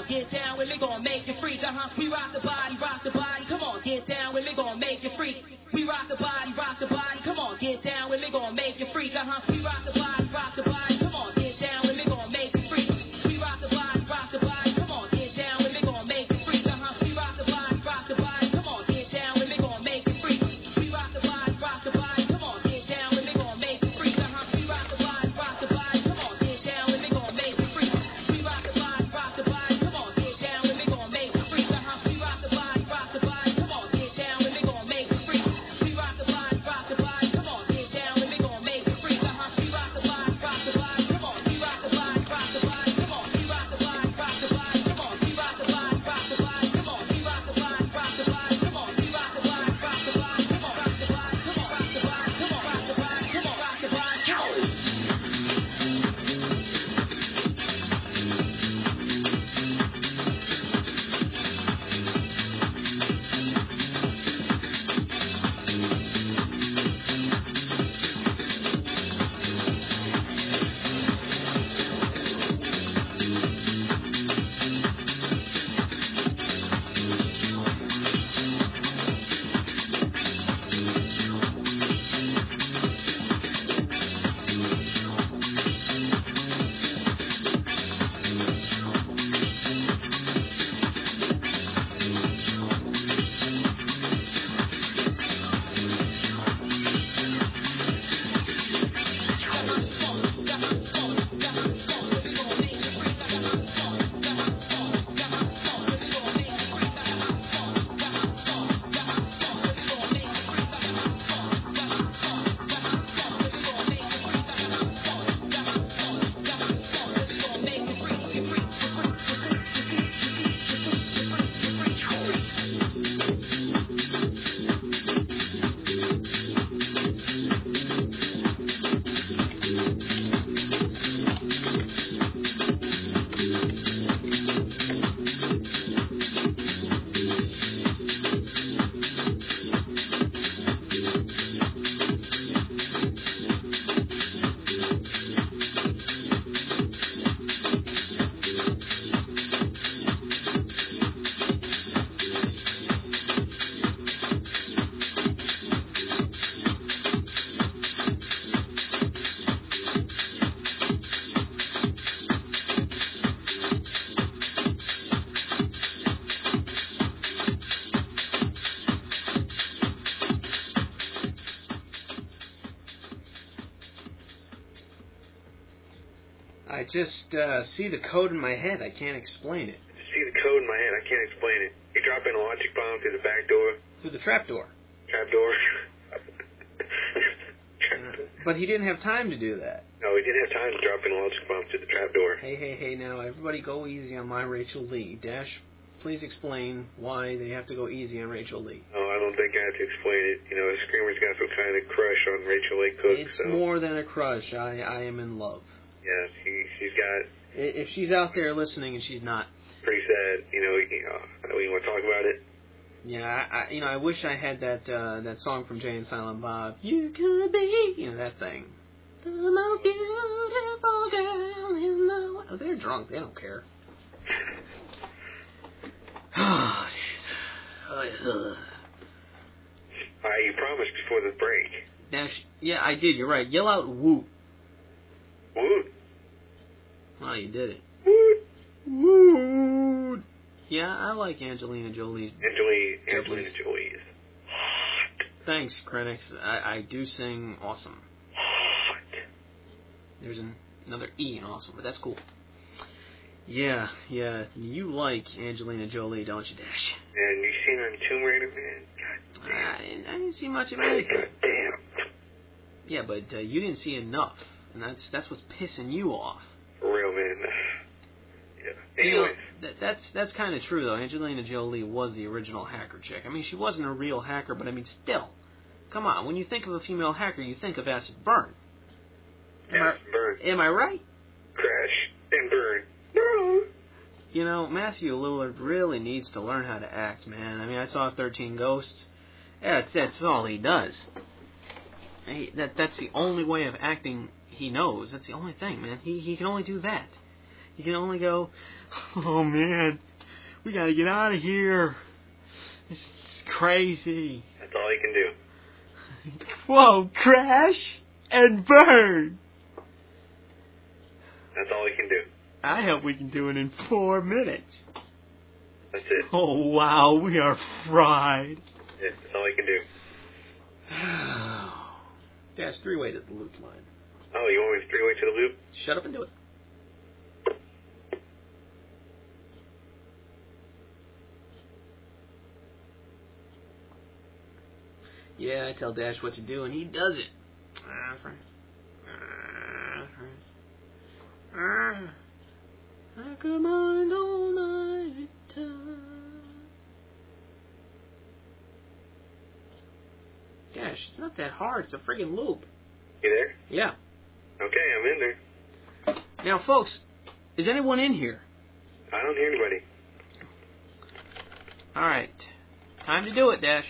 get down with me, gon' make you freak. Uh-huh. We rock the body, rock the body. Come on, get down with me, gon' make you freak. We rock the body, rock the body. Come on, get down with me, gon' make you freak. Uh-huh. We rock the body, rock the body. Come on, get down with me, gon' make you freak. We rock the body, rock the body. Come on, get down with me, gon' make you freak. Uh-huh. We rock the body, rock the body. Come on, get down with me, gon' make you freak. We rock the body, rock the body. Come on, get down with me, gon' make you freak. Uh-huh. We rock the body, rock the body. Come on, get down with me, gon' make you freak. We rock the body, rock the body. Come on, get down with me, gon' make you freak. Uh-huh. We rock the body, rock the body. Come on, get down with me, gon' make you freak. We rock the body, rock the body. Come on, get down with me, gon' make you freak. Uh-huh. We rock the body, rock the body. Come on, we rock the body, rock the body. Come on, we rock the body, rock the body. Come on, we rock the body, rock the body. Come on, we rock the body, rock the body. Come on, we rock the body, rock the body. Come on, rock the body. Come on, rock the body. Come on, rock the body. Come on, rock the body. Come on. I just uh, see the code in my head. I can't explain it. See the code in my head. I can't explain it. You drop in a logic bomb through the back door. Through the trap door. Trap door. Uh, but he didn't have time to do that. No, he didn't have time to drop in a logic bomb through the trap door. Hey, hey, hey, now, everybody go easy on my Rachel Lee. Dash, please explain why they have to go easy on Rachel Lee. Oh, I don't think I have to explain it. You know, Screamer's got some kind of crush on Rachel Lee Cook. It's so. more than a crush. I, I am in love. Yeah, she, she's got... If she's out there listening and she's not... Pretty sad. You know, you know, you want to talk about it? Yeah, I, I, you know, I wish I had that uh, that song from Jay and Silent Bob. You could be, you know, that thing. The most beautiful girl in the world. Oh, they're drunk. They don't care. Oh, jeez. Uh, you promised before the break. Dash, yeah, I did. You're right. Yell out "woot." Woot. Oh, you did it. Woot. Woot. Yeah, I like Angelina Jolie's. Angelina, Angelina Jolie is hot. Thanks, critics. I, I do sing awesome. Hot. There's an, another E in awesome, but that's cool. Yeah, yeah. You like Angelina Jolie, don't you, Dash? And you seen her in Tomb Raider, man? God damn. I didn't, I didn't see much of anything. God damn. Yeah, but uh, you didn't see enough, and that's that's what's pissing you off. For real, man. Yeah. You know, Anyways. that, that's that's kind of true, though. Angelina Jolie was the original hacker chick. I mean, she wasn't a real hacker, but I mean, still. Come on, when you think of a female hacker, you think of Acid Burn. Am Acid I, Burn. Am I right? Crash and burn. No. You know, Matthew Lillard really needs to learn how to act, man. I mean, I saw thirteen Ghosts. Yeah, that's, that's all he does. He, that That's the only way of acting he knows. That's the only thing, man. He he can only do that. You can only go, oh man, we gotta get out of here. This is crazy. That's all you can do. Whoa, crash and burn. That's all you can do. I hope we can do it in four minutes. That's it. Oh wow, we are fried. Yeah, that's all you can do. Dash three-way to the loop line. Oh, you want me to three-way to the loop? Shut up and do it. Yeah, I tell Dash what to do, and he does it. I could mind all night time. Dash, it's not that hard. It's a friggin' loop. You there? Yeah. Okay, I'm in there. Now, folks, is anyone in here? I don't hear anybody. All right. Time to do it, Dash.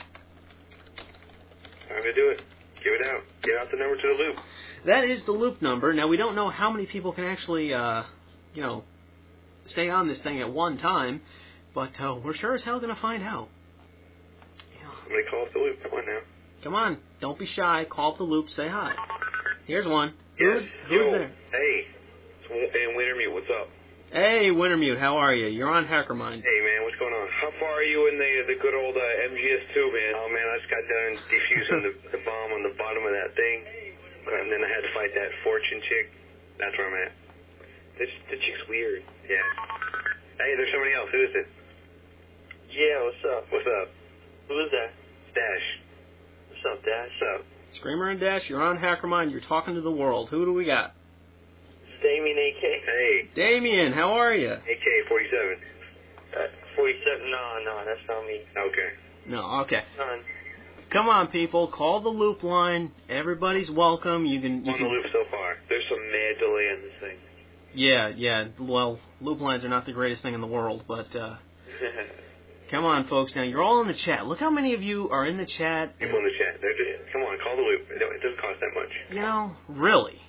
Time to do it. Give it out. Get out the number to the loop. That is the loop number. Now, we don't know how many people can actually, uh, you know, stay on this thing at one time, but uh, we're sure as hell going to find out. Somebody call up the loop. Come on now. Come on. Don't be shy. Call up the loop. Say hi. Here's one. Yes. Who's, who's Yo. there? Hey. It's Dan Wintermute. What's up? Hey, Wintermute. How are you? You're on HackerMind. Hey, man. What's going on? How far are you in the the good old uh, M G S two, man? Oh, man. I just got done defusing the, the bomb on the bottom of that thing. And then I had to fight that fortune chick. That's where I'm at. This, the chick's weird. Yeah. Hey, there's somebody else. Who is it? Yeah, what's up? What's up? Who is that? Dash. What's up, Dash? What's up? Screamer and Dash, you're on HackerMind. You're talking to the world. Who do we got? It's Damien A K. Hey. Damien, how are you? A K forty-seven. Uh, forty-seven? No, no, that's not me. Okay. No, okay. Son. Come on, people. Call the loop line. Everybody's welcome. You can. You on can the loop so far. There's some mad delay on this thing. Yeah, yeah. Well, loop lines are not the greatest thing in the world, but uh, come on, folks. Now you're all in the chat. Look how many of you are in the chat. People in the chat. They're just, come on, call the loop. It, don't, it doesn't cost that much. You know, really.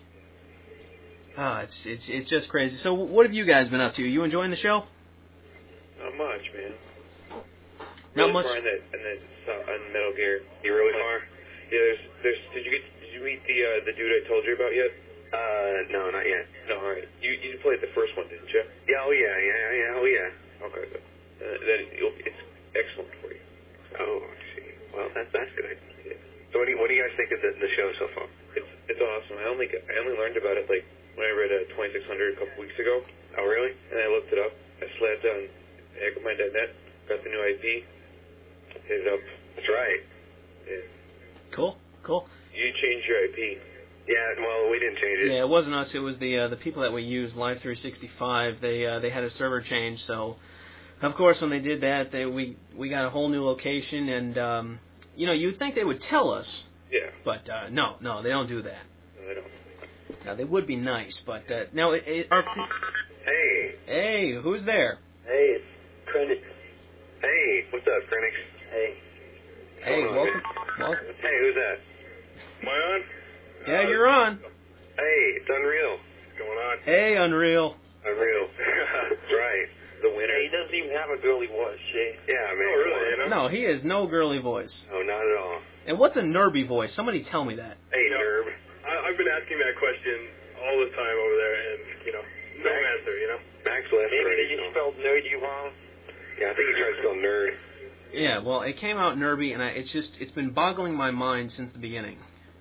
Uh, it's it's it's just crazy. So, what have you guys been up to? You enjoying the show? Not much, man. Not Really much. far in that, in that uh, on Metal Gear. You really far? Yeah, there's, there's. Did you get? Did you meet the uh, the dude I told you about yet? Uh, no, not yet. No, all right. You you played the first one, didn't you? Yeah, oh yeah, yeah, yeah, oh yeah. Okay, good. Uh, then it'll, it's excellent for you. Oh, I see. Well, that's that's good. Yeah. So, what do you, what do you guys think of the, the show so far? It's it's awesome. I only got, I only learned about it like when I read uh, twenty-six hundred a couple weeks ago. Oh, really? And I looked it up. I slapped on Hackermind dot net, got the new I P, hit it up. That's right. Yeah. Cool, cool. You changed your I P. Yeah, well, we didn't change it. Yeah, it wasn't us. It was the uh, the people that we use, Live three sixty-five. They uh, they had a server change, so of course when they did that, they we we got a whole new location, and um, you know you'd think they would tell us. Yeah. But uh, no, no, they don't do that. No, they don't. Now they would be nice, but uh, now it, it, our Hey. hey, who's there? Hey, it's Krennic. Hey, what's up, Krenix? Hey. Hey, Hold on, welcome. man. welcome. Hey, who's that? Am I on? Yeah, you're on. Hey, it's Unreal. What's going on? Hey, Unreal. Unreal. That's right. The winner. Hey, he doesn't even have a girly voice, Shay. Yeah, man. Oh, really? You know? No, he has no girly voice. No, not at all. And what's a nerby voice? Somebody tell me that. Hey, You know, Nerb. I, I've been asking that question all the time over there, and, you know, no Max? answer, you know? Max left Maybe already, they just so- spelled nerdy wrong. Yeah, I think he tried to spell nerd. Yeah, well, it came out nerby, and I, it's just it's been boggling my mind since the beginning.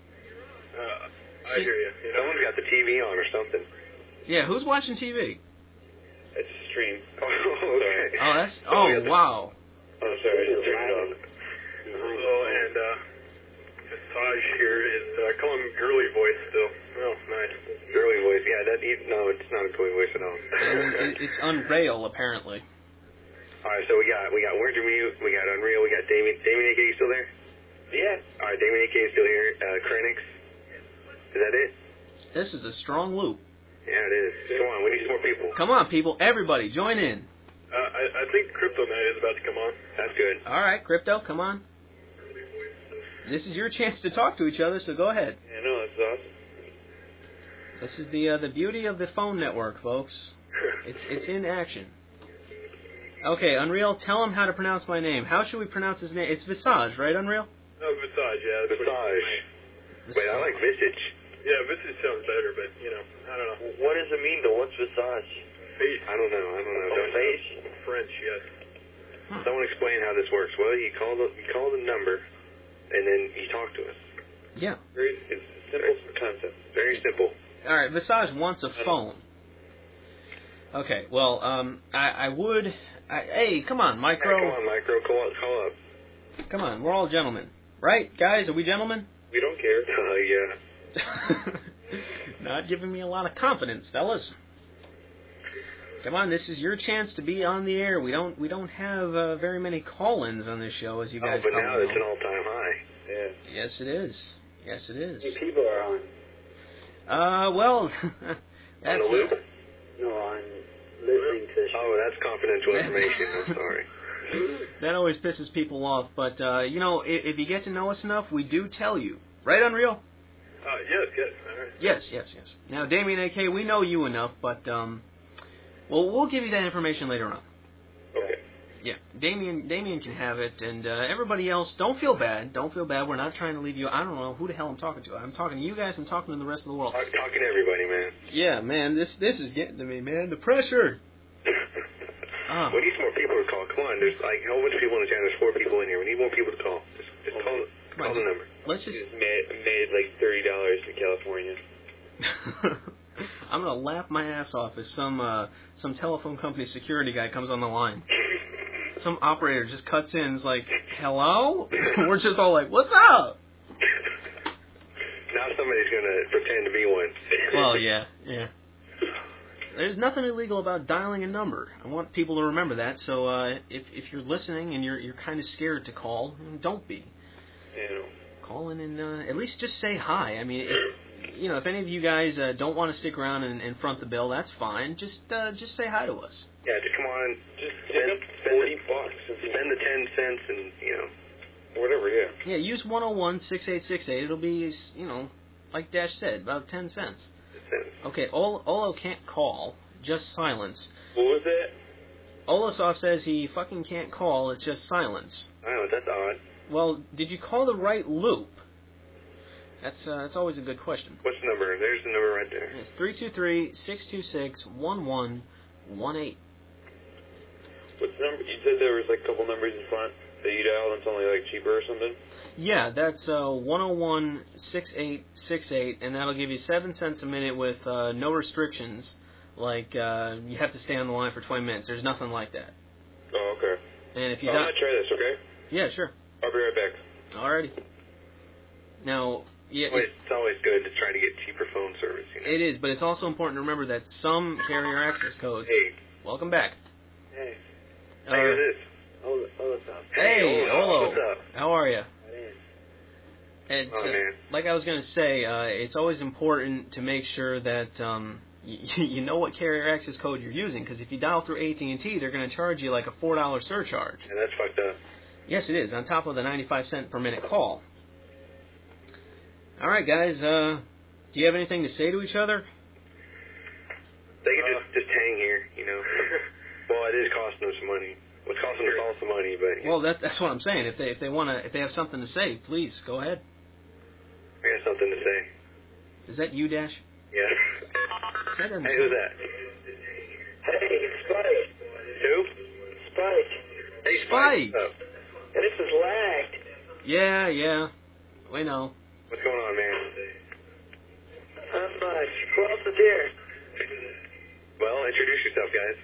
Uh, I hear you. you know? Someone's got the T V on or something. Yeah, who's watching T V? It's a stream. Oh, okay. Oh, that's So we oh got the- wow. Oh, sorry, I just turned it off. Oh, and, uh, Taj here is, uh, call him girly voice still. Oh, nice. Girly voice. Yeah, that. No, it's not a girly voice at all. And it, it's Unreal apparently. All right, so we got we got Wintermute, we got Unreal, we got Damien. Damien A K, you still there? Yeah. All right, Damien A K is still here. Uh, Krenix. Is that it? This is a strong loop. Yeah, it is. Come on, we need some more people. Come on, people, everybody, join in. Uh, I, I think Crypto Night is about to come on. That's good. All right, Crypto, come on. This is your chance to talk to each other, so go ahead. Yeah, no, that's awesome. This is the uh, the beauty of the phone network, folks. It's it's in action. Okay, Unreal, tell him how to pronounce my name. How should we pronounce his name? It's Visage, right, Unreal? Oh, Visage, yeah. That's Visage. Wait, I like Visage. Yeah, Visage sounds better, but, you know, I don't know. What does it mean, though? What's Visage? Face. I don't know. I don't know. Oh, Don't face? French, yes. Huh. Someone explain how this works. Well, you call the you call the number, and then you talk to us. Yeah. Very it's a simple concept. Very simple. All right, Visage wants a phone. Okay, well, um, I, I would... I, hey, come on, Micro. Hey, come on, Micro. Call up. Call up. Come on, we're all gentlemen. Right, guys? Are we gentlemen? We don't care. Uh, yeah. Not giving me a lot of confidence, fellas. Come on, this is your chance to be on the air. We don't we don't have uh, very many call-ins on this show, as you guys Oh, but probably now it's know. an all-time high. Yeah. Yes, it is. Yes, it is. How many people are on? Uh, well, that's On the loop? No, on listening to the show. Oh, that's confidential information. I'm sorry. that always pisses people off. But uh, you know, if, if you get to know us enough, we do tell you, right, Unreal? Uh, yes, yes. All right. Yes, yes, yes. Now, Damien A K, we know you enough, but um, well, we'll give you that information later on. Okay. Yeah, Damien, Damien can have it, and uh, everybody else, don't feel bad. Don't feel bad. We're not trying to leave you. I don't know who the hell I'm talking to. I'm talking to you guys. I'm talking to the rest of the world. I'm talking to everybody, man. Yeah, man, this this is getting to me, man. The pressure. Ah. We need some more people to call. Come on, there's like a whole bunch of people in the chat. There's four people in here. We need more people to call. Just, just call, Come call on, the number. Let's just. made, made like thirty dollars in California. I'm gonna laugh my ass off if some uh, some telephone company security guy comes on the line. Some operator just cuts in, is like, "Hello?" We're just all like, "What's up?" Now somebody's gonna pretend to be one. Well, yeah, yeah. There's nothing illegal about dialing a number. I want people to remember that. So uh, if if you're listening and you're you're kind of scared to call, don't be. You know. Call in and uh, at least just say hi. I mean, if, you know, if any of you guys uh, don't want to stick around and, and front the bill, that's fine. Just uh, just say hi to us. Yeah, just come on. Just spend, spend forty bucks. Spend the ten cents and you know, whatever. Yeah. Yeah, use one oh one, six eight six eight. It'll be, you know, like Dash said, about ten cents. Okay, Ol- Olo can't call, just silence. What was that? Olosov says he fucking can't call, it's just silence. Oh, that's odd. Well, did you call the right loop? That's uh, that's always a good question. What's the number? There's the number right there. It's three two three, six two six, one one one eight. What's the number? You said there was like a couple numbers in front that you dialed and it's only like cheaper or something? Yeah, that's uh, one oh one, six eight six eight, and that'll give you seven cents a minute with uh, no restrictions. Like, uh, you have to stay on the line for twenty minutes. There's nothing like that. Oh, okay. And if you I'm di- going to try this, okay? Yeah, sure. I'll be right back. Alrighty. Now, yeah, Well, it's always good to try to get cheaper phone service, you know? it is, but it's also important to remember that some carrier access codes. Hey. Welcome back. Hey. Uh, Hey, who's this? Olo, Olo's up. Hey, Olo. Olo. What's up? How are you? That is. It's, Oh, uh, man. like I was going to say, uh, it's always important to make sure that um, y- you know what carrier access code you're using, because if you dial through A T and T, they're going to charge you like a four dollar surcharge. Yeah, that's fucked up. Yes, it is, on top of the ninety-five cent per minute call. All right, guys, uh, do you have anything to say to each other? They can just, just hang here, you know? Well, it is costing them some money. Well, it's costing us all some money, but... Well, that, that's what I'm saying. If they if they want to, if they have something to say, please go ahead. I got something to say. Is that you, Dash? Yeah. That doesn't Hey, who's that? Hey, it's Spike. Who? Spike. Hey, Spike. What's up? And this is lagged. Yeah, yeah. We know. What's going on, man? Not much. Who else is here? Well, introduce yourself, guys.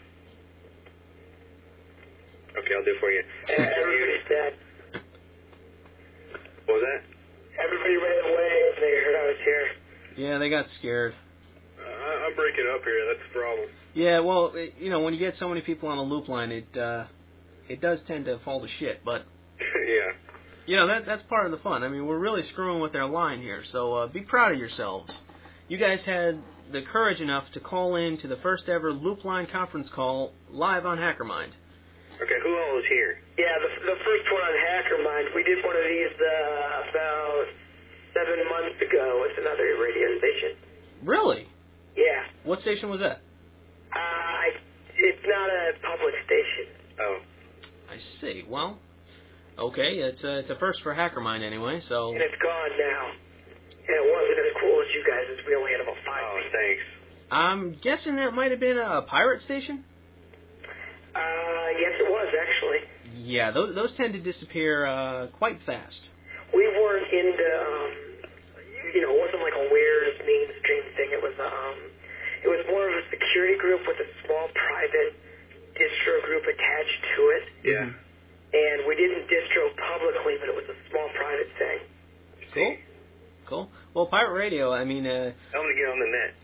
Okay, I'll do it for you. Everybody's dead. What was that? Everybody ran away when they heard I was here. Yeah, they got scared. Uh, I'm breaking up here. That's the problem. Yeah, well, it, you know, when you get so many people on a loop line, it uh, it does tend to fall to shit. But Yeah. you know, that that's part of the fun. I mean, we're really screwing with their line here, so uh, be proud of yourselves. You guys had the courage enough to call in to the first ever loop line conference call live on HackerMind. Okay, who all is here? Yeah, the, the first one on HackerMind. We did one of these uh, about seven months ago with another radio station. Really? Yeah. What station was that? Uh, I, it's not a public station. Oh. I see. Well, okay, it's a, it's a first for HackerMind anyway, so... And it's gone now. And it wasn't as cool as you guys, as we only had about five Oh, people. thanks. I'm guessing that might have been a pirate station? Uh, yes, it was, actually. Yeah, those, those tend to disappear uh, quite fast. We weren't into, um, you know, it wasn't like a weird mainstream thing. It was, um, it was more of a security group with a small private distro group attached to it. Yeah. And we didn't distro publicly, but it was a small private thing. Cool. Cool. Well, pirate radio, I mean... Uh, Tell them to get on the net.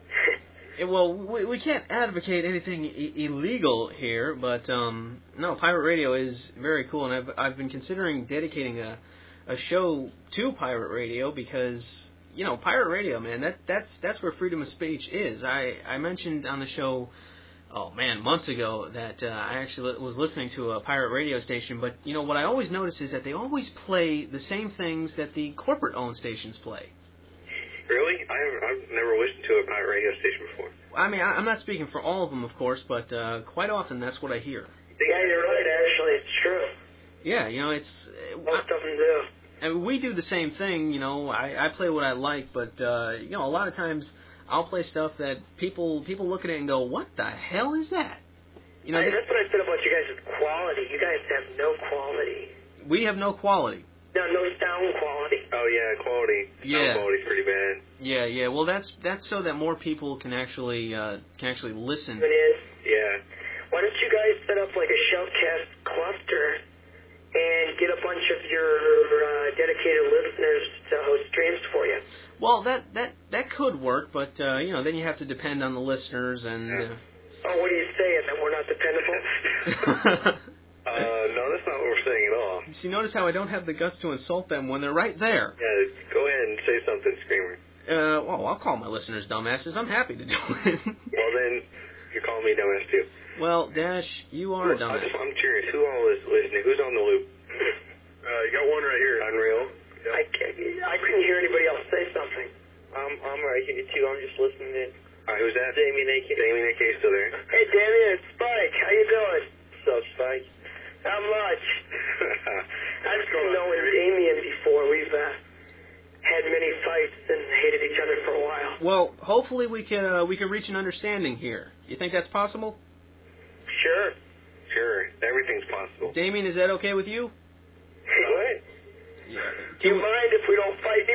Yeah, well, we, we can't advocate anything I- illegal here, but um, no, pirate radio is very cool, and I've I've been considering dedicating a a show to pirate radio because you know pirate radio, man, that that's that's where freedom of speech is. I I mentioned on the show, oh man, months ago that uh, I actually was listening to a pirate radio station, but you know what I always notice is that they always play the same things that the corporate-owned stations play. Really? I haven't, I've never listened to a pirate radio station before. I mean, I, I'm not speaking for all of them, of course, but uh, quite often that's what I hear. Yeah, you're right, actually. It's true. Yeah, you know, it's... Most of them do. And we do the same thing, you know, I, I play what I like, but, uh, you know, a lot of times I'll play stuff that people people look at it and go, what the hell is that? You know, I, they, that's what I said about you guys with quality. You guys have no quality. we have no quality. No, no sound quality. Oh, yeah, quality. Yeah. Sound quality's pretty bad. Yeah, yeah, well, that's that's so that more people can actually uh, can actually listen. It is. Yeah. Why don't you guys set up like a Shoutcast cluster and get a bunch of your uh, dedicated listeners to host streams for you? Well, that, that, that could work, but, uh, you know, then you have to depend on the listeners and... Uh, Oh, what are you saying? That we're not dependable? Uh, no, that's not what we're saying at all. See, notice how I don't have the guts to insult them when they're right there. Yeah, go ahead and say something, Screamer. Uh, well, I'll call my listeners dumbasses. I'm happy to do it. Well, then, you're calling me dumbass, too. Well, Dash, you are a Well, I dumbass. just, I'm curious, who all is listening? Who's on the loop? Uh, you got one right here. Unreal? I, can't, I couldn't hear anybody else say something. I'm, I'm right here, too. I'm just listening in. All right, who's that? Damien A K. Damien A K is still there. Hey, Damien, it's Spike. How you doing? What's up, Spike? Not much. I've been knowing Damien before. We've uh, had many fights and hated each other for a while. Well, hopefully we can uh, we can reach an understanding here. You think that's possible? Sure. Sure, everything's possible. Damien, is that okay with you? What? Yeah. Do you mind if we don't fight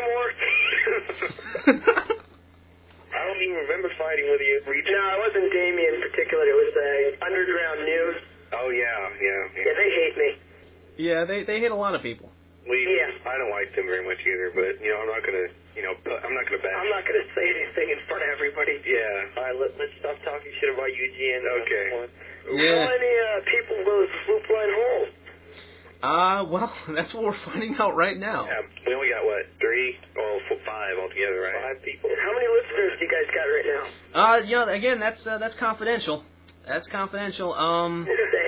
anymore? I don't even remember fighting with you. No, it wasn't Damien in particular. It was uh, Underground News. Oh, yeah, yeah. Yeah, they hate me. Yeah, they they hit a lot of people. We, Yeah. I don't like them very much either, but, you know, I'm not going to, you know, put- I'm not going to bash. I'm not going to say anything in front of everybody. Yeah. All right, let, let's stop talking shit about U G N. Okay. Yeah. How many uh, people will this loop line hold? Uh, well, that's what we're finding out right now. Yeah, we only got, what, three? Oh, f- five altogether, right? Five people. How many listeners do you guys got right now? Uh, you know, again, that's uh, that's confidential. That's confidential. Um,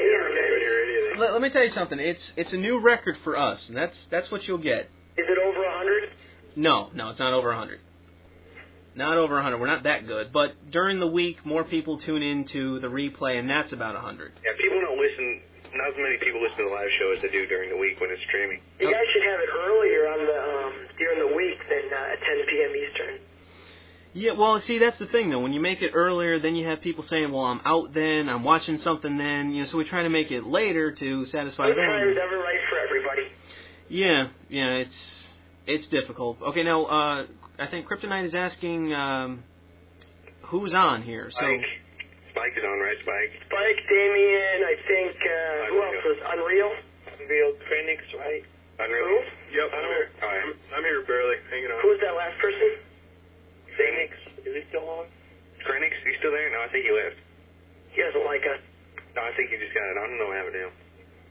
let, let me tell you something. It's it's a new record for us, and that's that's what you'll get. Is it over a hundred? No, no, it's not over a hundred. Not over a hundred. We're not that good. But during the week, more people tune into the replay, and that's about a hundred. Yeah, people don't listen. Not as many people listen to the live show as they do during the week when it's streaming. You guys should have it earlier on the um, during the week than uh, ten p.m. Eastern. Yeah, well, see, that's the thing, though. When you make it earlier, then you have people saying, well, I'm out then, I'm watching something then. You know, so we try to make it later to satisfy One time is them. ever right for everybody. Yeah, yeah, it's it's difficult. Okay, now, uh, I think Kryptonite is asking um, who's on here. So Spike. Spike is on, right, Spike? Spike, Damien, I think, uh, who Unreal. else was Unreal? Unreal Phoenix, right? Unreal? Who? Yep, I'm here. All right. I'm, I'm here barely, hanging on. Who was that last person? Phoenix, is he still on? Krenix, you still there? No, I think he left. He doesn't like us. No, I think he just got it. I don't know what happened to him.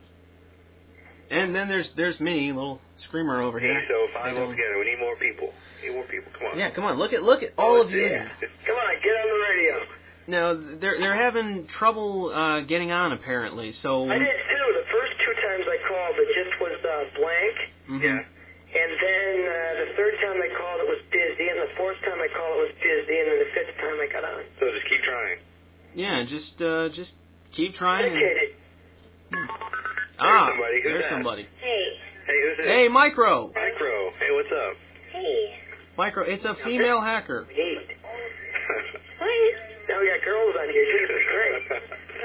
and then there's there's me, little screamer over here. So five Hang on. altogether. We need more people. We need more people. Come on. Yeah, come on, look at look at all of you. Yeah. Come on, get on the radio. Now they're they're having trouble uh, getting on apparently. So I did too. The first two times I called, it just was uh, blank. Mhm. Yeah. And then uh, the third time I called, it was busy. And the fourth time I called, it was busy. And then the fifth time I got on. So just keep trying. Yeah, just uh, just keep trying. And... Dedicated. Ah, somebody. Who's there's that? somebody. Hey. Hey, who's this? Hey, Micro. Micro. Hey, what's up? Hey. Micro, it's a female hacker. Hey. What? Now we got girls on here. Jesus is great.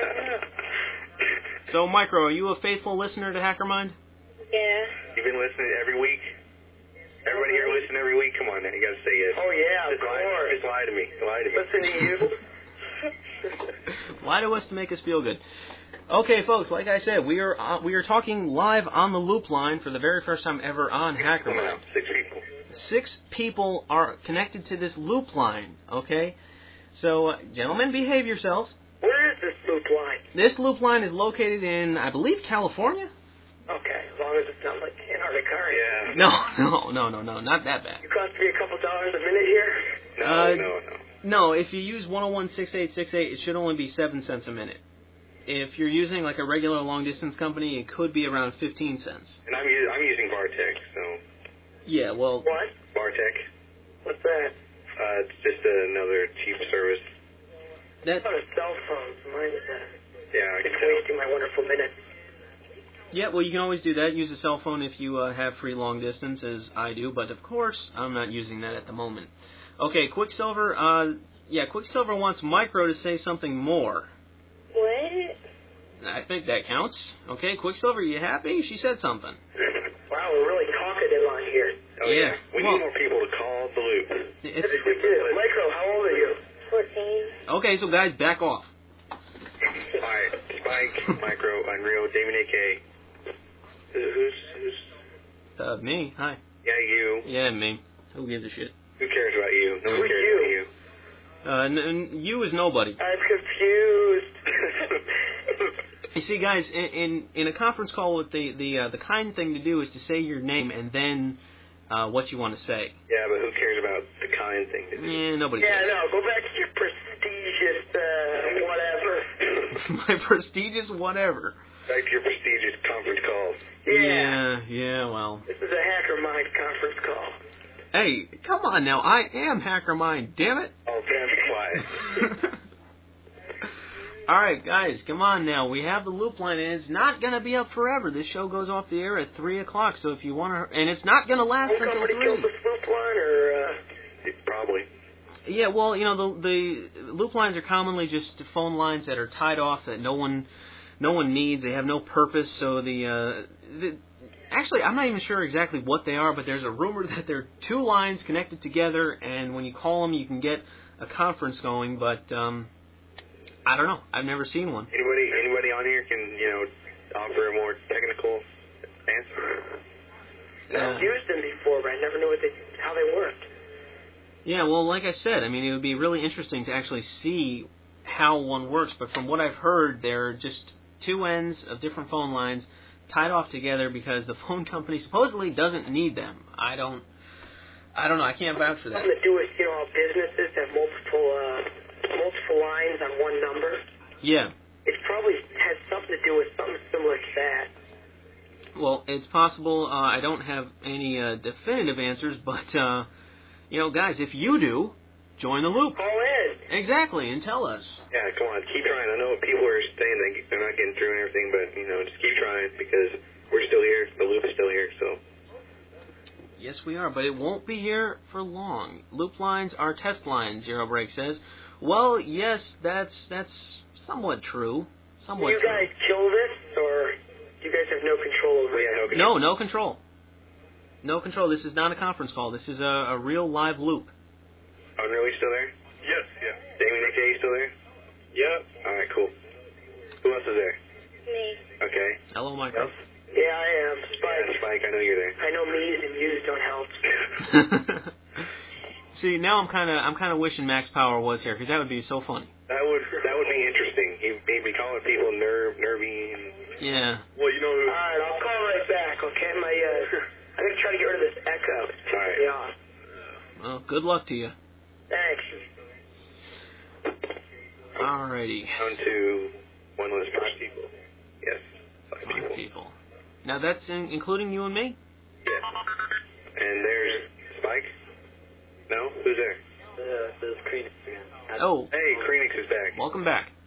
So, Micro, are you a faithful listener to HackerMind? Yeah. You've been listening every week? Everybody here listen every week? Come on now, you gotta say yes. Oh, yeah, of just lie, course. just lie to me. Lie to me. Listen to you. Lie to us to make us feel good. Okay, folks, like I said, we are uh, we are talking live on the loop line for the very first time ever on HackerMind. Six people. Six people are connected to this loop line, okay? So, uh, gentlemen, behave yourselves. Where is this loop line? This loop line is located in, I believe, California? Okay, as long as it's not like Antarctica. Yeah. No, no, no, no, no, not that bad. You cost me a couple dollars a minute here? No, Uh, no, no. No, if you use one oh one six eight six eight, it should only be seven cents a minute. If you're using like a regular long-distance company, it could be around fifteen cents. And I'm, u- I'm using Bartek, so... Yeah, well... What? Bartek. What's that? Uh, it's just another cheap service. That, On a cell phone. So mine is uh, Yeah, I can it's tell. wasting my wonderful minutes. yeah, well, you can always do that. Use a cell phone if you uh, have free long distance, as I do. But, of course, I'm not using that at the moment. Okay, Quicksilver, uh... Yeah, Quicksilver wants Micro to say something more. What? I think that counts. Okay, Quicksilver, you happy? She said something. Wow, we're really talkative on here. Oh, Yeah. yeah. We Well- need more people to call the loop. It's, Yes, we do. Micro, how old are you? fourteen. okay, so guys, back off. Alright, Spike, Micro, Unreal, Damon A K. Who- Who's, who's... Uh, me? Hi. Yeah, you. Yeah, me. Who gives a shit? Who cares about you? No one Who's cares you? about you. Uh, n- n- you is nobody. I'm confused. You see, guys, in, in in a conference call, with the the uh, the kind thing to do is to say your name and then uh, what you want to say. Yeah, but who cares about the kind thing to do? Yeah, nobody Yeah, cares. no, go back to your prestigious, uh, whatever. My prestigious whatever. Back to your prestigious conference calls. Yeah. Yeah, yeah, well. This is a Hacker Mind conference call. Hey, come on now. I am HackerMind, damn it. Oh, damn, be quiet. All right, guys, come on now. We have the loop line, and it's not going to be up forever. This show goes off the air at three o'clock, so if you want to... And it's not going to last Won't until somebody kill three. this loop line, or, uh... Probably. Yeah, well, you know, the, the loop lines are commonly just phone lines that are tied off that no one no one needs. They have no purpose, so the... Uh, the actually, I'm not even sure exactly what they are, but there's a rumor that they're two lines connected together, and when you call them, you can get a conference going, but... um I don't know. I've never seen one. Anybody anybody on here can, you know, offer a more technical answer? I've used them before, but I never knew what they, how they worked. Yeah, well, like I said, I mean, it would be really interesting to actually see how one works, but from what I've heard, they're just two ends of different phone lines tied off together because the phone company supposedly doesn't need them. I don't, I don't know. I can't vouch for that. Something to do with, you know, businesses have multiple, uh... multiple lines on one number. Yeah. It probably has something to do with something similar to that. Well, it's possible. Uh, I don't have any uh, definitive answers, but, uh, you know, guys, if you do, join the loop. Call in. Exactly, and tell us. Yeah, come on, keep trying. I know people are saying they, they're not getting through and everything, but, you know, just keep trying because we're still here. The loop is still here, so... Yes, we are, but it won't be here for long. Loop lines are test lines, Zero Break says. Well, yes, that's that's somewhat true. Somewhat Do you true. guys kill this, or do you guys have no control over We it? have no control. No, no control. No control. This is not a conference call. This is a, a real live loop. Unreal, you still there? Yes, yeah. Damien A K, you still there? Yeah. Alright, cool. Who else is there? Me. Okay. Hello, Michael. Yeah, I am. Spike. Yeah, Spike, I know you're there. I know me's and you's don't help. See, now I'm kind of I'm kind of wishing Max Power was here because that would be so funny. That would that would be interesting. He'd, he'd be calling people nerve, nervy, and... Yeah. Well, you know who... All right, I'll call right back, okay? My, uh... I'm going to try to get rid of this echo. It's pissing me off. Well, good luck to you. Thanks. Alrighty. Down to one less five people. Yes, five Five people. people. Now that's in, including you and me? Yes. And there's Spike? No? Who's there? Uh, this is Krenix again. Oh. Hey, Krenix is back. Welcome back.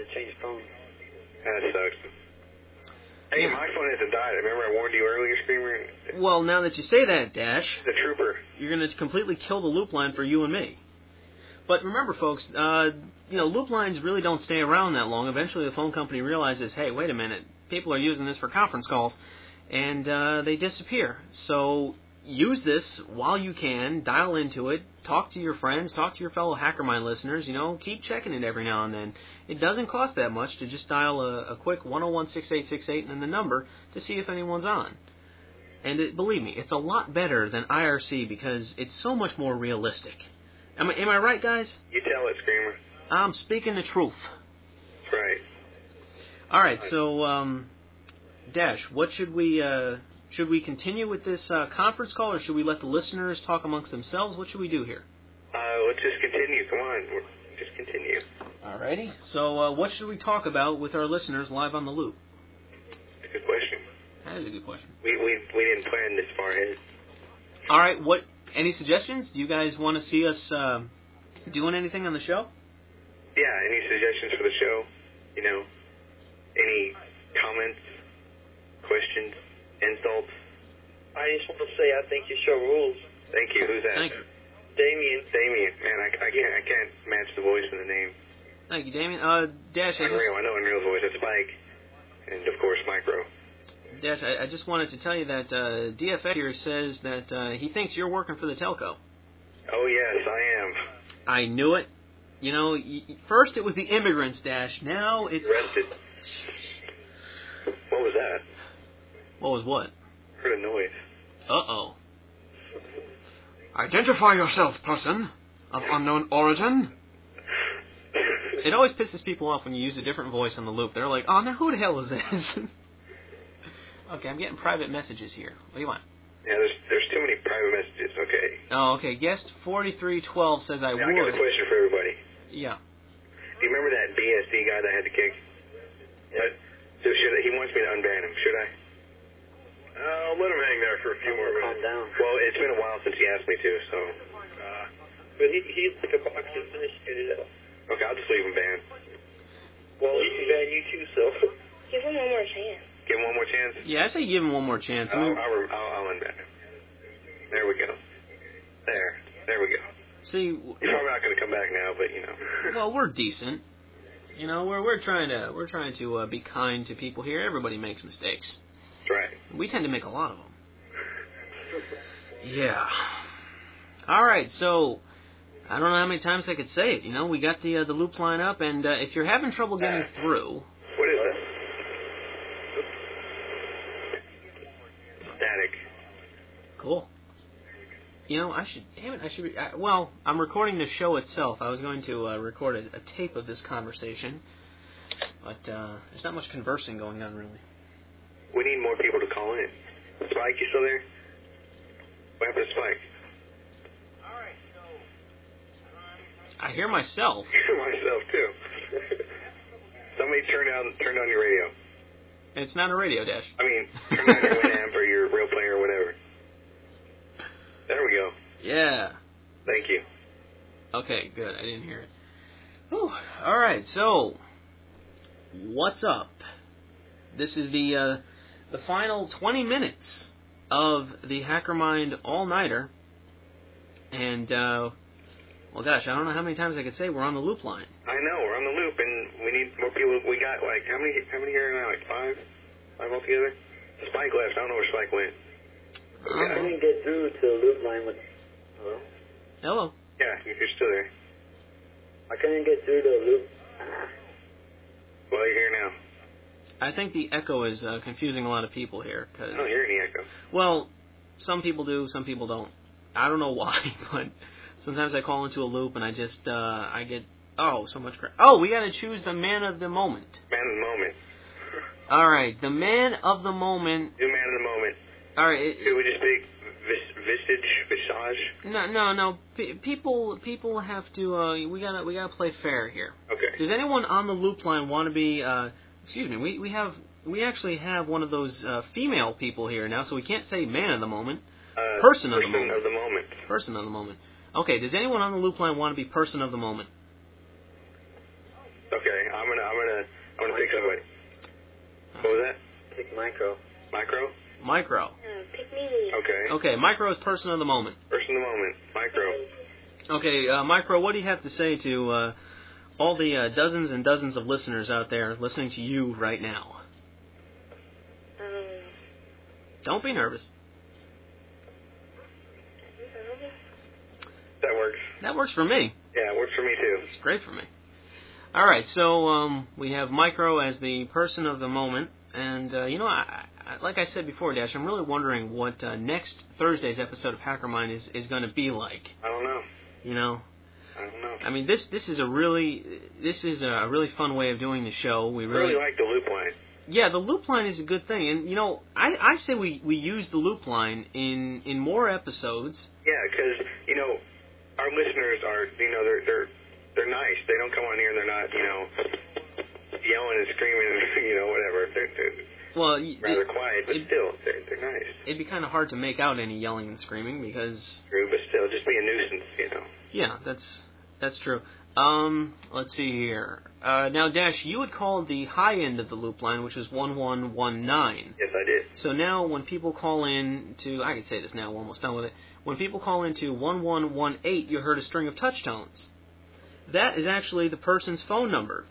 had to change the phone. That sucks. Hey, my phone hasn't died. Remember I warned you earlier, Screamer? Well, now that you say that, Dash, The trooper. you're going to completely kill the loop line for you and me. But remember, folks, uh, you know, loop lines really don't stay around that long. Eventually, the phone company realizes, hey, wait a minute, people are using this for conference calls, and uh, they disappear. So use this while you can, dial into it, talk to your friends, talk to your fellow HackerMind listeners, you know, keep checking it every now and then. It doesn't cost that much to just dial a, a quick one oh one six eight six eight and then the number to see if anyone's on. And it, believe me, it's a lot better than I R C because it's so much more realistic. Am I, am I right, guys? You tell it, Screamer. I'm speaking the truth. That's right. All right, so, um, Dash, what should we... Uh, Should we continue with this uh, conference call, or should we let the listeners talk amongst themselves? What should we do here? Uh, let's just continue. Come on. We're, just continue. Alrighty. So uh, what should we talk about with our listeners live on the loop? That's a good question. That is a good question. We, we, we didn't plan this far ahead. All right. What? Any suggestions? Do you guys want to see us uh, doing anything on the show? Yeah, any suggestions for the show? You know, any comments, questions? Insults. I just want to say I think your show rules. Thank you. Who's that? Thank you. Damien. Damien. Man, I, I can't I can't match the voice and the name. Thank you, Damien. Uh, Dash, I Unreal. just, I know Unreal's voice. That's Spike. And, of course, Micro. Dash, I, I just wanted to tell you that uh, D F X here says that uh, he thinks you're working for the telco. Oh, yes, I am. I knew it. You know, y- first it was the immigrants, Dash. Now it's... Arrested. What was that? What was what? Heard a noise. Uh-oh. Identify yourself, person of unknown origin. It always pisses people off when you use a different voice on the loop. They're like, oh, now who the hell is this? Okay, I'm getting private messages here. What do you want? Yeah, there's there's too many private messages. Okay. Oh, okay. Guest forty-three twelve says I Yeah, would. I got a question for everybody. Yeah. Do you remember that B S D guy that I had to kick? Yeah. So should I, he wants me to unban him. Should I? Uh, let him hang there for a few more minutes. Calm down. Well, it's been a while since he asked me to, so. Uh, But he, he's like a boxer finish it up. Okay, I'll just leave him banned. Well, he can ban you too, so. Give him one more chance. Give him one more chance. Yeah, I say give him one more chance. I I'll, mean, I'll, I'll, I'll unban him. There we go. There. There we go. see, He's probably not going to come back now, but, you know. well, we're decent. You know, we're we're trying to we're trying to uh, be kind to people here. Everybody makes mistakes. That's right. We tend to make a lot of them. Yeah. All right, so I don't know how many times I could say it. You know, we got the uh, the loop line up, and uh, if you're having trouble getting through, What is that? Static. cool. You know, I should. Damn it, I should. Be, I, well, I'm recording the show itself. I was going to uh, record a, a tape of this conversation, but uh, there's not much conversing going on really. We need more people to call in. Spike, you still there? What happened to Spike? I hear myself. Myself, too. Somebody turn down turn down your radio. It's not a radio, Dash. I mean, turn down your Winamp or your real player or whatever. There we go. Yeah. Thank you. Okay, good. I didn't hear it. Whew. All right, so what's up? This is the uh, the final twenty minutes of the HackerMind all-nighter, and uh, well, gosh, I don't know how many times I could say we're on the loop line. I know, we're on the loop, and we need more people. We got, like, how many How many here now? Like five? Five altogether? Spike left. I don't know where Spike went. I couldn't get through to the loop line with. Hello? Hello. Yeah, you're still there. I couldn't get through to the loop. Well, you're here now. I think the echo is uh, confusing a lot of people here. Cause, I don't hear any echo. well, some people do, some people don't. I don't know why, but sometimes I call into a loop and I just, uh, I get, oh, so much crap. Oh, we got to choose the man of the moment. Man of the moment. All right, the man of the moment. New man of the moment. All right. It, Who would you speak? Vis- visage? Visage? no, no, no. P- people, people have to. Uh, we gotta, we gotta play fair here. Okay. Does anyone on the loop line want to be? Uh, excuse me. We we have we actually have one of those uh, female people here now, so we can't say man of the moment. Uh, Person of the person moment. of the moment. Person of the moment. Okay. Does anyone on the loop line want to be person of the moment? Okay, I'm gonna, I'm gonna, I'm gonna pick somebody. What was that? Pick Micro. Micro? Micro. Uh, pick me. Okay. Okay, Micro is person of the moment. Person of the moment. Micro. Okay, uh, Micro, what do you have to say to uh, all the uh, dozens and dozens of listeners out there listening to you right now? Um, Don't be nervous. That works. That works for me. Yeah, it works for me too. It's great for me. All right, so um, we have Micro as the person of the moment, and uh, you know, I, I, like I said before, Dash, I'm really wondering what uh, next Thursday's episode of Hacker Mind is, is going to be like. I don't know. You know, I don't know. I mean, this this is a really this is a really fun way of doing the show. We I really, really like the loop line. yeah, the loop line is a good thing, and you know, I, I say we, we use the loop line in, in more episodes. Yeah, because you know, our listeners are, you know, they're they're they're nice. They don't come on here and they're not, you know, yelling and screaming and you know whatever. They're, they're Well, y- rather it, quiet, but it, still, they're they're nice. It'd be kind of hard to make out any yelling and screaming because. True, but still, just be a nuisance, you know. Yeah, that's that's true. Um, let's see here. Uh, now, Dash, you had called the high end of the loop line, which was one one one nine. Yes, I did. So now when people call in to, I can say this now, we're almost done with it. When people call into one one one eight, you heard a string of touch tones. That is actually the person's phone number.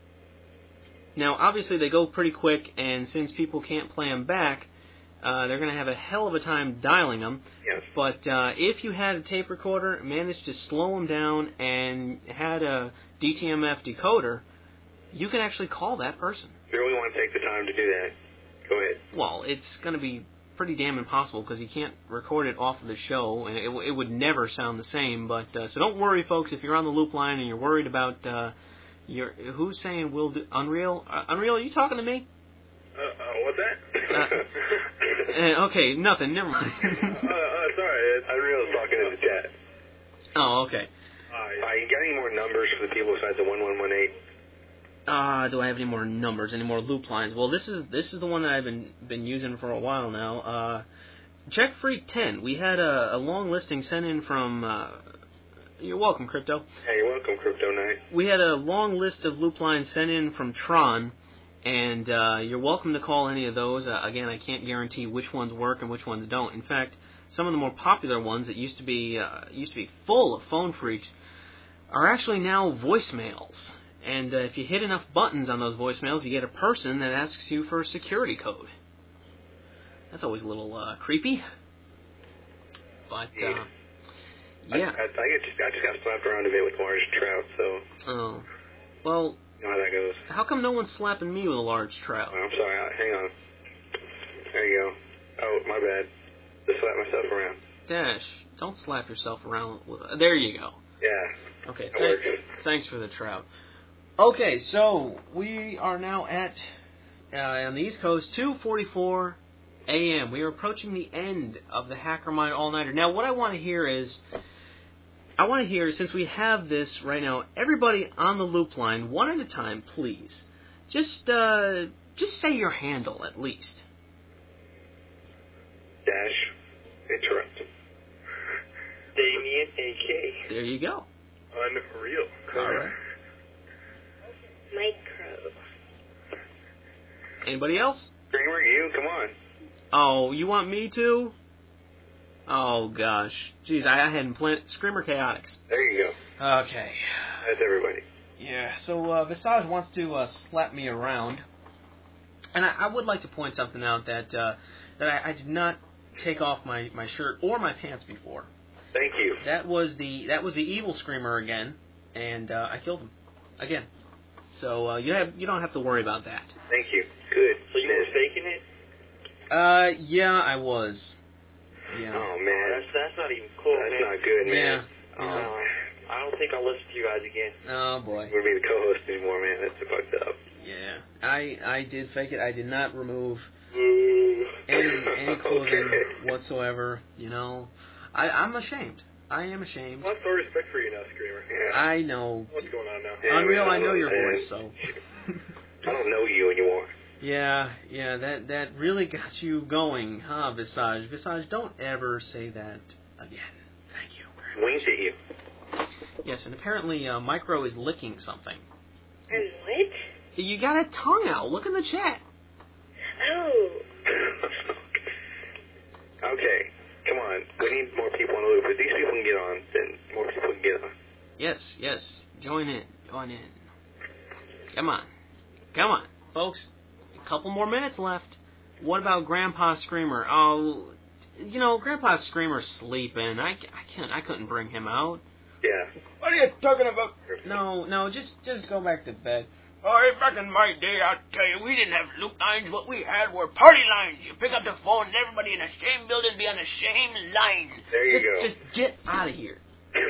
Now, obviously, they go pretty quick, and since people can't play them back, uh, they're going to have a hell of a time dialing them. Yes. But uh, if you had a tape recorder, managed to slow them down, and had a D T M F decoder, you can actually call that person. If you really want to take the time to do that, go ahead. Well, it's going to be pretty damn impossible because you can't record it off of the show, and it, it would never sound the same. But uh, so don't worry, folks. If you're on the loop line and you're worried about uh, your who's saying we'll do Unreal, uh, Unreal, are you talking to me? Uh, uh, what's that? Uh, uh, okay, nothing. Never mind. uh, uh, sorry. It's, Unreal is talking in the chat. Oh, okay. uh, Uh, you got any more numbers for the people besides the one one one eight? Uh, do I have any more numbers, any more loop lines? Well, this is this is the one that I've been been using for a while now. Uh, Check Freak ten. We had a, a long listing sent in from. Uh, you're welcome, Crypto. Hey, you're welcome, Crypto Knight. We had a long list of loop lines sent in from Tron, and uh, you're welcome to call any of those. Uh, again, I can't guarantee which ones work and which ones don't. In fact, some of the more popular ones that used to be uh, used to be full of phone freaks are actually now voicemails. And uh, if you hit enough buttons on those voicemails, you get a person that asks you for a security code. That's always a little uh, creepy. But, uh, yeah. I, I, I, just, I just got slapped around a bit with large trout, so. Oh. Well, you know how that goes. How come no one's slapping me with a large trout? Oh, I'm sorry. I, hang on. There you go. Oh, my bad. Just slapped myself around. Dash, don't slap yourself around with. Uh, there you go. Yeah. Okay. That Thanks, works. thanks for the trout. Okay, so we are now at uh, on the East Coast, two forty-four a.m. We are approaching the end of the Hacker Mind All Nighter. Now, what I want to hear is, I want to hear, since we have this right now, everybody on the loop line, one at a time, please, just uh, just say your handle at least. Dash interrupt. Damien A K. There you go. Unreal. All right. Micro. Anybody else? Screamer, you, come on. Oh, you want me to? Oh, gosh. Jeez, I, I hadn't planned. Screamer Chaotix. There you go. Okay. That's everybody. Yeah, so uh, Visage wants to uh, slap me around. And I, I would like to point something out that uh, that I, I did not take off my, my shirt or my pants before. Thank you. That was the that was the evil Screamer again, and uh, I killed him. Again. So uh, you have you don't have to worry about that. Thank you. Good. So you were faking it? Uh, yeah, I was. Yeah. Oh man, That's, that's not even cool, that's man. not good, man. Yeah. Oh, Uh, I don't think I'll listen to you guys again. Oh boy. we're being the co-host anymore, man. That's fucked up. Yeah. I I did fake it. I did not remove Ooh. any any clothing Okay. whatsoever. You know, I I'm ashamed. I am ashamed. Lots of respect for you now, Screamer. Yeah. I know. What's going on now? Yeah, Unreal, man, I know your man. voice, so. I don't know you anymore. Yeah, yeah, that that really got you going, huh, Visage? Visage, don't ever say that again. Thank you. Winked at you. Yes, and apparently uh, Micro is licking something. And what? You got a tongue out. Look in the chat. Oh. Okay, come on. We need more people on the loop. If these people can get on, then more people can get on. Yes, yes. Join in. Join in. Come on. Come on, folks. A couple more minutes left. What about Grandpa Screamer? Oh, you know, Grandpa Screamer's sleeping. I, I can't. I couldn't bring him out. Yeah. What are you talking about? No, no. Just, just go back to bed. Oh, back in my day, I'll tell you, we didn't have loop lines. What we had were party lines. You pick up the phone, and everybody in the same building be on the same line. There you just, go. Just get out of here.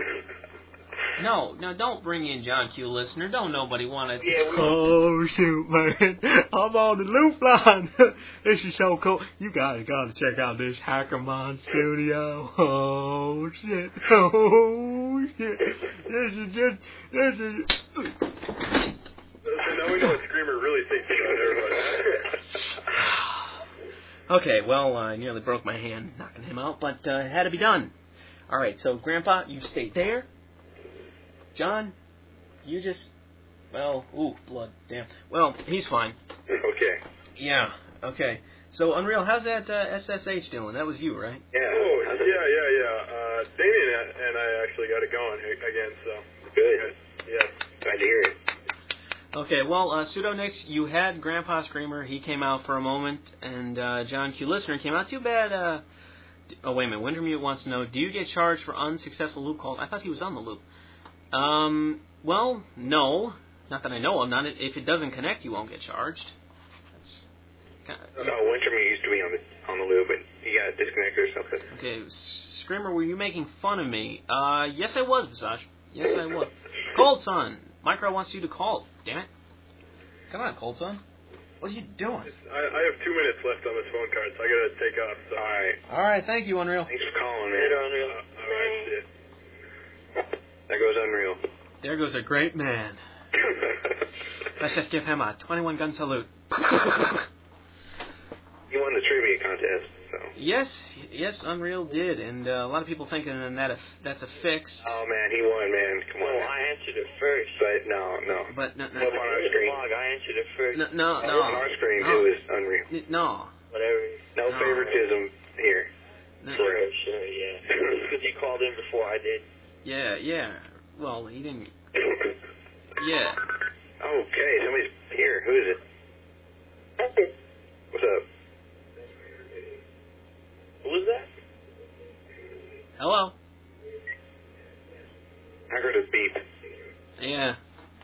No, no, don't bring in John Q. Listener. Don't nobody want to. Yeah, we- oh, shoot, man. I'm on the loop line. This is so cool. You guys got to check out this Hackermon studio. Oh, shit. Oh, shit. This is just, this is... So now we know what Screamer really thinks about everybody. Okay, well, I nearly broke my hand knocking him out, but uh, it had to be done. All right, so, Grandpa, you stay there. John, you just, well, ooh, blood, damn. Well, he's fine. Okay. Yeah, okay. So, Unreal, how's that uh, S S H doing? That was you, right? Yeah. Oh, yeah, yeah, yeah. Uh, Damien and I actually got it going again, so. Good. Yeah. Glad to hear it. Okay, well, uh, Pseudonix, you had Grandpa Screamer. He came out for a moment, and uh, John Q. Listener came out. Too bad, uh... D- oh, wait a minute. Wintermute wants to know, do you get charged for unsuccessful loop calls? I thought he was on the loop. Um, well, no. Not that I know of. Not if it doesn't connect, you won't get charged. That's kind of, No, Wintermute used to be on the on the loop, but he got disconnected or something. okay, Screamer, were you making fun of me? Uh, yes, I was, Visage. Yes, I was. Cold Sun. Micro wants you to call. Damn it. Come on, Cold Sun. What are you doing? I, I have two minutes left on this phone card, so I gotta take off. So. All right. All right, thank you, Unreal. Thanks for calling, man. Later, Unreal. Uh, all right, see ya. There goes Unreal. There goes a great man. Let's just give him a twenty-one gun salute. He won the trivia contest, so. Yes, yes, Unreal did, and uh, a lot of people thinking that a, that's a fix. Oh, man, he won, man. Come on. Oh, man. I answered it first. But no, no. But no, no, Look on our screen. Log, I answered it first. no, no, Oh, no, on our screen, no. it was Unreal. N- no. Whatever. No, No. favoritism here. no. For real. Sure, yeah. Because you called in before I did. Yeah, yeah. Well, he didn't. Yeah. Okay, somebody's here. Who is it? What's up? Who was that? Hello. I heard a beep. Yeah.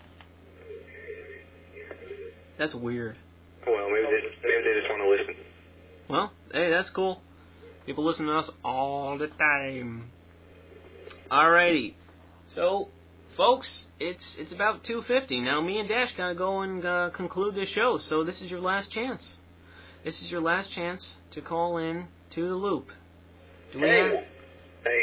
That's weird. Oh, well, maybe they, maybe they just want to listen. Well, hey, that's cool. People listen to us all the time. Alrighty. So, folks, it's it's about two fifty. Now, me and Dash gotta go and uh, conclude this show, so this is your last chance. This is your last chance to call in to the loop. Do we Hey. have... Hey.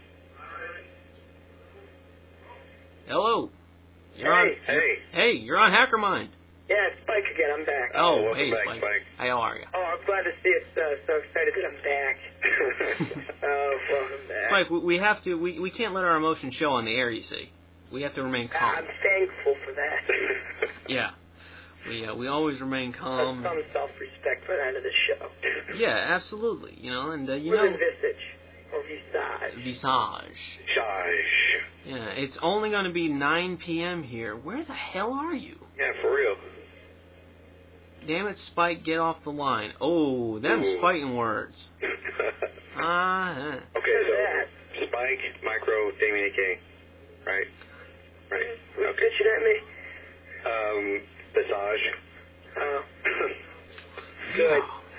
Hello. You're Hey, on... hey. Hey, you're on Hacker Mind. Yeah, it's Spike again. I'm back. Oh, welcome hey, back, Spike. Spike. Hey, how are you? Oh, I'm glad to see it. Uh, so excited that I'm back. Oh, welcome back. Spike, we, we have to... We, we can't let our emotions show on the air, you see. We have to remain calm. I'm thankful for that. Yeah. We uh, we always remain calm. Some self-respect for the end of the show. Yeah, absolutely. You know, and uh, you With know, a visage or visage. visage. Josh. Yeah, it's only going to be nine p.m. here. Where the hell are you? Yeah, for real. Damn it, Spike, get off the line. Oh, them's Ooh. fighting words. Ah. Uh, Okay, so Spike, Micro, Damien A K. Right? Right. Who's Okay. pitching at me? Um, Visage. Oh. Good.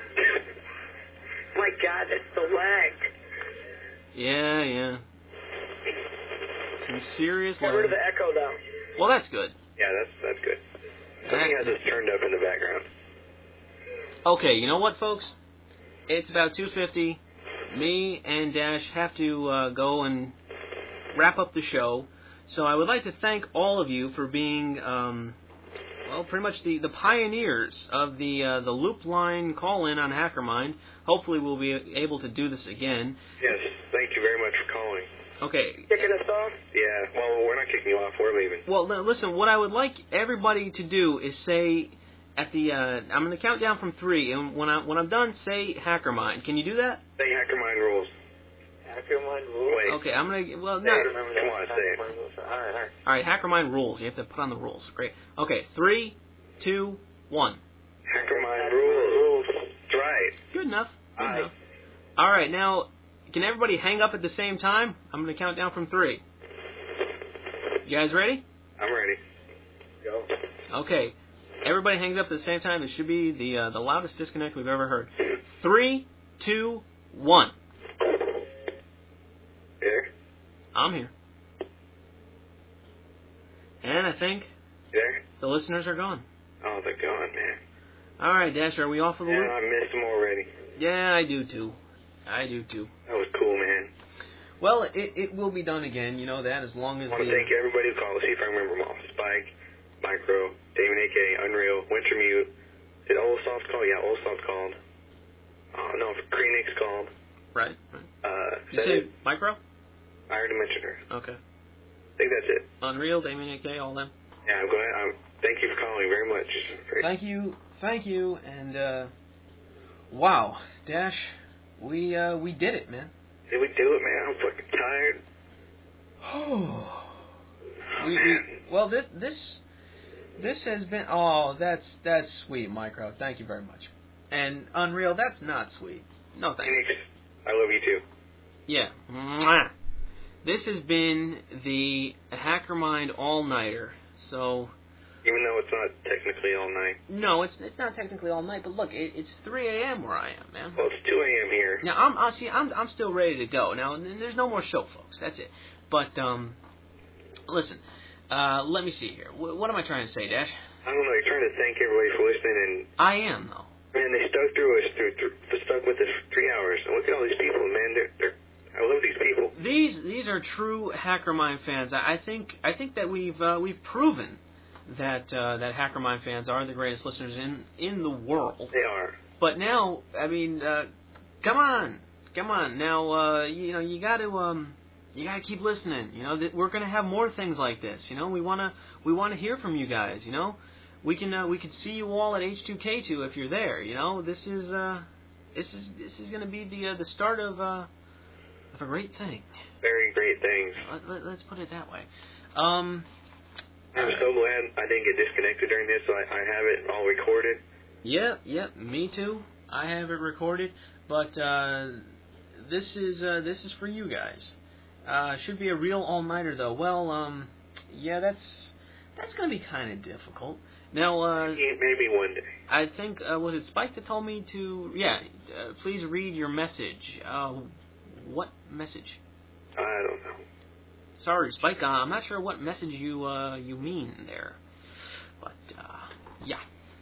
My God, that's so lagged. yeah, yeah. Some serious Get rid of lag. the echo, though. Well, that's good. Yeah, that's that's good. Something has That- us turned up in the background. Okay, you know what, folks? It's about two fifty. Me and Dash have to uh, go and wrap up the show. So I would like to thank all of you for being, um, well, pretty much the, the pioneers of the uh, the loop line call-in on HackerMind. Hopefully we'll be able to do this again. Yes, thank you very much for calling. Okay. Kicking us off? Yeah, well, we're not kicking you off. We're leaving. Well, now, listen, what I would like everybody to do is say at the, uh, I'm going to count down from three, and when, I, when I'm done, say Hacker Mind. Can you do that? Say Hacker Mind rules. Hacker Mind rules? Wait. Okay, I'm going to, well, Say no. it. Come on, say it. All right, all right. All right, Hacker Mind rules. You have to put on the rules. Great. Okay, three, two, one. Hacker Mind rules. That's right. Good enough. Good Aye. enough. All right, now, can everybody hang up at the same time? I'm going to count down from three. You guys ready? I'm ready. Go. Okay. Everybody hangs up at the same time. It should be the uh, the loudest disconnect we've ever heard. Three, two, one. There? I'm here. And I think There? the listeners are gone. Oh, they're gone, man. All right, Dash, are we off of the Yeah, loop? I missed them already. Yeah, I do too. I do too. That was cool, man. Well, it it will be done again. You know that as long as I want the to thank everybody who called. See if I remember them all. Spike, Micro, Damon A K, Unreal, Wintermute. Did Olsoft call? Yeah, Olsoft called. Oh, no, Greenix called. right. right. Uh, You that say it? Micro? I already mentioned her. Okay. I think that's it. Unreal, Damien A K, all them. Yeah, I'm glad. I'm, thank you for calling very much. Very- Thank you, thank you, and uh, wow, Dash, we uh, we did it, man. Did we do it, man? I'm fucking tired. Oh, we, we well this this this has been oh that's that's sweet, Micro. Thank you very much. And Unreal, that's not sweet. No thanks. Phoenix, I love you too. Yeah. Mwah. This has been the Hacker Mind All Nighter. So Even though it's not technically all night. no, it's it's not technically all night, but look, it, it's three a.m. where I am, man. Well, it's two a.m. here. Now I'm I see I'm I'm still ready to go. Now n- there's no more show, folks. That's it. But um, listen, uh, let me see here. W- what am I trying to say, Dash? I don't know. You're trying to thank everybody for listening, and I am though. man, they stuck through us, through, through stuck with us for three hours. And look at all these people, man. They're, they're I love these people. These these are true Hacker Mind fans. I, I think I think that we've uh, we've proven that uh, that Hacker Mind fans are the greatest listeners in in the world. They are. But now, I mean, uh, come on, come on. Now, uh, you know, you got to um, you got to keep listening. You know, th- we're going to have more things like this. You know, we want to we want to hear from you guys. You know, we can uh, we can see you all at H two K two if you're there. You know, this is uh, this is this is going to be the uh, the start of uh, of a great thing. Very great things. Let, let, let's put it that way. Um, I'm so glad I didn't get disconnected during this, so I, I have it all recorded. Yeah, yeah, me too. I have it recorded, but uh, this is uh, this is for you guys. Uh, should be a real all-nighter though. Well, um, yeah, that's that's gonna be kind of difficult. Now, uh, Yeah, maybe one day. I think uh, was it Spike that told me to? Yeah, uh, please read your message. Uh, what message? I don't know. Sorry, Spike. Uh, I'm not sure what message you uh, you mean there, but uh, yeah.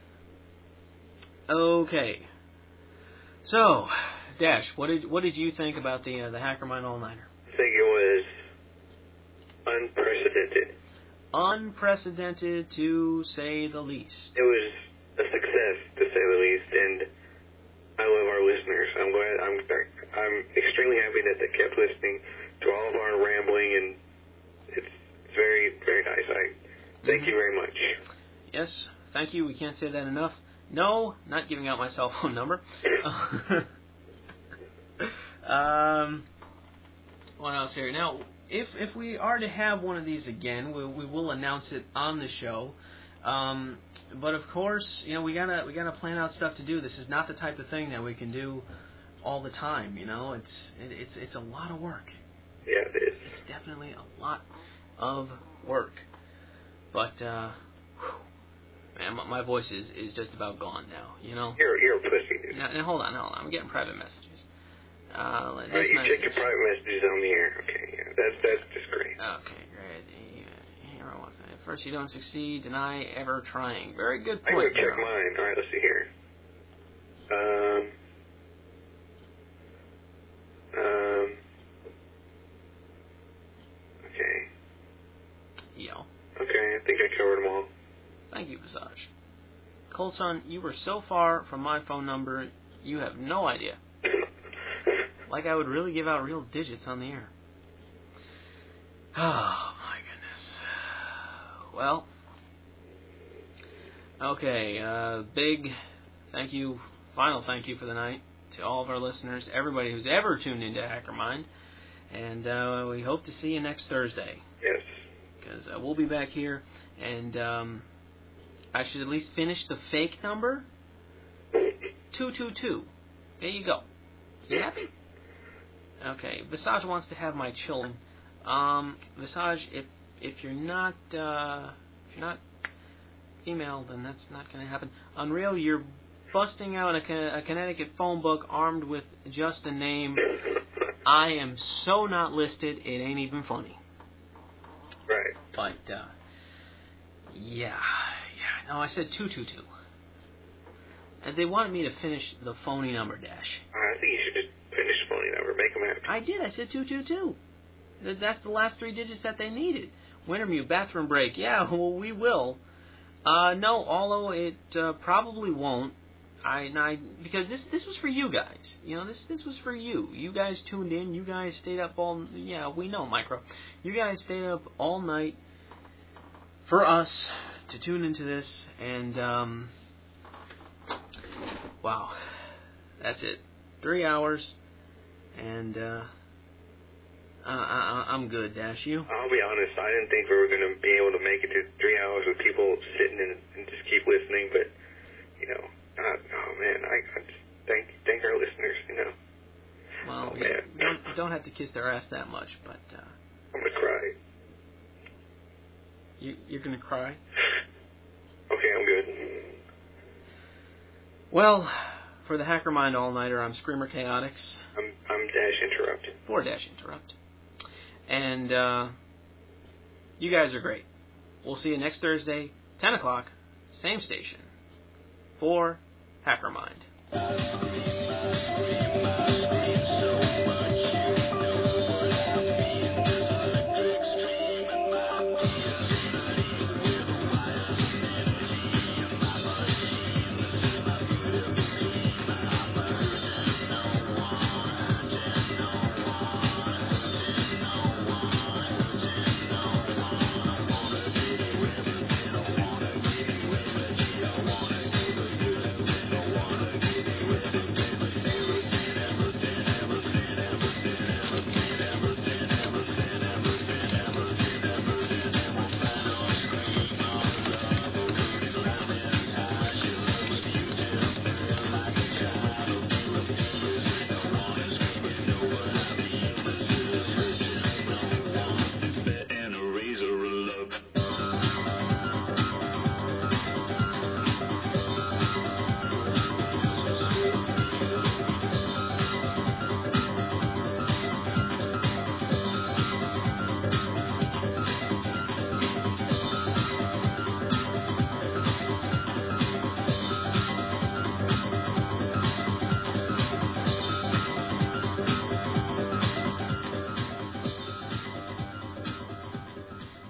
Okay. So, Dash, what did what did you think about the uh, the Hacker Mind All Nighter? I think it was unprecedented. Unprecedented, to say the least. It was a success, to say the least, and I love our listeners. I'm glad. I'm I'm extremely happy that they kept listening to all of our rambling, and it's very very nice. I thank Mhm. you very much. Yes, thank you. We can't say that enough. No, not giving out my cell phone number. um, what else here? Now, if if we are to have one of these again, we we will announce it on the show. Um, but of course, you know, we gotta we gotta plan out stuff to do. This is not the type of thing that we can do all the time. You know, it's it, it's it's a lot of work. Yeah, it is. It's definitely a lot of work. But uh, whew, man, my, my voice is, is just about gone now. You know. You're you're a pussy, dude. Now, now hold on, hold on. I'm getting private messages. Uh, All this right, you message. check your private messages on the air. Okay, yeah, that's that's just great. Okay, great. Here I was. At first, you don't succeed. Deny ever trying. Very good I point. go check Hero. mine. All right, let's see here. Um. Um. Okay. Yo. Okay, I think I covered them all. Thank you, Visage. Colson, you were so far from my phone number, you have no idea. Like I would really give out real digits on the air. Oh, my goodness. Well, okay, uh, big thank you, final thank you for the night to all of our listeners, everybody who's ever tuned into HackerMind, and uh, we hope to see you next Thursday. Yes. Because uh, we'll be back here, and um, I should at least finish the fake number. two two two. There you go. You happy? Okay. Visage wants to have my children. Um, Visage, if if you're not uh, if you're not female, then that's not going to happen. Unreal, you're busting out a, a Connecticut phone book armed with just a name. I am so not listed, it ain't even funny. Right. But, uh, yeah, yeah, no, I said two two two. And they wanted me to finish the phony number, Dash. I think you should just finish the phony number, make them happy. I did, I said two two two. That's the last three digits that they needed. Wintermute, bathroom break, yeah, well, we will. Uh, no, although it uh, probably won't. I, I because this this was for you guys. You know, this this was for you. You guys tuned in. You guys stayed up all. Yeah, we know, Micro. You guys stayed up all night for us to tune into this, and um, wow, that's it. Three hours, and uh, I, I, I'm good. Dash, you? I'll be honest. I didn't think we were going to be able to make it to three hours with people sitting and, and just keep listening, but you know. Uh, oh man, I, I just thank thank our listeners, you know. Well, oh, you man. don't, don't have to kiss their ass that much, but uh, I'm gonna cry. You you're gonna cry? Okay, I'm good. Well, for the HackerMind All Nighter, I'm Screamer Chaotix. I'm I'm Dash Interrupt. For Dash Interrupt, and uh, you guys are great. We'll see you next Thursday, ten o'clock, same station. For HackerMind.